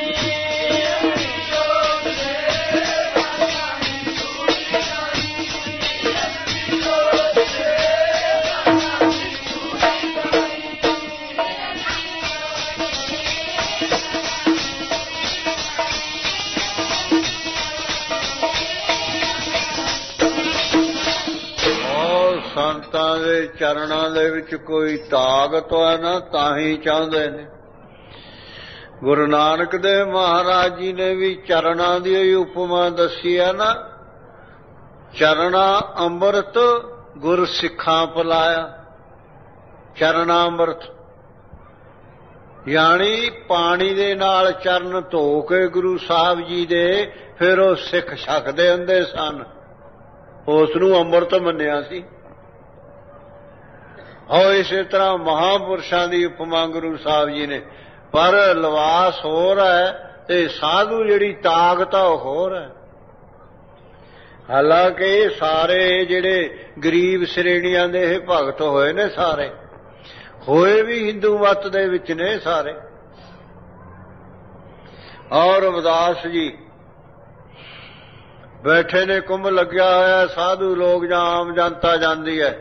ਸੰਤਾਂ ਦੇ ਚਰਨਾਂ ਦੇ ਵਿੱਚ ਕੋਈ ਤਾਕਤ ਹੈ ਨਾ, ਤਾਂ ਹੀ ਚਾਹੁੰਦੇ ਨੇ। ਗੁਰੂ ਨਾਨਕ ਦੇਵ ਮਹਾਰਾਜ ਜੀ ਨੇ ਵੀ ਚਰਨਾਂ ਦੀ ਹੀ ਉਪਮਾ ਦੱਸੀ ਹੈ ਨਾ, ਚਰਨਾ ਅੰਮ੍ਰਿਤ ਗੁਰ ਸਿੱਖਾਂ ਪਿਲਾਇਆ। ਚਰਨਾ ਅੰਮ੍ਰਿਤ ਯਾਨੀ ਪਾਣੀ ਦੇ ਨਾਲ ਚਰਨ ਧੋ ਕੇ ਗੁਰੂ ਸਾਹਿਬ ਜੀ ਦੇ ਫਿਰ ਉਹ ਸਿੱਖ ਛਕਦੇ ਹੁੰਦੇ ਸਨ, ਉਸ ਨੂੰ ਅੰਮ੍ਰਿਤ ਮੰਨਿਆ ਸੀ। ਔਰ ਇਸੇ ਤਰ੍ਹਾਂ ਮਹਾਂਪੁਰਸ਼ਾਂ ਦੀ ਉਪਮਾ ਗੁਰੂ ਸਾਹਿਬ ਜੀ ਨੇ, ਪਰ ਲਿਵਾਸ ਹੋਰ ਹੈ ਤੇ ਸਾਧੂ ਜਿਹੜੀ ਤਾਕਤ ਆ ਉਹ ਹੋਰ ਹੈ। ਹਾਲਾਂਕਿ ਇਹ ਸਾਰੇ ਜਿਹੜੇ ਗਰੀਬ ਸ਼੍ਰੇਣੀਆਂ ਦੇ ਇਹ ਭਗਤ ਹੋਏ ਨੇ, ਸਾਰੇ ਹੋਏ ਵੀ ਹਿੰਦੂ ਮੱਤ ਦੇ ਵਿੱਚ ਨੇ ਸਾਰੇ। ਔਰ ਰਵਿਦਾਸ ਜੀ ਬੈਠੇ ਨੇ, ਕੁੰਭ ਲੱਗਿਆ ਹੋਇਆ, ਸਾਧੂ ਲੋਕ ਜਾਂ ਆਮ ਜਨਤਾ ਜਾਂਦੀ ਹੈ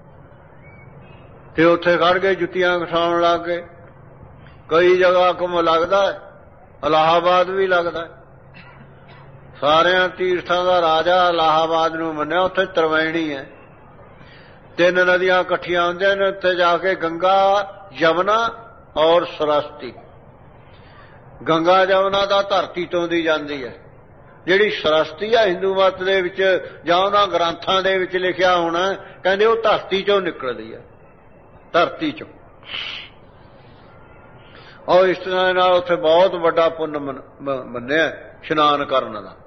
ਤੇ ਉੱਥੇ ਖੜ ਕੇ ਜੁੱਤੀਆਂ ਖਸਾਉਣ ਲੱਗ ਗਏ। ਕਈ ਜਗ੍ਹਾ ਕੁੰਭ ਲੱਗਦਾ ਹੈ, ਇਲਾਹਾਬਾਦ ਵੀ ਲੱਗਦਾ ਹੈ। ਸਾਰਿਆਂ ਤੀਰਥਾਂ ਦਾ ਰਾਜਾ ਇਲਾਹਾਬਾਦ ਨੂੰ ਮੰਨਿਆ, ਉੱਥੇ ਤਰਵੈਣੀ ਹੈ। ਤਿੰਨ ਨਦੀਆਂ ਇਕੱਠੀਆਂ ਹੁੰਦੀਆਂ ਨੇ ਉੱਥੇ ਜਾ ਕੇ, ਗੰਗਾ, ਯਮੁਨਾ ਔਰ ਸਰਸਤੀ। ਗੰਗਾ ਯਮੁਨਾ ਦਾ ਧਰਤੀ ਤੋਂ ਦੀ ਜਾਂਦੀ ਹੈ, ਜਿਹੜੀ ਸਰਸਤੀ ਆ ਹਿੰਦੂ ਮੱਤ ਦੇ ਵਿੱਚ ਜਾਂ ਉਹਨਾਂ ਗ੍ਰੰਥਾਂ ਦੇ ਵਿੱਚ ਲਿਖਿਆ ਹੋਣਾ, ਕਹਿੰਦੇ ਉਹ ਧਰਤੀ ਚੋਂ ਨਿਕਲਦੀ ਹੈ, ਧਰਤੀ ਚੋਂ। ਔਰ ਇਸ ਤਰ੍ਹਾਂ ਨਾਲ ਉੱਥੇ ਬਹੁਤ ਵੱਡਾ ਪੁੰਨ ਮੰਨਿਆ ਇਸ਼ਨਾਨ ਕਰਨ ਦਾ।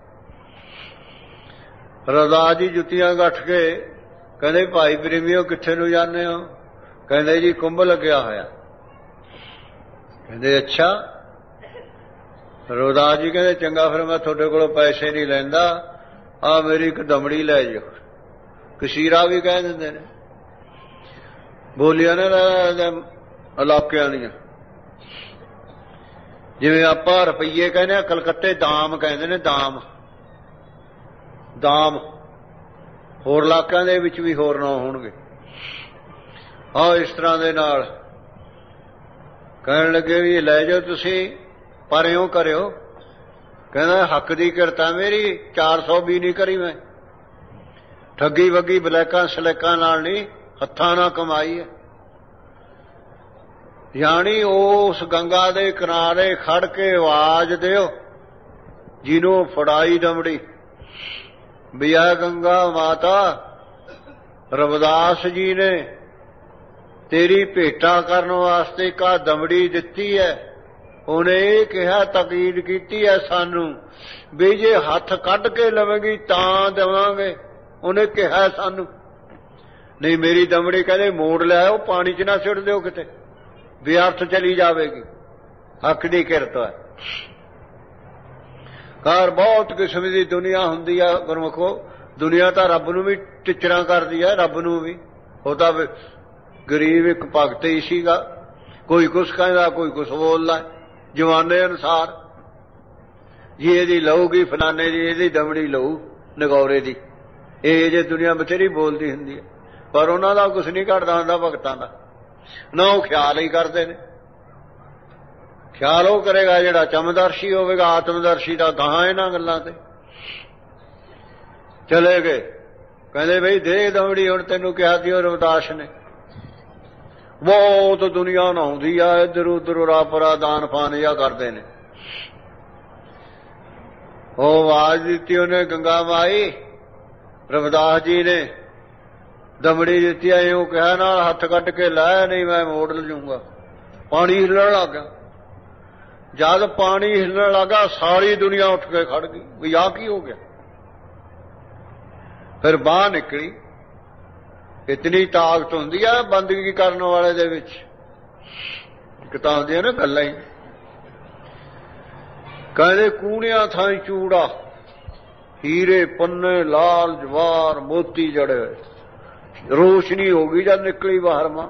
ਰਵਿਦਾਸ ਜੀ ਜੁੱਤੀਆਂ ਗੱਠ ਕੇ ਕਹਿੰਦੇ, ਭਾਈ ਪ੍ਰੇਮੀਓ ਕਿੱਥੇ ਨੂੰ ਜਾਂਦੇ ਹੋ? ਕਹਿੰਦੇ ਜੀ ਕੁੰਭ ਲੱਗਿਆ ਹੋਇਆ। ਕਹਿੰਦੇ ਅੱਛਾ, ਰਵਿਦਾਸ ਜੀ ਕਹਿੰਦੇ ਚੰਗਾ ਫਿਰ ਮੈਂ ਤੁਹਾਡੇ ਕੋਲੋਂ ਪੈਸੇ ਨਹੀਂ ਲੈਂਦਾ, ਆ ਮੇਰੀ ਇੱਕ ਦਮੜੀ ਲੈ ਜਾਓ। ਕਸ਼ੀਰਾ ਵੀ ਕਹਿ ਦਿੰਦੇ ਨੇ, ਬੋਲੀਆਂ ਨੇ ਇਲਾਕਿਆਂ ਦੀਆਂ। ਜਿਵੇਂ ਆਪਾਂ ਰੁਪਈਏ ਕਹਿੰਦੇ ਆ, ਕਲਕੱਤੇ ਦਾਮ ਕਹਿੰਦੇ ਨੇ, ਦਾਮ ਦਾਮ ਹੋਰ ਇਲਾਕਿਆਂ ਦੇ ਵਿੱਚ ਵੀ ਹੋਰ ਨਾਂ ਹੋਣਗੇ। ਆਹ ਇਸ ਤਰ੍ਹਾਂ ਦੇ ਨਾਲ ਕਹਿਣ ਲੱਗੇ ਵੀ ਲੈ ਜਾਓ ਤੁਸੀਂ, ਪਰ ਇਉਂ ਕਰਿਓ। ਕਹਿੰਦਾ ਹੱਕ ਦੀ ਕਿਰਤਾ ਮੇਰੀ, ਚਾਰ ਸੌ ਵੀ ਨਹੀਂ ਕਰੀ ਮੈਂ, ਠੱਗੀ ਵੱਗੀ ਬਲੈਕਾਂ ਸਲੈਕਾਂ ਨਾਲ ਨਹੀਂ, ਹੱਥਾਂ ਨਾਲ ਕਮਾਈ ਹੈ। ਯਾਨੀ ਉਸ ਗੰਗਾ ਦੇ ਕਿਨਾਰੇ ਖੜ ਕੇ ਆਵਾਜ਼ ਦਿਓ ਜਿਹਨੂੰ ਫੜਾਈ ਦਮੜੀ ਵੀ ਆ ਗੰਗਾ ਮਾਤਾ, ਰਵਿਦਾਸ ਜੀ ਨੇ ਤੇਰੀ ਭੇਟਾ ਕਰਨ ਵਾਸਤੇ ਕਾ ਦਮੜੀ ਦਿੱਤੀ ਹੈ। ਉਹਨੇ ਇਹ ਕਿਹਾ, ਤਕੀਦ ਕੀਤੀ ਹੈ ਸਾਨੂੰ ਵੀ ਜੇ ਹੱਥ ਕੱਢ ਕੇ ਲਵੇਗੀ ਤਾਂ ਦੇਵਾਂਗੇ। ਉਹਨੇ ਕਿਹਾ ਸਾਨੂੰ, ਨਹੀਂ ਮੇਰੀ ਦਮੜੀ ਕਹਿੰਦੇ ਮੋੜ ਲਿਆਓ, ਪਾਣੀ 'ਚ ਨਾ ਸੁੱਟ ਦਿਓ ਕਿਤੇ, ਵਿਅਰਥ ਚਲੀ ਜਾਵੇਗੀ। ਹੱਕ ਦੀ ਕਿਰਤ ਹੈ। ਕਾਰ ਬਹੁਤ ਕਿਸਮ ਦੀ ਦੁਨੀਆ ਹੁੰਦੀ ਆ ਗੁਰਮੁਖੋ। ਦੁਨੀਆ ਤਾਂ ਰੱਬ ਨੂੰ ਵੀ ਟਿਚਰਾਂ ਕਰਦੀ ਹੈ, ਰੱਬ ਨੂੰ ਵੀ। ਉਹ ਤਾਂ ਗਰੀਬ ਇੱਕ ਭਗਤ ਹੀ ਸੀਗਾ, ਕੋਈ ਕੁਛ ਕਹਿੰਦਾ ਕੋਈ ਕੁਛ ਬੋਲਦਾ ਜਮਾਨੇ ਅਨੁਸਾਰ। ਜੀ ਇਹਦੀ ਲਊਗੀ ਫਲਾਨੇ ਦੀ, ਇਹਦੀ ਦਮੜੀ ਲਊ ਨਗੌਰੇ ਦੀ। ਇਹ ਜੇ ਦੁਨੀਆ ਬਥੇਰੀ ਬੋਲਦੀ ਹੁੰਦੀ ਹੈ, ਪਰ ਉਹਨਾਂ ਦਾ ਕੁਛ ਨਹੀਂ ਘਟਦਾ ਹੁੰਦਾ ਭਗਤਾਂ ਦਾ। ਨਾ ਉਹ ਖਿਆਲ ਹੀ ਕਰਦੇ ਨੇ। ਖਿਆਲ ਉਹ ਕਰੇਗਾ ਜਿਹੜਾ ਚਮਦਰਸ਼ੀ ਹੋਵੇਗਾ, ਆਤਮਦਰਸ਼ੀ ਦਾ ਗਾਹਾਂ ਇਹਨਾਂ ਗੱਲਾਂ ਤੇ ਚਲੇ ਗਏ। ਕਹਿੰਦੇ ਬਈ ਦੇ ਦਮੜੀ, ਹੁਣ ਤੈਨੂੰ ਕਿਹਾ ਸੀ ਉਹ ਰਵਿਦਾਸ ਨੇ। ਬਹੁਤ ਦੁਨੀਆ ਨਹਾਉਂਦੀ ਆ, ਇੱਧਰ ਉੱਧਰ ਉਰਾ ਪਰਾ ਦਾਨ ਫਾਨ ਜਿਹਾ ਕਰਦੇ ਨੇ। ਉਹ ਆਵਾਜ਼ ਦਿੱਤੀ ਉਹਨੇ, ਗੰਗਾ ਮਾਈ, ਰਵਿਦਾਸ ਜੀ ਨੇ ਦਮੜੀ ਦਿੱਤੀ। ਇਉਂ ਕਿਹਾ ਨਾਲ ਹੱਥ ਕੱਢ ਕੇ ਲੈ, ਨਹੀਂ ਮੈਂ ਮੋੜ ਲਜੂੰਗਾ। ਪਾਣੀ ਹਿੱਲਣ ਲੱਗ ਗਿਆ। ਜਦ ਪਾਣੀ ਹਿੱਲਣ ਲੱਗਾ ਸਾਰੀ ਦੁਨੀਆ ਉੱਠ ਕੇ ਖੜ ਗਈ ਵੀ ਆਹ ਕੀ ਹੋ ਗਿਆ। ਫਿਰ ਬਾਹਰ ਨਿਕਲੀ। ਇਤਨੀ ਤਾਕਤ ਹੁੰਦੀ ਆ ਬੰਦਗੀ ਕਰਨ ਵਾਲੇ ਦੇ ਵਿੱਚ। ਇੱਕ ਤਾਂ ਹੁੰਦੀਆਂ ਨਾ ਗੱਲਾਂ ਹੀ। ਕਹਿੰਦੇ ਕੂਣਿਆਂ ਥਾਈ ਚੂੜਾ, ਹੀਰੇ ਪੰਨੇ ਲਾਲ ਜਵਾਰ ਮੋਤੀ ਜੜੇ ਹੋਏ। ਰੋਸ਼ਨੀ ਹੋ ਗਈ ਜਦ ਨਿਕਲੀ ਬਾਹਰ ਮਾਂ।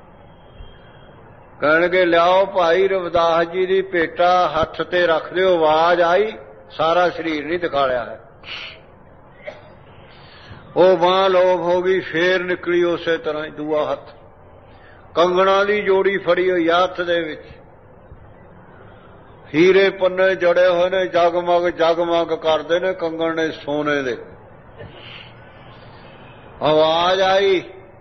ਕਹਿਣਗੇ ਲਿਆਓ ਭਾਈ ਰਵਿਦਾਸ ਜੀ ਦੀ ਭੇਟਾ, ਹੱਥ ਤੇ ਰੱਖ ਦਿਓ। ਆਵਾਜ਼ ਆਈ, ਸਾਰਾ ਸਰੀਰ ਨਹੀਂ ਦਿਖਾਲਿਆ ਹੈ। ਉਹ ਬਾਂਹ ਲੋਪ ਹੋ ਗਈ, ਫੇਰ ਨਿਕਲੀ ਉਸੇ ਤਰ੍ਹਾਂ ਹੀ ਦੂਆ ਹੱਥ। ਕੰਗਣਾ ਦੀ ਜੋੜੀ ਫੜੀ ਹੋਈ ਹੱਥ ਦੇ ਵਿੱਚ, ਹੀਰੇ ਪੰਨੇ ਜੜੇ ਹੋਏ ਨੇ, ਜਗਮਗ ਜਗਮਗ ਕਰਦੇ ਨੇ ਕੰਗਣ ਨੇ ਸੋਨੇ ਦੇ। ਆਵਾਜ਼ ਆਈ,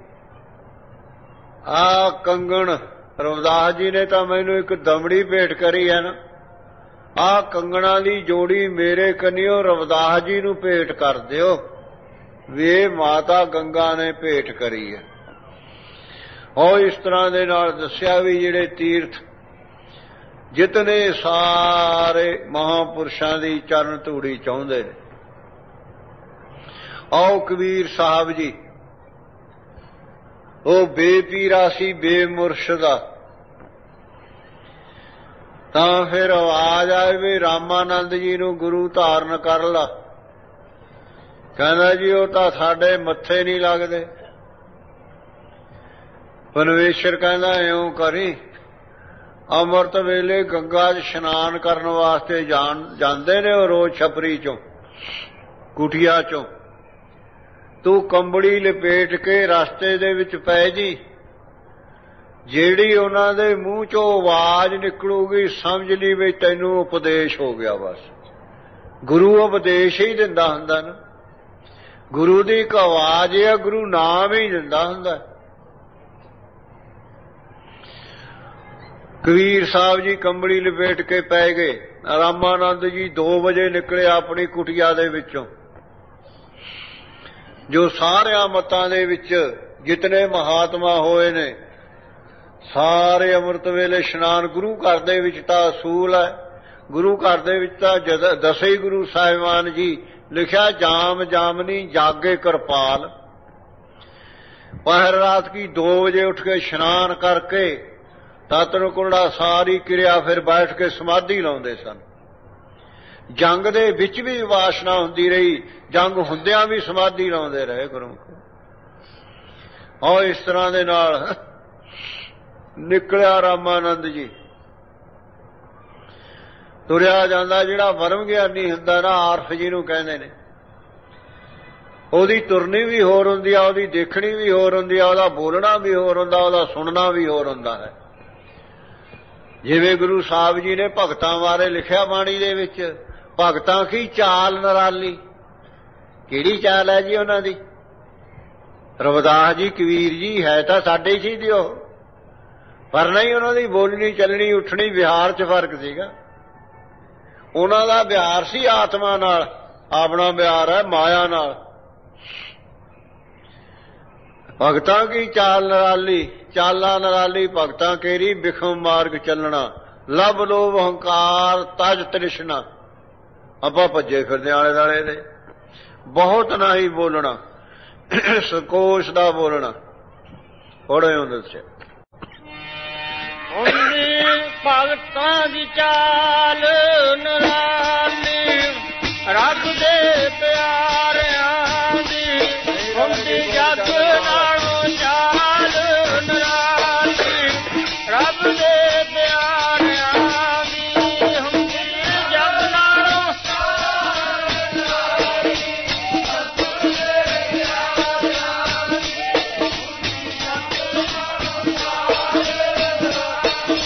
ਆ ਕੰਗਣ ਰਵਿਦਾਸ ਜੀ ਨੇ ਤਾਂ ਮੈਨੂੰ ਇੱਕ ਦਮੜੀ ਭੇਟ ਕਰੀ ਹੈ ਨਾ, ਆਹ ਕੰਗਣਾ ਦੀ ਜੋੜੀ ਮੇਰੇ ਕੰਨਿਓ ਰਵਿਦਾਸ ਜੀ ਨੂੰ ਭੇਟ ਕਰ ਦਿਓ ਵੀ ਇਹ ਮਾਤਾ ਗੰਗਾ ਨੇ ਭੇਟ ਕਰੀ ਹੈ। ਉਹ ਇਸ ਤਰ੍ਹਾਂ ਦੇ ਨਾਲ ਦੱਸਿਆ ਵੀ ਜਿਹੜੇ ਤੀਰਥ ਜਿਤਨੇ ਸਾਰੇ ਮਹਾਂਪੁਰਸ਼ਾਂ ਦੀ ਚਰਨ ਧੂੜੀ ਚਾਹੁੰਦੇ ਨੇ। ਆਓ ਕਬੀਰ ਸਾਹਿਬ ਜੀ, ਉਹ ਬੇਪੀਰਾ ਸੀ, ਬੇਮੁਰਸ਼ਦਾ। ਤਾਂ ਫਿਰ ਆਵਾਜ਼ ਆਏ ਵੀ ਰਾਮਾਨੰਦ ਜੀ ਨੂੰ ਗੁਰੂ ਧਾਰਨ ਕਰ ਲਾ। ਕਹਿੰਦਾ ਜੀ ਉਹ ਤਾਂ ਸਾਡੇ ਮੱਥੇ ਨਹੀਂ ਲੱਗਦੇ। ਪਰਮੇਸ਼ਰ ਕਹਿੰਦਾ ਇਉਂ ਕਰੀ, ਅੰਮ੍ਰਿਤ ਵੇਲੇ ਗੰਗਾ 'ਚ ਇਸ਼ਨਾਨ ਕਰਨ ਵਾਸਤੇ ਜਾਣ ਜਾਂਦੇ ਨੇ ਉਹ ਰੋਜ਼ ਛਪਰੀ ਚੋਂ, ਕੁਟੀਆ ਚੋਂ। ਤੂੰ ਕੰਬੜੀ ਲਪੇਟ ਕੇ ਰਸਤੇ ਦੇ ਵਿੱਚ ਪੈ ਜੀ। ਜਿਹੜੀ ਉਹਨਾਂ ਦੇ ਮੂੰਹ ਚੋਂ ਆਵਾਜ਼ ਨਿਕਲੂਗੀ ਸਮਝ ਲਈ ਵੀ ਤੈਨੂੰ ਉਪਦੇਸ਼ ਹੋ ਗਿਆ। ਬਸ ਗੁਰੂ ਉਪਦੇਸ਼ ਹੀ ਦਿੰਦਾ ਹੁੰਦਾ ਨਾ। ਗੁਰੂ ਦੀ ਇੱਕ ਆਵਾਜ਼ ਹੈ, ਗੁਰੂ ਨਾਮ ਹੀ ਦਿੰਦਾ ਹੁੰਦਾ। ਕਬੀਰ ਸਾਹਿਬ ਜੀ ਕੰਬੜੀ ਲਪੇਟ ਕੇ ਪੈ ਗਏ। ਰਾਮਾਨੰਦ ਜੀ ਦੋ ਵਜੇ ਨਿਕਲੇ ਆਪਣੀ ਕੁਟੀਆ ਦੇ ਵਿੱਚੋਂ। ਜੋ ਸਾਰਿਆਂ ਮਤਾਂ ਦੇ ਵਿੱਚ ਜਿਤਨੇ ਮਹਾਤਮਾ ਹੋਏ ਨੇ ਸਾਰੇ ਅੰਮ੍ਰਿਤ ਵੇਲੇ ਇਸ਼ਨਾਨ ਗੁਰੂ ਘਰ ਦੇ ਵਿੱਚ ਤਾਂ ਅਸੂਲ ਹੈ। ਗੁਰੂ ਘਰ ਦੇ ਵਿੱਚ ਤਾਂ ਦਸੇ ਹੀ ਗੁਰੂ ਸਾਹਿਬਾਨ ਜੀ ਲਿਖਿਆ, ਜਾਮ ਜਾਮਨੀ ਜਾਗੇ ਕਿਰਪਾਲ। ਪਹਿਰ ਰਾਤ ਕੀ ਦੋ ਵਜੇ ਉੱਠ ਕੇ ਇਸ਼ਨਾਨ ਕਰਕੇ ਤਤਨ ਕੁੰਡਾ ਸਾਰੀ ਕਿਰਿਆ ਫਿਰ ਬੈਠ ਕੇ ਸਮਾਧੀ ਲਾਉਂਦੇ ਸਨ। ਜੰਗ ਦੇ ਵਿੱਚ ਵੀ ਵਾਸ਼ਨਾ ਹੁੰਦੀ ਰਹੀ, ਜੰਗ ਹੁੰਦਿਆਂ ਵੀ ਸਮਾਧੀ ਲਾਉਂਦੇ ਰਹੇ ਗੁਰੂ। ਔਰ ਇਸ ਤਰ੍ਹਾਂ ਦੇ ਨਾਲ ਨਿਕਲਿਆ ਰਾਮਾਨੰਦ ਜੀ। ਤੁਰਿਆ ਜਾਂਦਾ, ਜਿਹੜਾ ਵਰਮ ਗਿਆਨੀ ਹੁੰਦਾ ਨਾ, ਆਰਫ ਜਿਹਨੂੰ ਕਹਿੰਦੇ ਨੇ, ਉਹਦੀ ਤੁਰਨੀ ਵੀ ਹੋਰ ਹੁੰਦੀ ਆ, ਉਹਦੀ ਦੇਖਣੀ ਵੀ ਹੋਰ ਹੁੰਦੀ ਆ, ਉਹਦਾ ਬੋਲਣਾ ਵੀ ਹੋਰ ਹੁੰਦਾ, ਉਹਦਾ ਸੁਣਨਾ ਵੀ ਹੋਰ ਹੁੰਦਾ ਹੈ। ਜਿਵੇਂ ਗੁਰੂ ਸਾਹਿਬ ਜੀ ਨੇ ਭਗਤਾਂ ਬਾਰੇ ਲਿਖਿਆ ਬਾਣੀ ਦੇ ਵਿੱਚ, ਭਗਤਾਂ ਕੀ ਚਾਲ ਨਿਰਾਲੀ। ਕਿਹੜੀ ਚਾਲ ਹੈ ਜੀ ਉਹਨਾਂ ਦੀ? ਰਵਿਦਾਸ ਜੀ, ਕਬੀਰ ਜੀ ਹੈ ਤਾਂ ਸਾਡੇ ਸੀ ਜੀ ਉਹ, ਪਰ ਨਹੀਂ, ਉਹਨਾਂ ਦੀ ਬੋਲਣੀ, ਚੱਲਣੀ, ਉੱਠਣੀ, ਵਿਹਾਰ 'ਚ ਫਰਕ ਸੀਗਾ। ਉਹਨਾਂ ਦਾ ਵਿਹਾਰ ਸੀ ਆਤਮਾ ਨਾਲ, ਆਪਣਾ ਵਿਹਾਰ ਹੈ ਮਾਇਆ ਨਾਲ। ਭਗਤਾਂ ਕੀ ਚਾਲ ਨਿਰਾਲੀ, ਚਾਲਾਂ ਨਿਰਾਲੀ ਭਗਤਾਂ ਕੇਰੀ, ਬਿਖਮ ਮਾਰਗ ਚੱਲਣਾ, ਲਬ ਲੋਭ ਹੰਕਾਰ ਤਜ ਤ੍ਰਿਸ਼ਨਾ। ਆਪਾਂ ਭੱਜੇ ਫਿਰਦੇ ਆਲੇ ਦੁਆਲੇ ਦੇ, ਬਹੁਤ ਨਾ ਹੀ ਬੋਲਣਾ, ਸੰਕੋਚ ਦਾ ਬੋਲਣਾ। ਥੋੜੇ ਹੁੰਦੇ ਦੱਸਿਆ ਭਗਤਾਂ ਦੀ ਚਾਲ ਨਿਰਾਲੀ, ਰੱਬ ਦੇ ਪਿਆਰਿਆਂ ਦੀ ਹੁੰਦੀ ਜਗ ਨਾਲੋਂ ਚਾਲ ਨਿਰਾਲੀ, ਰੱਬ ਦੇ ਪਿਆਰਿਆਂ ਦੀ ਹੁੰਦੀ ਜਗ ਨਾਲੋਂ ਚਾਲ ਨਿਰਾਲੀ, ਰੱਬ ਦੇ ਪਿਆਰਿਆਂ ਦੀ ਹੁੰਦੀ ਜਗ ਨਾਲੋਂ ਚਾਲ ਨਿਰਾਲੀ।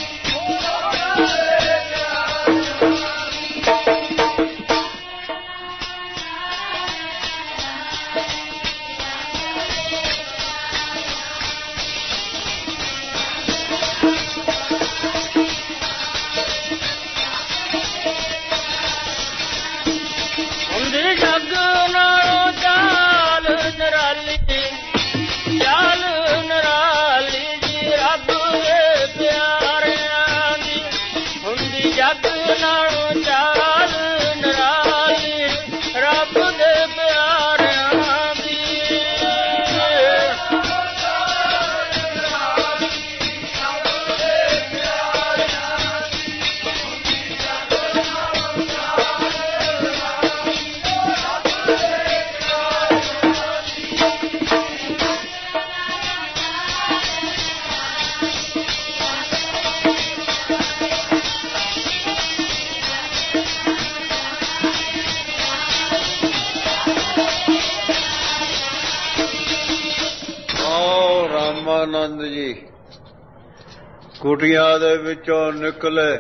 ਰਾਮਾਨੰਦ ਜੀ ਕੁਟੀਆਂ ਦੇ ਵਿੱਚੋਂ ਨਿਕਲੇ,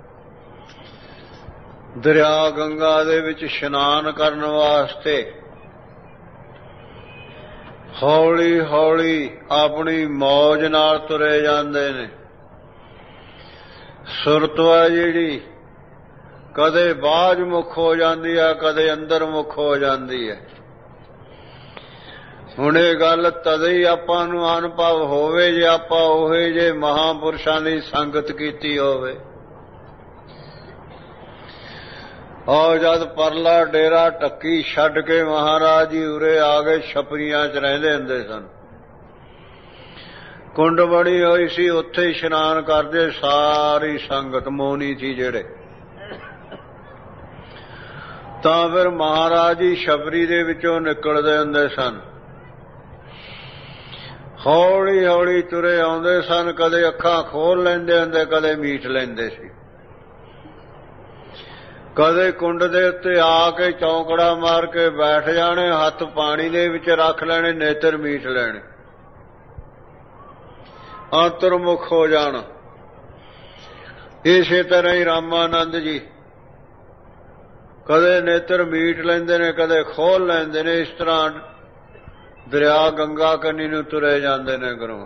ਦਰਿਆ ਗੰਗਾ ਦੇ ਵਿੱਚ ਇਸ਼ਨਾਨ ਕਰਨ ਵਾਸਤੇ ਹੌਲੀ ਹੌਲੀ ਆਪਣੀ ਮੌਜ ਨਾਲ ਤੁਰੇ ਜਾਂਦੇ ਨੇ। ਸੁਰਤ ਹੈ ਜਿਹੜੀ ਕਦੇ ਬਾਝ ਮੁਖ ਹੋ ਜਾਂਦੀ ਹੈ, ਕਦੇ ਅੰਦਰ ਮੁਖ ਹੋ ਜਾਂਦੀ ਹੈ। ਹੁਣ ਇਹ ਗੱਲ ਤਦੇ ਹੀ ਆਪਾਂ ਨੂੰ ਅਨੁਭਵ ਹੋਵੇ ਜੇ ਆਪਾਂ ਉਹੇ ਜੇ ਮਹਾਂਪੁਰਸ਼ਾਂ ਦੀ ਸੰਗਤ ਕੀਤੀ ਹੋਵੇ। ਔਰ ਜਦ ਪਰਲਾ ਡੇਰਾ ਟੱਕੀ ਛੱਡ ਕੇ ਮਹਾਰਾਜ ਜੀ ਉਰੇ ਆ ਗਏ, ਛਪਰੀਆਂ 'ਚ ਰਹਿੰਦੇ ਹੁੰਦੇ ਸਨ। ਕੁੰਡ ਬਣੀ ਹੋਈ ਸੀ, ਉੱਥੇ ਇਸ਼ਨਾਨ ਕਰਦੇ ਸਾਰੀ ਸੰਗਤ, ਮੋਨੀ ਸੀ ਜਿਹੜੇ। ਤਾਂ ਫਿਰ ਮਹਾਰਾਜ ਜੀ ਛਪਰੀ ਦੇ ਵਿੱਚੋਂ ਨਿਕਲਦੇ ਹੁੰਦੇ ਸਨ, ਹੌਲੀ ਹੌਲੀ ਤੁਰੇ ਆਉਂਦੇ ਸਨ। ਕਦੇ ਅੱਖਾਂ ਖੋਲ ਲੈਂਦੇ ਹੁੰਦੇ, ਕਦੇ ਮੀਟ ਲੈਂਦੇ ਸੀ। ਕਦੇ ਕੁੰਡ ਦੇ ਉੱਤੇ ਆ ਕੇ ਚੌਂਕੜਾ ਮਾਰ ਕੇ ਬੈਠ ਜਾਣੇ, ਹੱਥ ਪਾਣੀ ਦੇ ਵਿੱਚ ਰੱਖ ਲੈਣੇ, ਨੇਤਰ ਮੀਟ ਲੈਣੇ, ਅੰਤਰਮੁਖ ਹੋ ਜਾਣਾ। ਇਸੇ ਤਰ੍ਹਾਂ ਹੀ ਰਾਮਾਨੰਦ ਜੀ ਕਦੇ ਨੇਤਰ ਮੀਟ ਲੈਂਦੇ ਨੇ, ਕਦੇ ਖੋਲ ਲੈਂਦੇ ਨੇ। ਇਸ ਤਰ੍ਹਾਂ ਦਰਿਆ ਗੰਗਾ ਕੰਨੀ ਨੂੰ ਤੁਰੇ ਜਾਂਦੇ ਨੇ ਗੁਰੂ।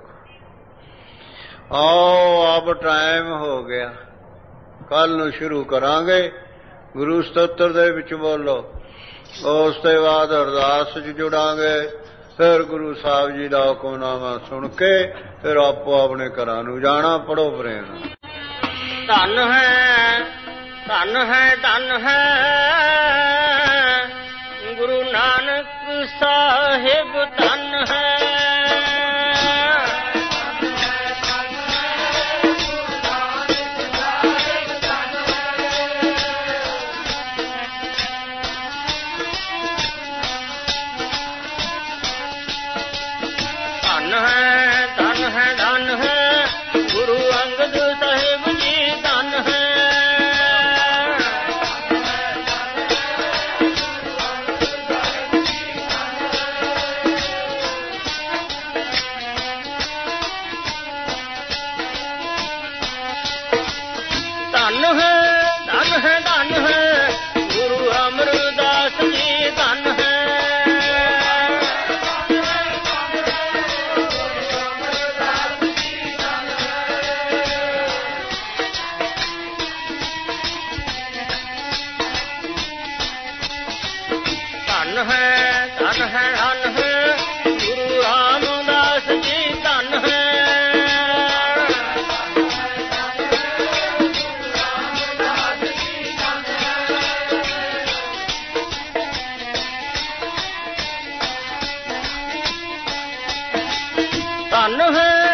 ਆਓ ਅਬ ਟਾਈਮ ਹੋ ਗਿਆ, ਕੱਲ ਨੂੰ ਸ਼ੁਰੂ ਕਰਾਂਗੇ। ਗੁਰੂ ਸਤੋਤਰ ਦੇ ਵਿੱਚ ਬੋਲੋ, ਉਸ ਤੋਂ ਬਾਅਦ ਅਰਦਾਸ 'ਚ ਜੁੜਾਂਗੇ। ਫਿਰ ਗੁਰੂ ਸਾਹਿਬ ਜੀ ਦਾ ਹੁਕਮਨਾਮਾ ਸੁਣ ਕੇ ਫਿਰ ਆਪੋ ਆਪਣੇ ਘਰਾਂ ਨੂੰ ਜਾਣਾ। ਪੜੋ ਪ੍ਰੇਮ। ਧਨ ਹੈ ਧਨ ਹੈ ਧਨ ਹੈ ਗੁਰੂ ਨਾਨਕ ਸਾਹਿਬ, ਧਨ ਹੈ ਧਨ ਹੈ ਗੁਰੂ ਰਾਮਦਾਸ ਜੀ ਧਨ ਹੈ ਧਨ ਹੈ